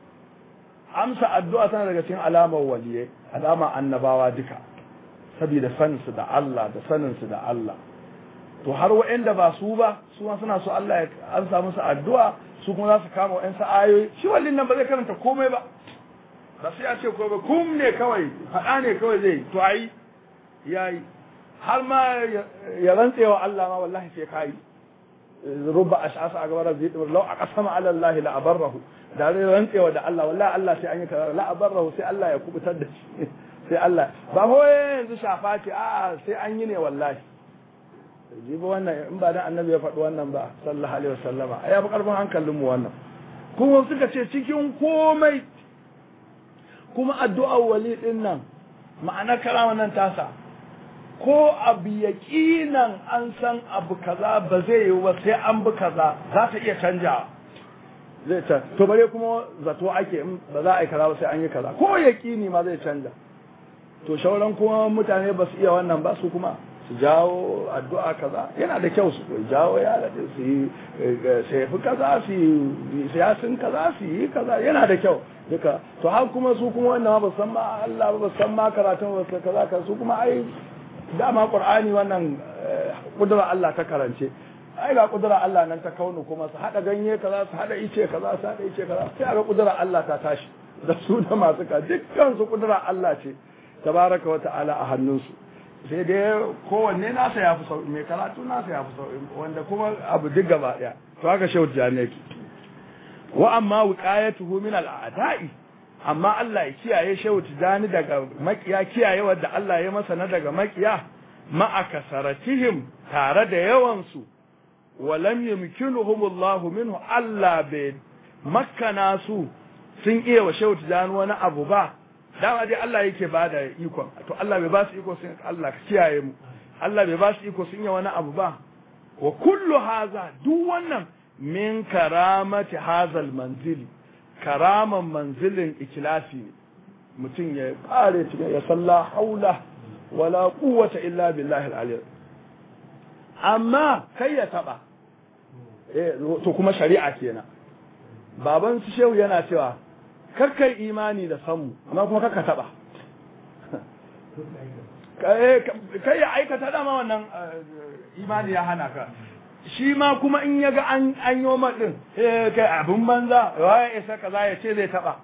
S1: alamar waliyai alama annabawa duka saboda saninsu da Allah da saninsu da Allah to har wa'anda ba su ba su ma suna so Allah ya amsa musu addu'a su kuma za su kama wa'ansu ayoyi shi wallin nan ba zai karanta komai ba sai ya ce komai kum ne kawai faɗa ne kawai zai to ai yayi har ma ya rantsewa Allah ma wallahi sai kai rubba ash'asa a gaban rabbi law aqsama ala Allah la abarrahu da zai rantsewa da Allah wallahi Allah sai an yi kaza la abarrahu sai Allah ya kubutar da shi sai Allah ba ho yanzu shafa ce a sai an yi ne wallahi jibi wannan in ba dan annabi ya faɗi wannan ba sallallahu alaihi wasallama ai ya fi karfin hankalin mu wannan kuma suka ce cikin komai kuma addu'a wali din nan ma'ana karama nan tasa ko abu yaqinan an san abu kaza ba zai yi ba sai an bi kaza za ta iya canja zai ta to bare kuma zato ake ba za a yi kaza ba sai an yi kaza ko yaqini ma zai canja to shauran kuma mutane ba su iya wannan ba su kuma su jawo addu'a kaza yana da kyau su jawo ya da su yi sai fi kaza su yi siyasin kaza su yi kaza yana da kyau duka to har kuma su kuma wannan ba san ma Allah ba san ma karatun ba kaza ka su kuma ai dama Qur'ani wannan kudura Allah ta karance ai ga kudura Allah nan ta kaunu kuma su hada ganye kaza su hada ice kaza su hada ice kaza sai ga kudura Allah ta tashi da su da masu ka dukkan su kudura Allah ce tabaraka wa ta'ala a hannunsu sai dai kowanne nasa ya fi sauƙi mai karatu nasa ya fi sauƙi wanda kuma abu duk gaba ɗaya to haka shehu jani yake wa amma wiqayatuhu min al'ada'i amma Allah ya kiyaye shehu jani daga makiya kiyaye wanda Allah ya masa na daga makiya ma'a kasaratihim tare da yawansu walam yumkinuhumullahu minhu Allah bai makkana su sun iya wa shehu tijani wani abu ba dama dai Allah yake ba da ikon to Allah bai ba su iko sun Allah ka kiyaye mu Allah bai ba su iko sun yi wani abu ba wa kullu haza duk wannan min karamati hazal manzili karaman manzilin ikilasi ne mutum ya kare cikin ya salla haula wala quwwata illa billahi al-aliyyil amma kai ya taba to kuma shari'a kenan baban su shehu yana cewa karkai imani da samu amma kuma karka taba kai ya aikata dama wannan imani ya hana ka shi ma kuma in yaga an yi din kai abin banza waye isa kaza ya ce zai taba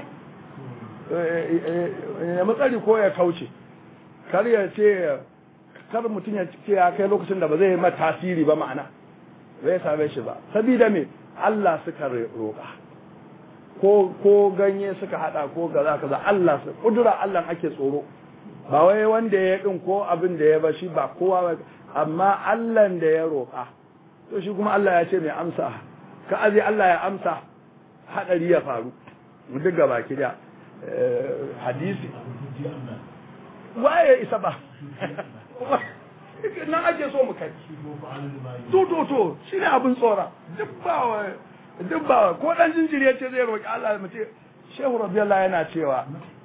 S1: ya matsari ko ya kauce kar ya ce kar mutum ya ce ya kai lokacin da ba zai yi mata tasiri ba ma'ana zai same shi ba sabida me Allah suka roƙa ko ganye suka hada ko kaza Allah su kudura Allah ake tsoro ba wai wanda ya din ko abin da ya ba shi ba kowa amma Allah da ya roƙa to shi kuma Allah ya ce mai amsa ka aje Allah ya amsa hadari ya faru mu duk gaba ki da hadisi waye isa ba nan ake so mu kai to shi ne abin tsora duk ba ko dan jinjiri ya ce zai roƙi Allah mu ce Shehu Rabiyallah yana cewa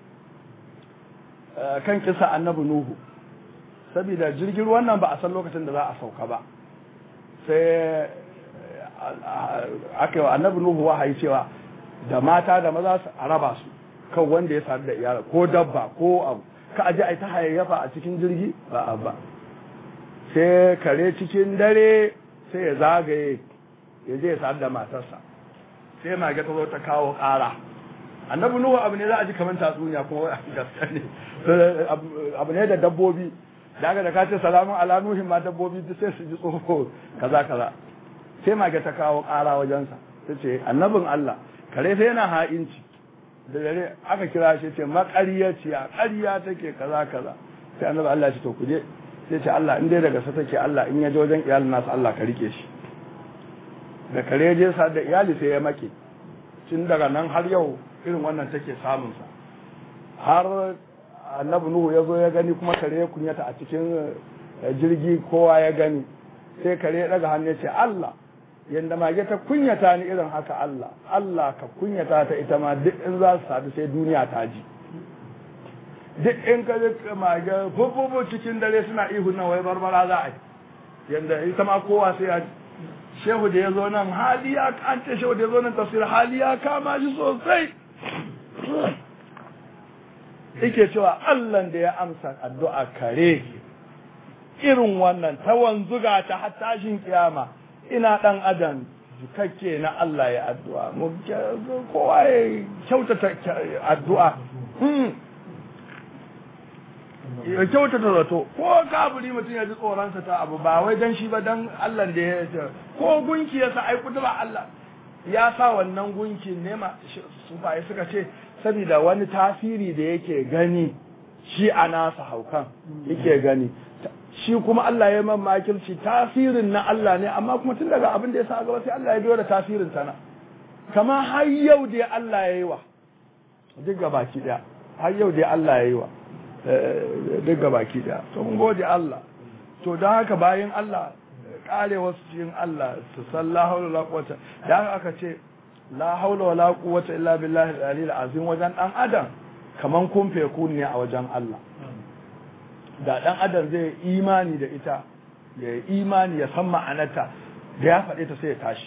S1: kan kisa annabi Nuhu saboda jirgin ruwan nan ba a san lokacin da za a sauka ba sai aka yi wa annabi Nuhu wahayi cewa da mata da maza su raba su kan wanda ya sadu da iyala ko dabba ko abu ka aje ai ta hayayyafa a cikin jirgi ba abba sai kare cikin dare sai ya zagaye ya je ya sadu da matarsa sai mage ta zo ta kawo ƙara annabi Nuhu abu ne za a ji kamar tatsuniya kuma wai gaskiya ne abu ne da dabbobi daga da ka ce salamun ala nuhin ma dabbobi duk sai su ji tsoro kaza sai mage ta kawo ƙara wajensa ta ce annabin Allah kare sai yana ha'inci da dare aka kira shi ce maƙaryaciya ƙarya take kaza sai annabi Allah ya ce to kuje sai ce Allah in dai daga sa take Allah in ya je wajen iyalin nasu Allah ka rike shi da kare je sa da iyali sai ya make tun daga nan har yau irin wannan take samun sa har annabi Nuhu ya zo ya gani kuma kare ya kunyata a cikin jirgi kowa ya gani sai kare ya daga hannu ya ce Allah yanda mage ta kunyata ni irin haka Allah ka kunyata ta ita ma duk in za su sadu sai duniya ta ji duk in ka ji mage fufufu cikin dare suna ihu nan wai barbara za a yi yanda ita ma kowa sai ya ji shehu da ya zo nan hali ya an ce shehu da ya zo nan tafsir hali ya kama shi sosai yake cewa Allah da ya amsa addu'a kare irin wannan ta wanzuga ta har tashin kiyama ina dan adam jikakke na Allah ya addu'a mu kowa ya kyautata addu'a ya kyautata zato ko kaburi mutum ya ji tsoronsa ta abu ba wai dan shi ba dan Allah da ya ce ko gunki ya sa ai kutuba Allah ya sa wannan gunkin ne ma su ba suka ce saboda wani tasiri da yake gani shi a nasa haukan yake gani shi kuma Allah ya man makirci tasirin na Allah ne amma kuma tun daga abin da ya sa gaba sai Allah ya biyo da tasirin sana kama har yau dai Allah ya yi wa duk gabaki daya har yau dai Allah ya yi wa duk gabaki daya to mun gode Allah to don haka bayan Allah kare wasu cikin Allah su san la haula wala quwwata da aka ce la haula wala quwwata illa billahi al-aliyyil azim wajen dan adam kaman kun fekun ne a wajen Allah da dan adam zai imani da ita ya imani ya san ma'anarta da ya faɗe ta sai ya tashi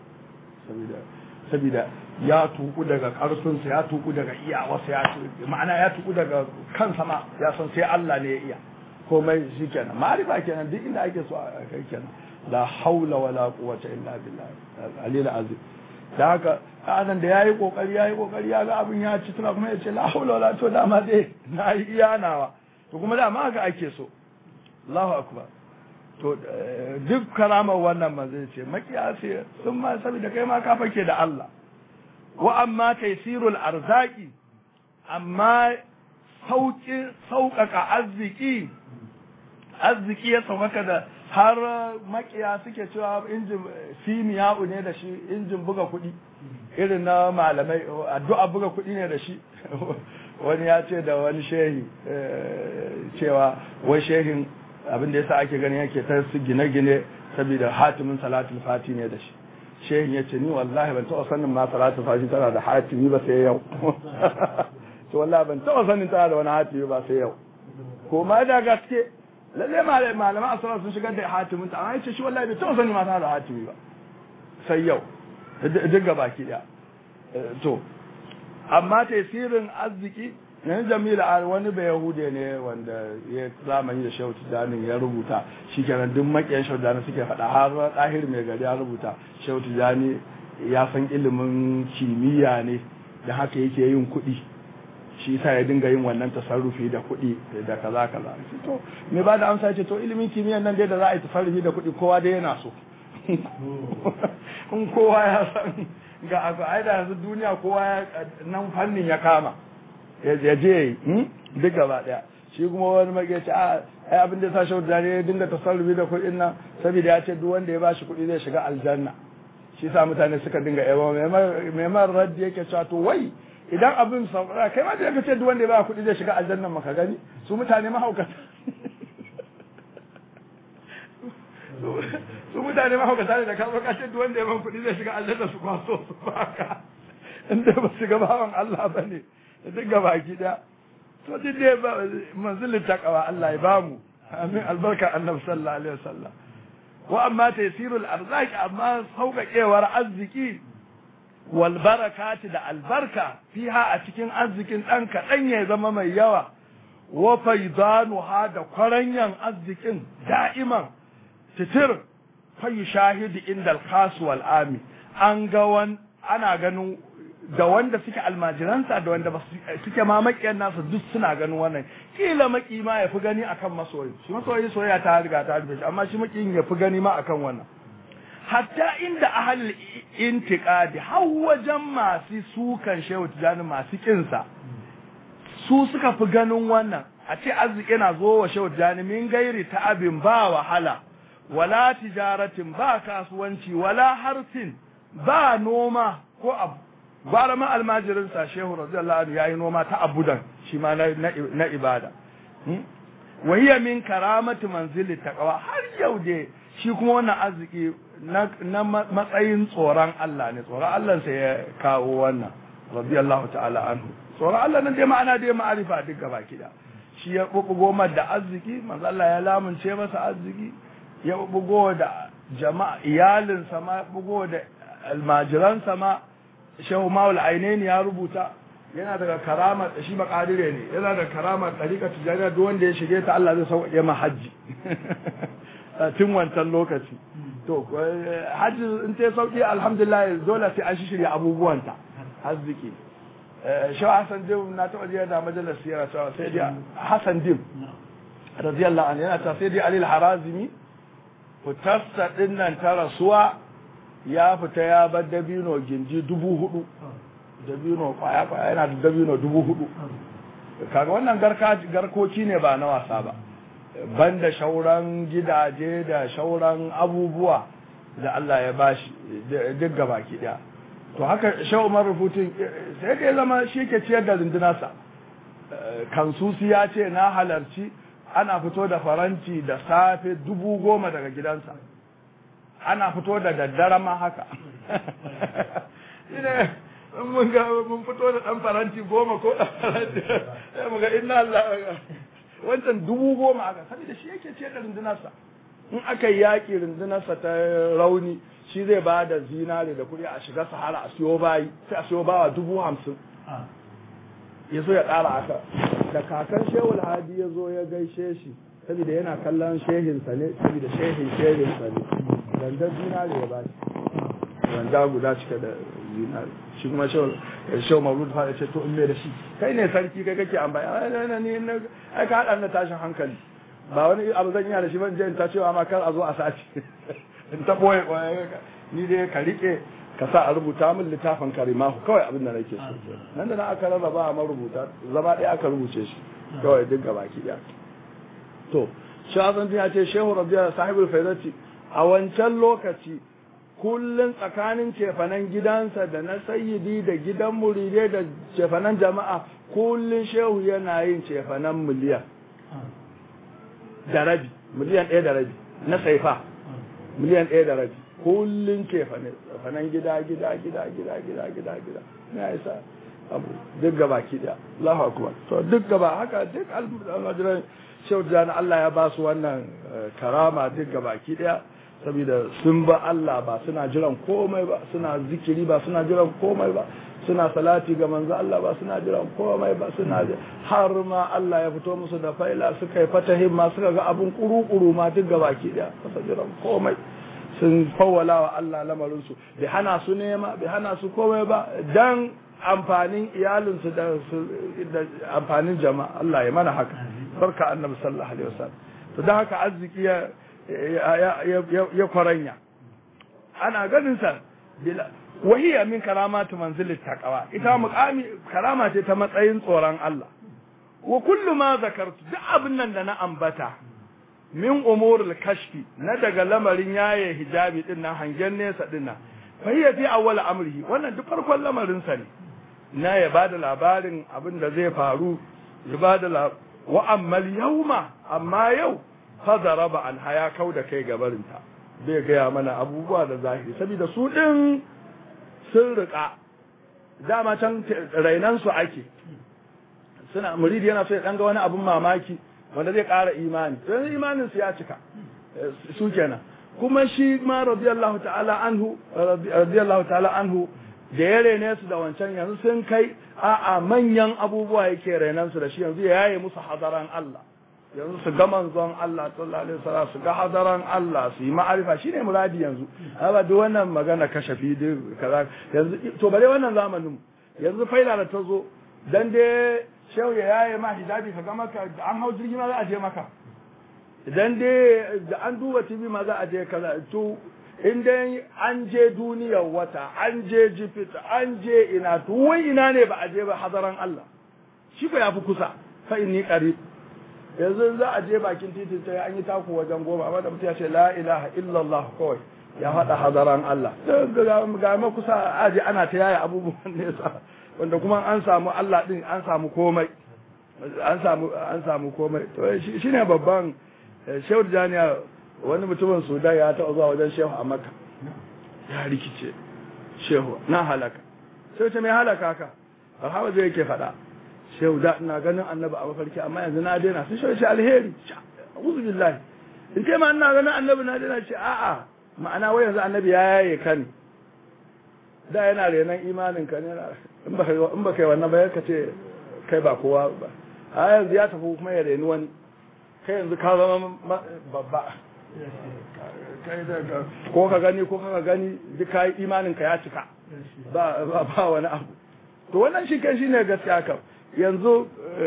S1: saboda ya tuku daga ƙarfinsa ya tuku daga iyawarsa ya tuku ma'ana ya tuku daga kansa ma ya san sai Allah ne ya iya komai shi kenan ma'arifa kenan duk inda ake so a kai kenan la haula wala quwwata illa billah al-aliyyil azim da haka adam da yayi kokari ya ga abin ya ci tuna kuma ya ce la haula wala to dama dai na yi iyanawa to kuma dama haka ake so Allahu akbar to duk karamar wannan manzo ce makiyasi sun ma saboda kai ma ka fake da Allah wa amma taysirul arzaki amma sauƙaƙa arziki arziki ya saukaka da har makiya suke cewa injin simiya'u ne da shi, injin buga kuɗi irin na malamai, addu'a buga kuɗi ne da shi. Wani ya ce da wani shehi cewa wai shehin abin da yasa ake ganin yake ta su gine-gine saboda hatimin salatul fati ne da shi. Shehin ya ce ni wallahi ban taɓa sanin ma salatul fati tana da hatimi ba sai yau. To wallahi ban taɓa sanin tana da wani hatimi ba sai yau. Ko ma da gaske lalle malaman asara sun shigar da hatimin ta, amma yace shi wallahi bai taɓa sanin ma tana da hatimi ba sai yau. Duk gabaki daya. To amma tasirin arziki na Jamila wani bai Yahude ne wanda ya zamani da Shehu Tijjani ya rubuta, shikenan duk makiyan Shehu Tijjani suke faɗa, har Ɗahir mai gari ya rubuta Shehu Tijjani ya san ilimin kimiyya ne da haka yake yin kuɗi, shi yasa ya dinga yin wannan tasarrufi da kuɗi da kaza kaza. To me ba da amsa ce to ilimin kimiyyan nan dai da za a yi tasarrufi da kuɗi kowa dai yana so. In kowa ya san ga abu ai da yanzu duniya kowa nan fannin ya kama ya je duk gaba daya. Shi kuma wani magaci ai abin da ya sa Shehu Tijjani ya dinga tasarrufi da kuɗin nan saboda ya ce duk wanda ya bashi kuɗi zai shiga aljanna. Shi sa mutane suka dinga yawa mai man raddi yake cewa to wai idan abin saurara kai ma da ka ce duk wanda ya ba kuɗi zai shiga aljanna maka gani su mutane mahaukata. Su mutane mahaukata ne da ka baka ce duk wanda ya ba kuɗi zai shiga aljanna su kwaso su baka inda ba su ga bawan Allah ba ne duk gaba ki da. To duk dai manzilin takawa Allah ya bamu, amin, albarka annabi sallallahu alaihi wasallam. Wa amma taysirul arzaki, amma sauƙaƙewar arziki wal barakati da albarka fiha a cikin arzikin ɗan kaɗan ya zama mai yawa, wa faidanuha da kwaranyan arzikin da'iman titir fayu shahidi inda alkhasu wal ami, an ga ana ganin da wanda suke almajiransa da wanda suke ma makiyan nasa duk suna ganin wannan. Kila maki ma ya fi gani akan masoyi, shi masoyi soyayya ta riga ta rufe shi, amma shi makiyin ya fi gani ma akan wannan. Hatta inda ahalul intiqadi har wajen masu sukan Shehu Tijjani masu kinsa su suka fi ganin wannan. A ce arziki yana zo wa Shehu Tijjani min gairi ta abin ba wahala, wala tijaratin ba kasuwanci, wala harsin ba noma ko abu. Gwara ma almajirinsa Shehu radiyallahu anhu yayi noma ta abudan shi ma na ibada. Wahiya min karamati manzili taqwa, har yau dai shi kuma wannan arziki na matsayin tsoron Allah ne, tsoron Allah sai ya kawo wannan radiyallahu ta'ala anhu. Tsoron Allah nan dai ma'ana dai ma'arifa duk gaba kida. Shi ya bubugo da arziki, manzo Allah ya lamunce masa arziki, ya bubugo da jama'a iyalinsa ma, bubugo da almajiransa ma. Shehu Mawul Ainaini ya rubuta yana daga karamar shi makadire ne, yana da karamar tariqa tijaniya duk wanda ya shige ta Allah zai sauke ma haji tun wancan lokaci. To haji in ta sauki alhamdulillah dole sai an shirya abubuwanta arziki. Shehu Hassan Dim na taɓa jiya da majalis yana cewa sai dai Hassan Dim radiyallahu anhu yana ta sai dai Alil Harazimi fitarsa din nan ta rasuwa ya fita ya bar dabino ginji 4,000, dabino kwaya yana da dabino 4,000. Kaga wannan garkoki ne ba na wasa ba, banda shauran gidaje da shauran abubuwa da Allah ya bashi duk gabaki daya. To haka Shehu Umar Rufutun sai kai zama shi ke ciyar da rundunarsa. Kansusi ya ce na halarci ana fito da faranti da safe 10,000 daga gidansa, ana fito da daddare ma haka. Ine mun fito da ɗan faranti 10 ko ɗan faranti sai muga inna Allah wancan 10,000 aka saboda shi yake ce da rundunarsa. In aka yi yaƙi rundunarsa ta rauni shi zai ba da zinare da kuɗi a shiga Sahara a siyo bayi, sai a siyo bawa 50,000 ya zo ya ƙara aka. Da kakan Shehu Hadi ya zo ya gaishe shi saboda yana kallon shehinsa ne, saboda shehinsa ne. Gandar zinare ya ba shi, ganda guda cike da zinare. Shi kuma Shehu Maulud fa ya ce to in me da shi kai ne sarki kai kake amfani, ai ka haɗa na tashin hankali, ba wani abu zan iya da shi ban je in ta cewa ma kar a zo a sace in ta boye ni dai ka rike ka sa a rubuta min littafin karimahu kawai abin da nake so. Nan da na aka rarraba a marubuta zama ɗaya aka rubuce shi kawai duk gabaki ɗaya. To shafin ya ce shehu rabbiya sahibul faidati a wancan lokaci kullun tsakanin cefanen gidansa da na sayyidi da gidan muridai da cefanen jama'a kullun shehu yana yin cefanen miliyan da rabi miliyan 1 da rabi na saifa miliyan 1 da rabi kullun cefanen gida na isa abu duk gaba ki da Allahu akbar to duk gaba haka duk almajiran shehu da Allah ya ba su wannan karama duk gaba ki daya saboda sun ba Allah ba suna jiran komai ba suna zikiri ba suna jiran komai ba suna salati ga manzo Allah ba suna jiran komai ba suna har ma Allah ya fito musu da faila suka yi fatahin ma suka ga abun kuru-kuru ma duk gabaki daya ba su jiran komai sun fawwala wa Allah lamarin su bai hana su nema bai hana su komai ba dan amfanin iyalinsu da amfanin jama'a Allah ya mana haka barka annabi sallallahu alaihi wasallam to dan haka arziki ya kwaranya ana ganin sa wahiya min karamatu manzilit taqwa ita muqami karama ce ta matsayin tsoron Allah wa kullu ma zakartu duk abin nan da na ambata min umurul kashfi na daga lamarin yaye hijabi din nan hangen nesa din nan fa hiya fi awwal amrihi wannan duk farkon lamarin sa ne na ya bada labarin abin da zai faru ya bada wa ammal yawma amma yau fadaraba an haya kau da kai gabarinta bai gaya mana abubuwa da zahiri saboda su din sun rika dama can rainan su ake suna muridi yana so ya danga wani abun mamaki wanda zai ƙara imani don imanin su ya cika su kenan kuma shi ma radiyallahu ta'ala anhu da ya rene su da wancan yanzu sun kai a'a manyan abubuwa yake rainan su da shi yanzu ya yaye musu hadaran Allah yanzu su ga manzon Allah sallallahu alaihi wasallam su ga hadaran Allah su yi ma'arifa shine muradi yanzu ba duk wannan magana kashafi duk kaza yanzu to bare wannan zamanin yanzu faila da ta zo dan dai shehu ya yaye ma hijabi ka ga maka an hau jirgi ma za a je maka idan dai da an duba TV ma za a je kaza to in dai an je duniyar wata an je Jupiter an je ina to wai ina ne ba a je ba hadaran Allah shi fa yafi kusa fa inni qarib yanzu za a je bakin titin sai an yi taku wajen 10 amma da mutum ya ce la ilaha illallah kawai ya faɗa hadaran Allah ga ma kusa aje ana ta yaya abubuwan nesa wanda kuma an samu Allah din an samu komai an samu komai to shine babban Shehu Janiya wani mutumin Sudan ya taɓa zuwa wajen Shehu a Makka ya rikice Shehu na halaka sai ce mai halaka ka Alhawa zai yake faɗa Shehu da ina ganin annabi a mafarki amma yanzu na daina sun shi alheri a'udhu billahi in kai ma ina ganin annabi na daina ce a'a ma'ana wai yanzu annabi ya yaye ka ne da yana renan imanin ka ne in ba kai wannan ba ka ce kai ba kowa ba a yanzu ya tafi kuma ya reni wani kai yanzu ka zama babba ko ka gani ko ka gani duk kai imanin ka ya cika ba wani abu to wannan shi kai shine gaskiya kam yanzu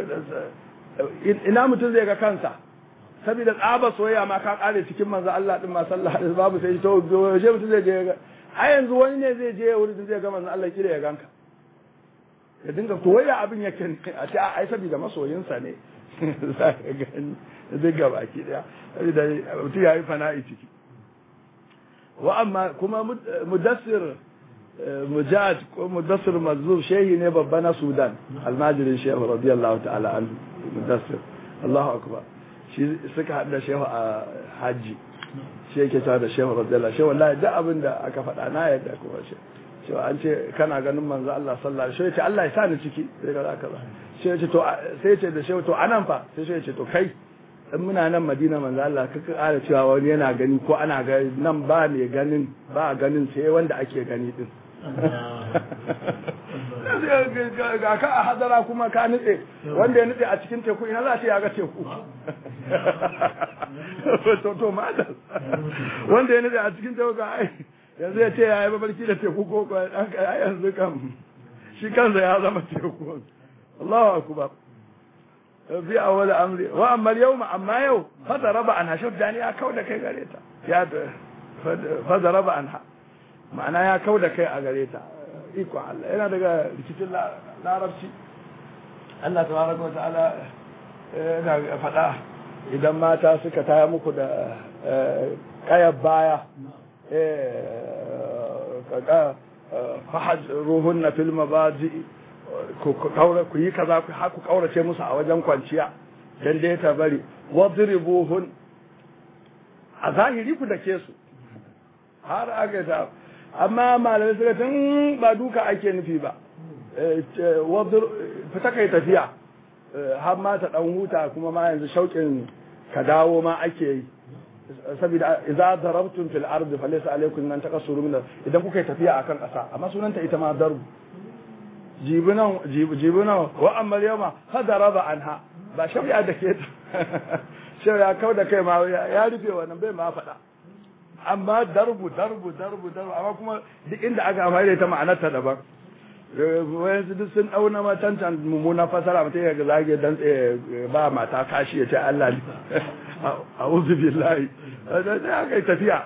S1: ina mutum zai ga kansa saboda tsaba soyayya ma ka kare cikin manzo Allah din ma sallallahu alaihi babu sai to je mutum zai je a yanzu wani ne zai je wurin zai ga manzo Allah kire ya ganka ya dinga to waya abin yake ne a ce ai saboda masoyinsa ne za ka gani zai ga baki daya saboda mutum yayi fana'i ciki wa amma kuma mudassir mujahid ko mudassir mazlum shehi ne babba na Sudan almajirin shehu radiyallahu ta'ala anhu mudassir Allahu akbar shi suka hada shehu a haji shi yake cewa da shehu radiyallahu shehu wallahi duk abin da aka faɗa na yadda kuma shi an ce kana ganin manzo Allah sallallahu alaihi wasallam shi Allah ya sa ni ciki sai ga zaka ba shi ya ce to sai ce da shehu to anan fa sai shi ya ce to kai in muna nan Madina manzo Allah kaka ƙara cewa wani yana gani ko ana ga nan ba mai ganin ba ganin sai wanda ake gani din ga ka a hadara kuma ka nutse wanda ya nutse a cikin teku ina za ce ya ga teku to madal wanda ya nutse a cikin teku ga ai yanzu ya ce ya yi mafarki da teku ko yanzu kam shi kansa ya zama teku Allahu akbar fi awwal amri wa amma al-yawma amma yau fadaraba anha shudani ya kauda kai gare ta ya fadaraba anha ma'ana ya kauda kai a gare ta iko Allah yana daga rikicin larabci Allah tabaraka wa ta'ala yana faɗa idan mata suka taya muku da kayar baya ruhunna fil mabaji ku yi kaza ku kaurace musu a wajen kwanciya dan dai ta bari wadribuhun a zahiri ku dake su har aka ta amma malamai suka tun ba duka ake nufi ba fita kai tafiya har ma ta dan huta kuma ma yanzu shauƙin ka dawo ma ake yi saboda idza darabtum fil ardi falaysa alaykum an taqassuru min idan kuka yi tafiya akan ƙasa amma sunanta ita ma darbu jibunan wa amma yawma fadaraba anha ba shari'a da ke shari'a kau da kai ma ya rufe wannan bai ma faɗa amma darbu amma kuma duk inda aka amfani da ita ma'anar ta daban wayansu duk sun auna matancan mummuna fasara mutum ya zage dan ba mata kashi ya ce Allah ne a'udhu billahi da aka yi tafiya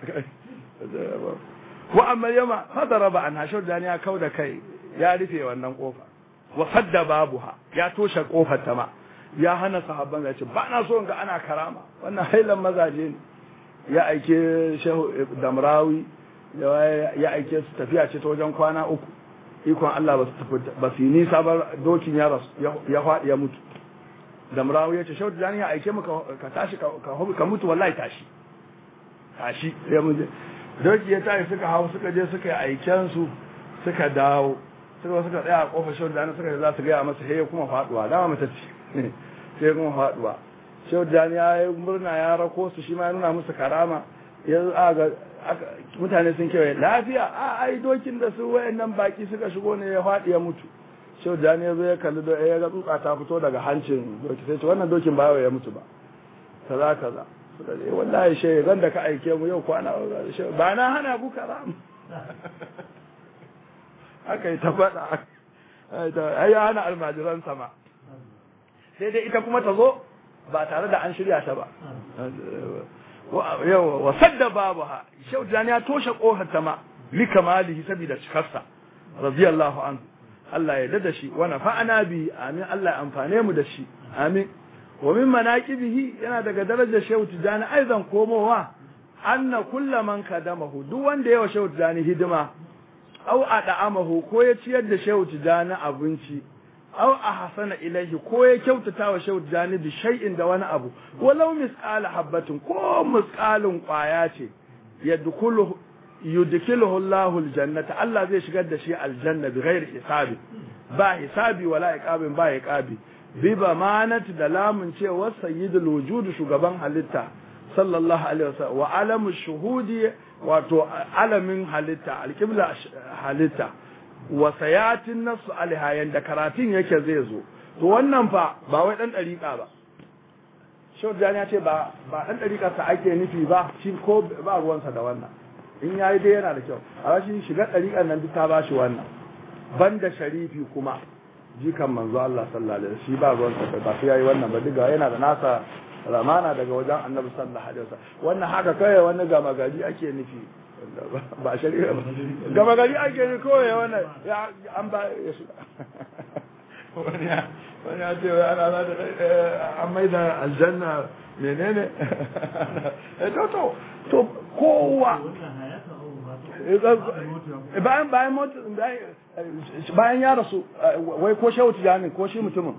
S1: wa amma yawma fadaraba anha shari'a ya kau da kai ya rufe wannan kofa wa sadda babuha ya toshe kofar ta ma ya hana sahabban ya ce ba na so ga ana karama wannan hailan mazaje ne ya aike shehu damrawi ya aike su tafiya ce ta wajen kwana uku ikon Allah ba su yi nisa ba dokin ya rasu ya faɗi ya mutu damrawi ya ce shehu tijani ya aike mu ka tashi ka mutu wallahi tashi ya muje doki ya tashi suka hau suka je suka yi aiken su suka dawo suka tsaya a kofar shehu tijani suka za su gaya masa he kuma faduwa dama mata ce sai kuma faduwa shehu tijani ya yi murna ya rako su shi ma ya nuna musu karama ya ga mutane sun kewaye lafiya ai dokin da su wayannan baki suka shigo ne ya faɗi ya mutu shehu tijani ya zo ya kalli ya ga tsutsa ta fito daga hancin doki sai ce wannan dokin ba ya mutu ba kaza suka ce wallahi shehu zan da ka aike mu yau kwana ba na hana ku karama aka yi ta faɗa ai ya hana almajiran sama sai dai ita kuma ta zo ba tare da an shirya ta ba yawa wa sadda babuha shaujani ya toshe kofar ta ma li kamalihi saboda cikarsa radiyallahu anhu Allah ya dada shi wa nafa'ana bi amin Allah ya amfane mu da shi amin wa min manaqibihi yana daga darajar shehu tijani aizan komowa anna kullu man kadamahu duk wanda yawa shehu tijani hidima aw ad'amahu ko ya ciyar da shehu tijani abinci aw ahsana ilaihi ko ya kyautata wa shehu tijani bi shay'in da wani abu walau misqala habatin ko misqalin kwaya ce yudkhiluhu Allahu aljannata Allah zai shigar da shi aljanna bi ghairi hisabi ba hisabi wala iqabin ba iqabi bi bamanat da lamun cewa sayyidul wujud shugaban halitta sallallahu alaihi wasallam wa alamu shuhudi wato alamin halitta alqibla halitta wa sayatin nasu alhayan da karatun yake zai zo to wannan fa ba wai dan dariƙa ba Shaudani ya ce ba dan dariƙa sa ake nufi ba shi ko ba ruwansa da wannan in yayi dai yana da kyau a shi shiga dariƙan nan duk ta bashi wannan banda sharifi kuma jikan manzo Allah sallallahu alaihi wasallam shi ba ruwansa ba sai yayi wannan ba diga yana da nasa ramana daga wajen Annabi sallallahu alaihi wasallam wannan haka kai wani gama gari ake nufi ba shari'a ba gama gari ake ne kawai wannan ya an ba ya shiga wani ya ce ana za da an mai da aljanna menene to kowa bayan ya rasu wai ko shehu tijani ko shi mutumin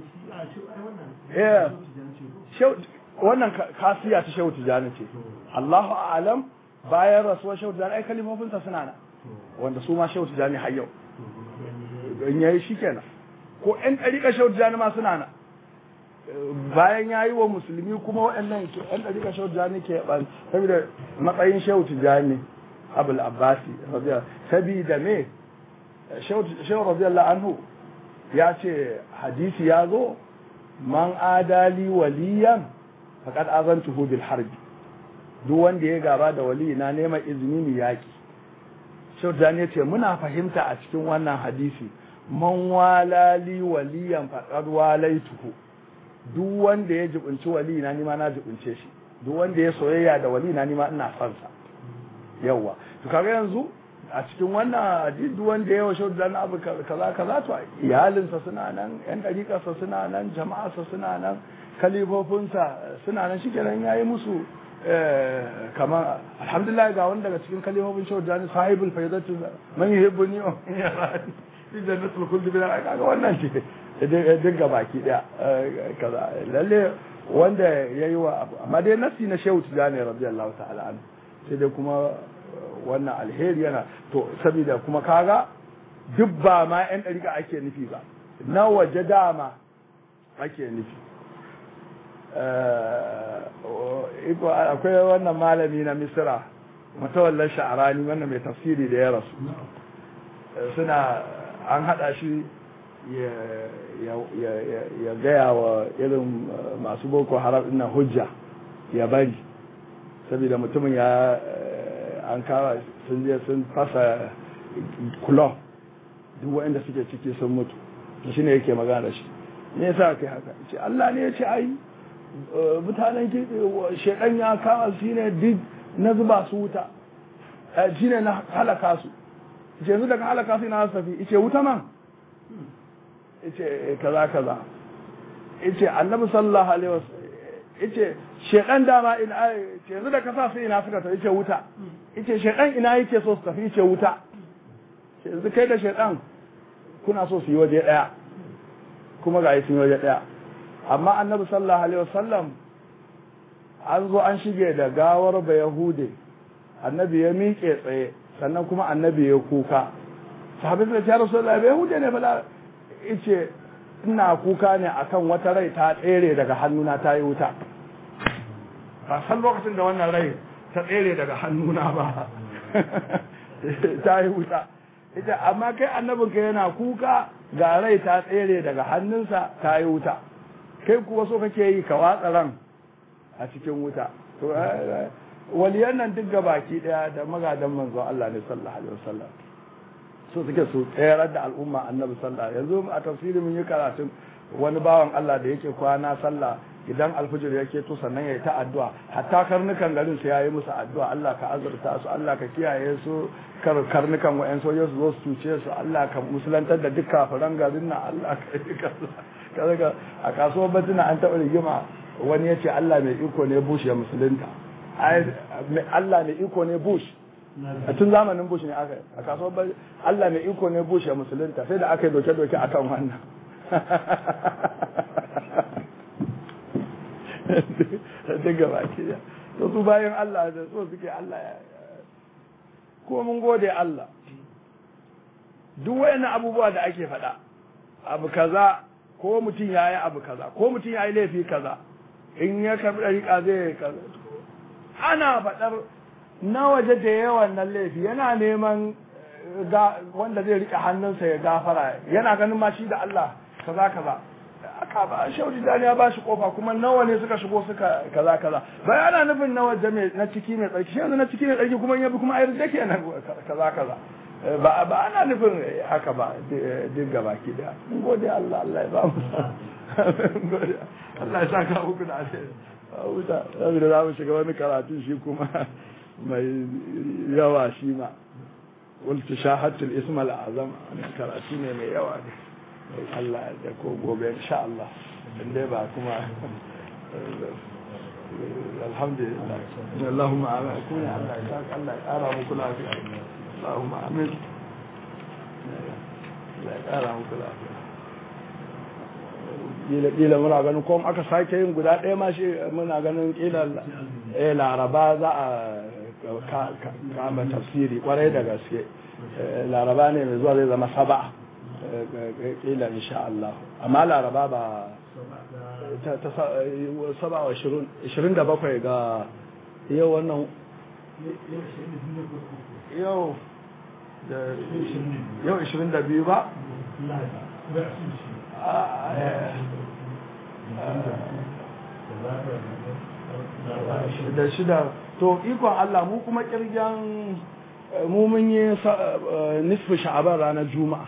S1: wannan kasiya ta shehu tijani ce Allahu a'lam bayan rasuwar shehu tijani ai kalimofinsa suna nan wanda su ma shehu tijani har yau in yayi shikenan ko ɗan ɗariƙa shehu tijani ma suna nan bayan yayi wa musulmi kuma waɗannan ɗan ɗariƙa shehu tijani ke ban saboda matsayin shehu tijani abul abbasi sabida me shehu radiyallahu anhu ya ce hadisi ya zo man adali waliyan faqad azantuhu bil harbi duk wanda ya gaba da wali na neman izini mu yaki shaudan ya ce muna fahimta a cikin wannan hadisi man walali waliyan faqad walaituhu duk wanda ya jibunci wali na nima na jibunce shi duk wanda ya soyayya da wali na nima ina son sa yawa to kaga yanzu a cikin wannan hadisi duk wanda ya washe da abu kaza to iyalinsa suna nan yan dariƙarsa suna nan jama'arsa suna nan kalifofinsa suna nan shi kenan ya yi musu kamar alhamdulillah ga wani daga cikin kalifofin shehu jani sahibul faidatu man yuhibbuni wa man yarani fi jannatul khuld bila kaga wannan ce dinga baki daya kaza lalle wanda yayi wa abu amma dai nasi na shehu jani radiyallahu ta'ala anhu sai dai kuma wannan alheri yana to saboda kuma kaga duk ba ma yan dariƙa ake nufi ba na waje dama ake nufi akwai wannan malami na misira matawallar sha'arani wannan mai tafsiri da ya rasu suna an hada shi ya gaya wa irin masu boko haram ina hujja ya bari saboda mutumin ya an kawo sun je sun fasa kulon duk waɗanda suke ciki sun mutu shi ne yake magana da shi ne ya sa kai haka ce Allah ne ya ce ai mutanen shekan ya kama shi ne duk na zuba su wuta shi ne na halaka su ce yanzu daga halaka su na safi ce wuta man ce kaza kaza ce annabi sallallahu alaihi wasallam ce shekan dama ina ce yanzu da kasa su ina suka tafi ce wuta ce shekan ina yake so su tafi ce wuta ce yanzu kai da shekan kuna so su yi waje daya kuma ga yi sun yi waje daya amma annabi sallallahu alaihi wasallam an zo an shige da gawar ba yahude annabi ya miƙe tsaye sannan kuma annabi ya kuka sahabbai suka ce rasulullahi ba yahude ne bala yace ina kuka ne akan wata rai ta tsere daga hannuna ta yi wuta ba san lokacin da wannan rai ta tsere daga hannuna ba ta yi wuta ita amma kai annabinka yana kuka ga rai ta tsere daga hannunsa ta yi wuta kai kuwa so kake yi ka watsa ran a cikin wuta to waliyan nan duk gabaki daya da magadan manzon Allah ne sallallahu alaihi wasallam so suke su tsayar da al'umma annabi sallallahu yanzu a tafsiri mun yi karatun wani bawan Allah da yake kwana sallah idan alfijir yake to sannan yayi ta addu'a hatta karnukan garin su yayi musu addu'a Allah ka azurta su Allah ka kiyaye su karnukan wayan sojoji su zo su tuce su Allah ka musulantar da duk kafiran garin nan Allah ka kaga a kasuwar Batina an taɓa rigima wani ya ce Allah mai iko ne Bush ya musulunta Allah mai iko ne Bush a tun zamanin Bush ne aka a kasuwar Allah mai iko ne Bush ya musulunta sai da aka yi doke-doke akan wannan duk gaba ke da su bayan Allah da so suke Allah ya ko mun gode Allah duk wayannan abubuwa da ake faɗa abu kaza ko mutum yayi abu kaza ko mutum yayi laifi kaza in ya karbi dariƙa zai kaza ana faɗar na waje da yawan nan laifi yana neman wanda zai rike hannunsa ya gafara yana ganin ma shi da Allah kaza kaza aka ba shaudi dani ya bashi kofa kuma nawa ne suka shigo suka kaza kaza bai ana nufin na waje mai na ciki mai tsarki shi yanzu na ciki mai tsarki kuma in yabi kuma ayar da kenan kaza kaza ba ana nufin haka ba duk gaba ki da mun gode Allah Allah ya ba mu Allah ya saka muku da alheri wuta saboda za mu shiga wani karatu shi kuma mai yawa shi ma wal shahadul ism al azam karatu ne mai yawa ne Allah da ko gobe insha Allah inda ba kuma alhamdulillah Allahumma amin kun Allah ya saka Allah ya kara muku lafiya Allahumma amin Allah ya kara muku lafiya kila muna ganin ko aka sake yin guda ɗaya ma shi muna ganin kila laraba za a kama tafsiri kwarai da gaske laraba ne mai zuwa zai zama saba'a kila insha Allah amma laraba ba ta 27 ga yau wannan yau 22 ba da shida to ikon Allah mu kuma kirgan mu mun yi nisfu sha'aban ranar juma'a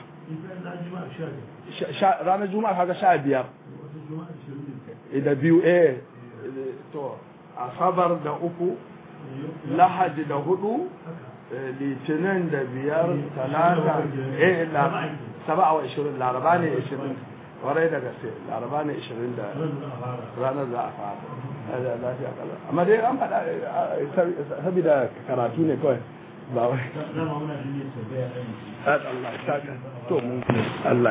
S1: ranar juma'a kaga 15 da biyu to asabar da 3 lahadi da 4 litinin da 5 talata 27 laraba ne 20 warai da gaske laraba ne 20 da ranar za a fara da lafiya kala amma dai an faɗa saboda karatu ne kawai ba wai Allah ya saka to mun Allah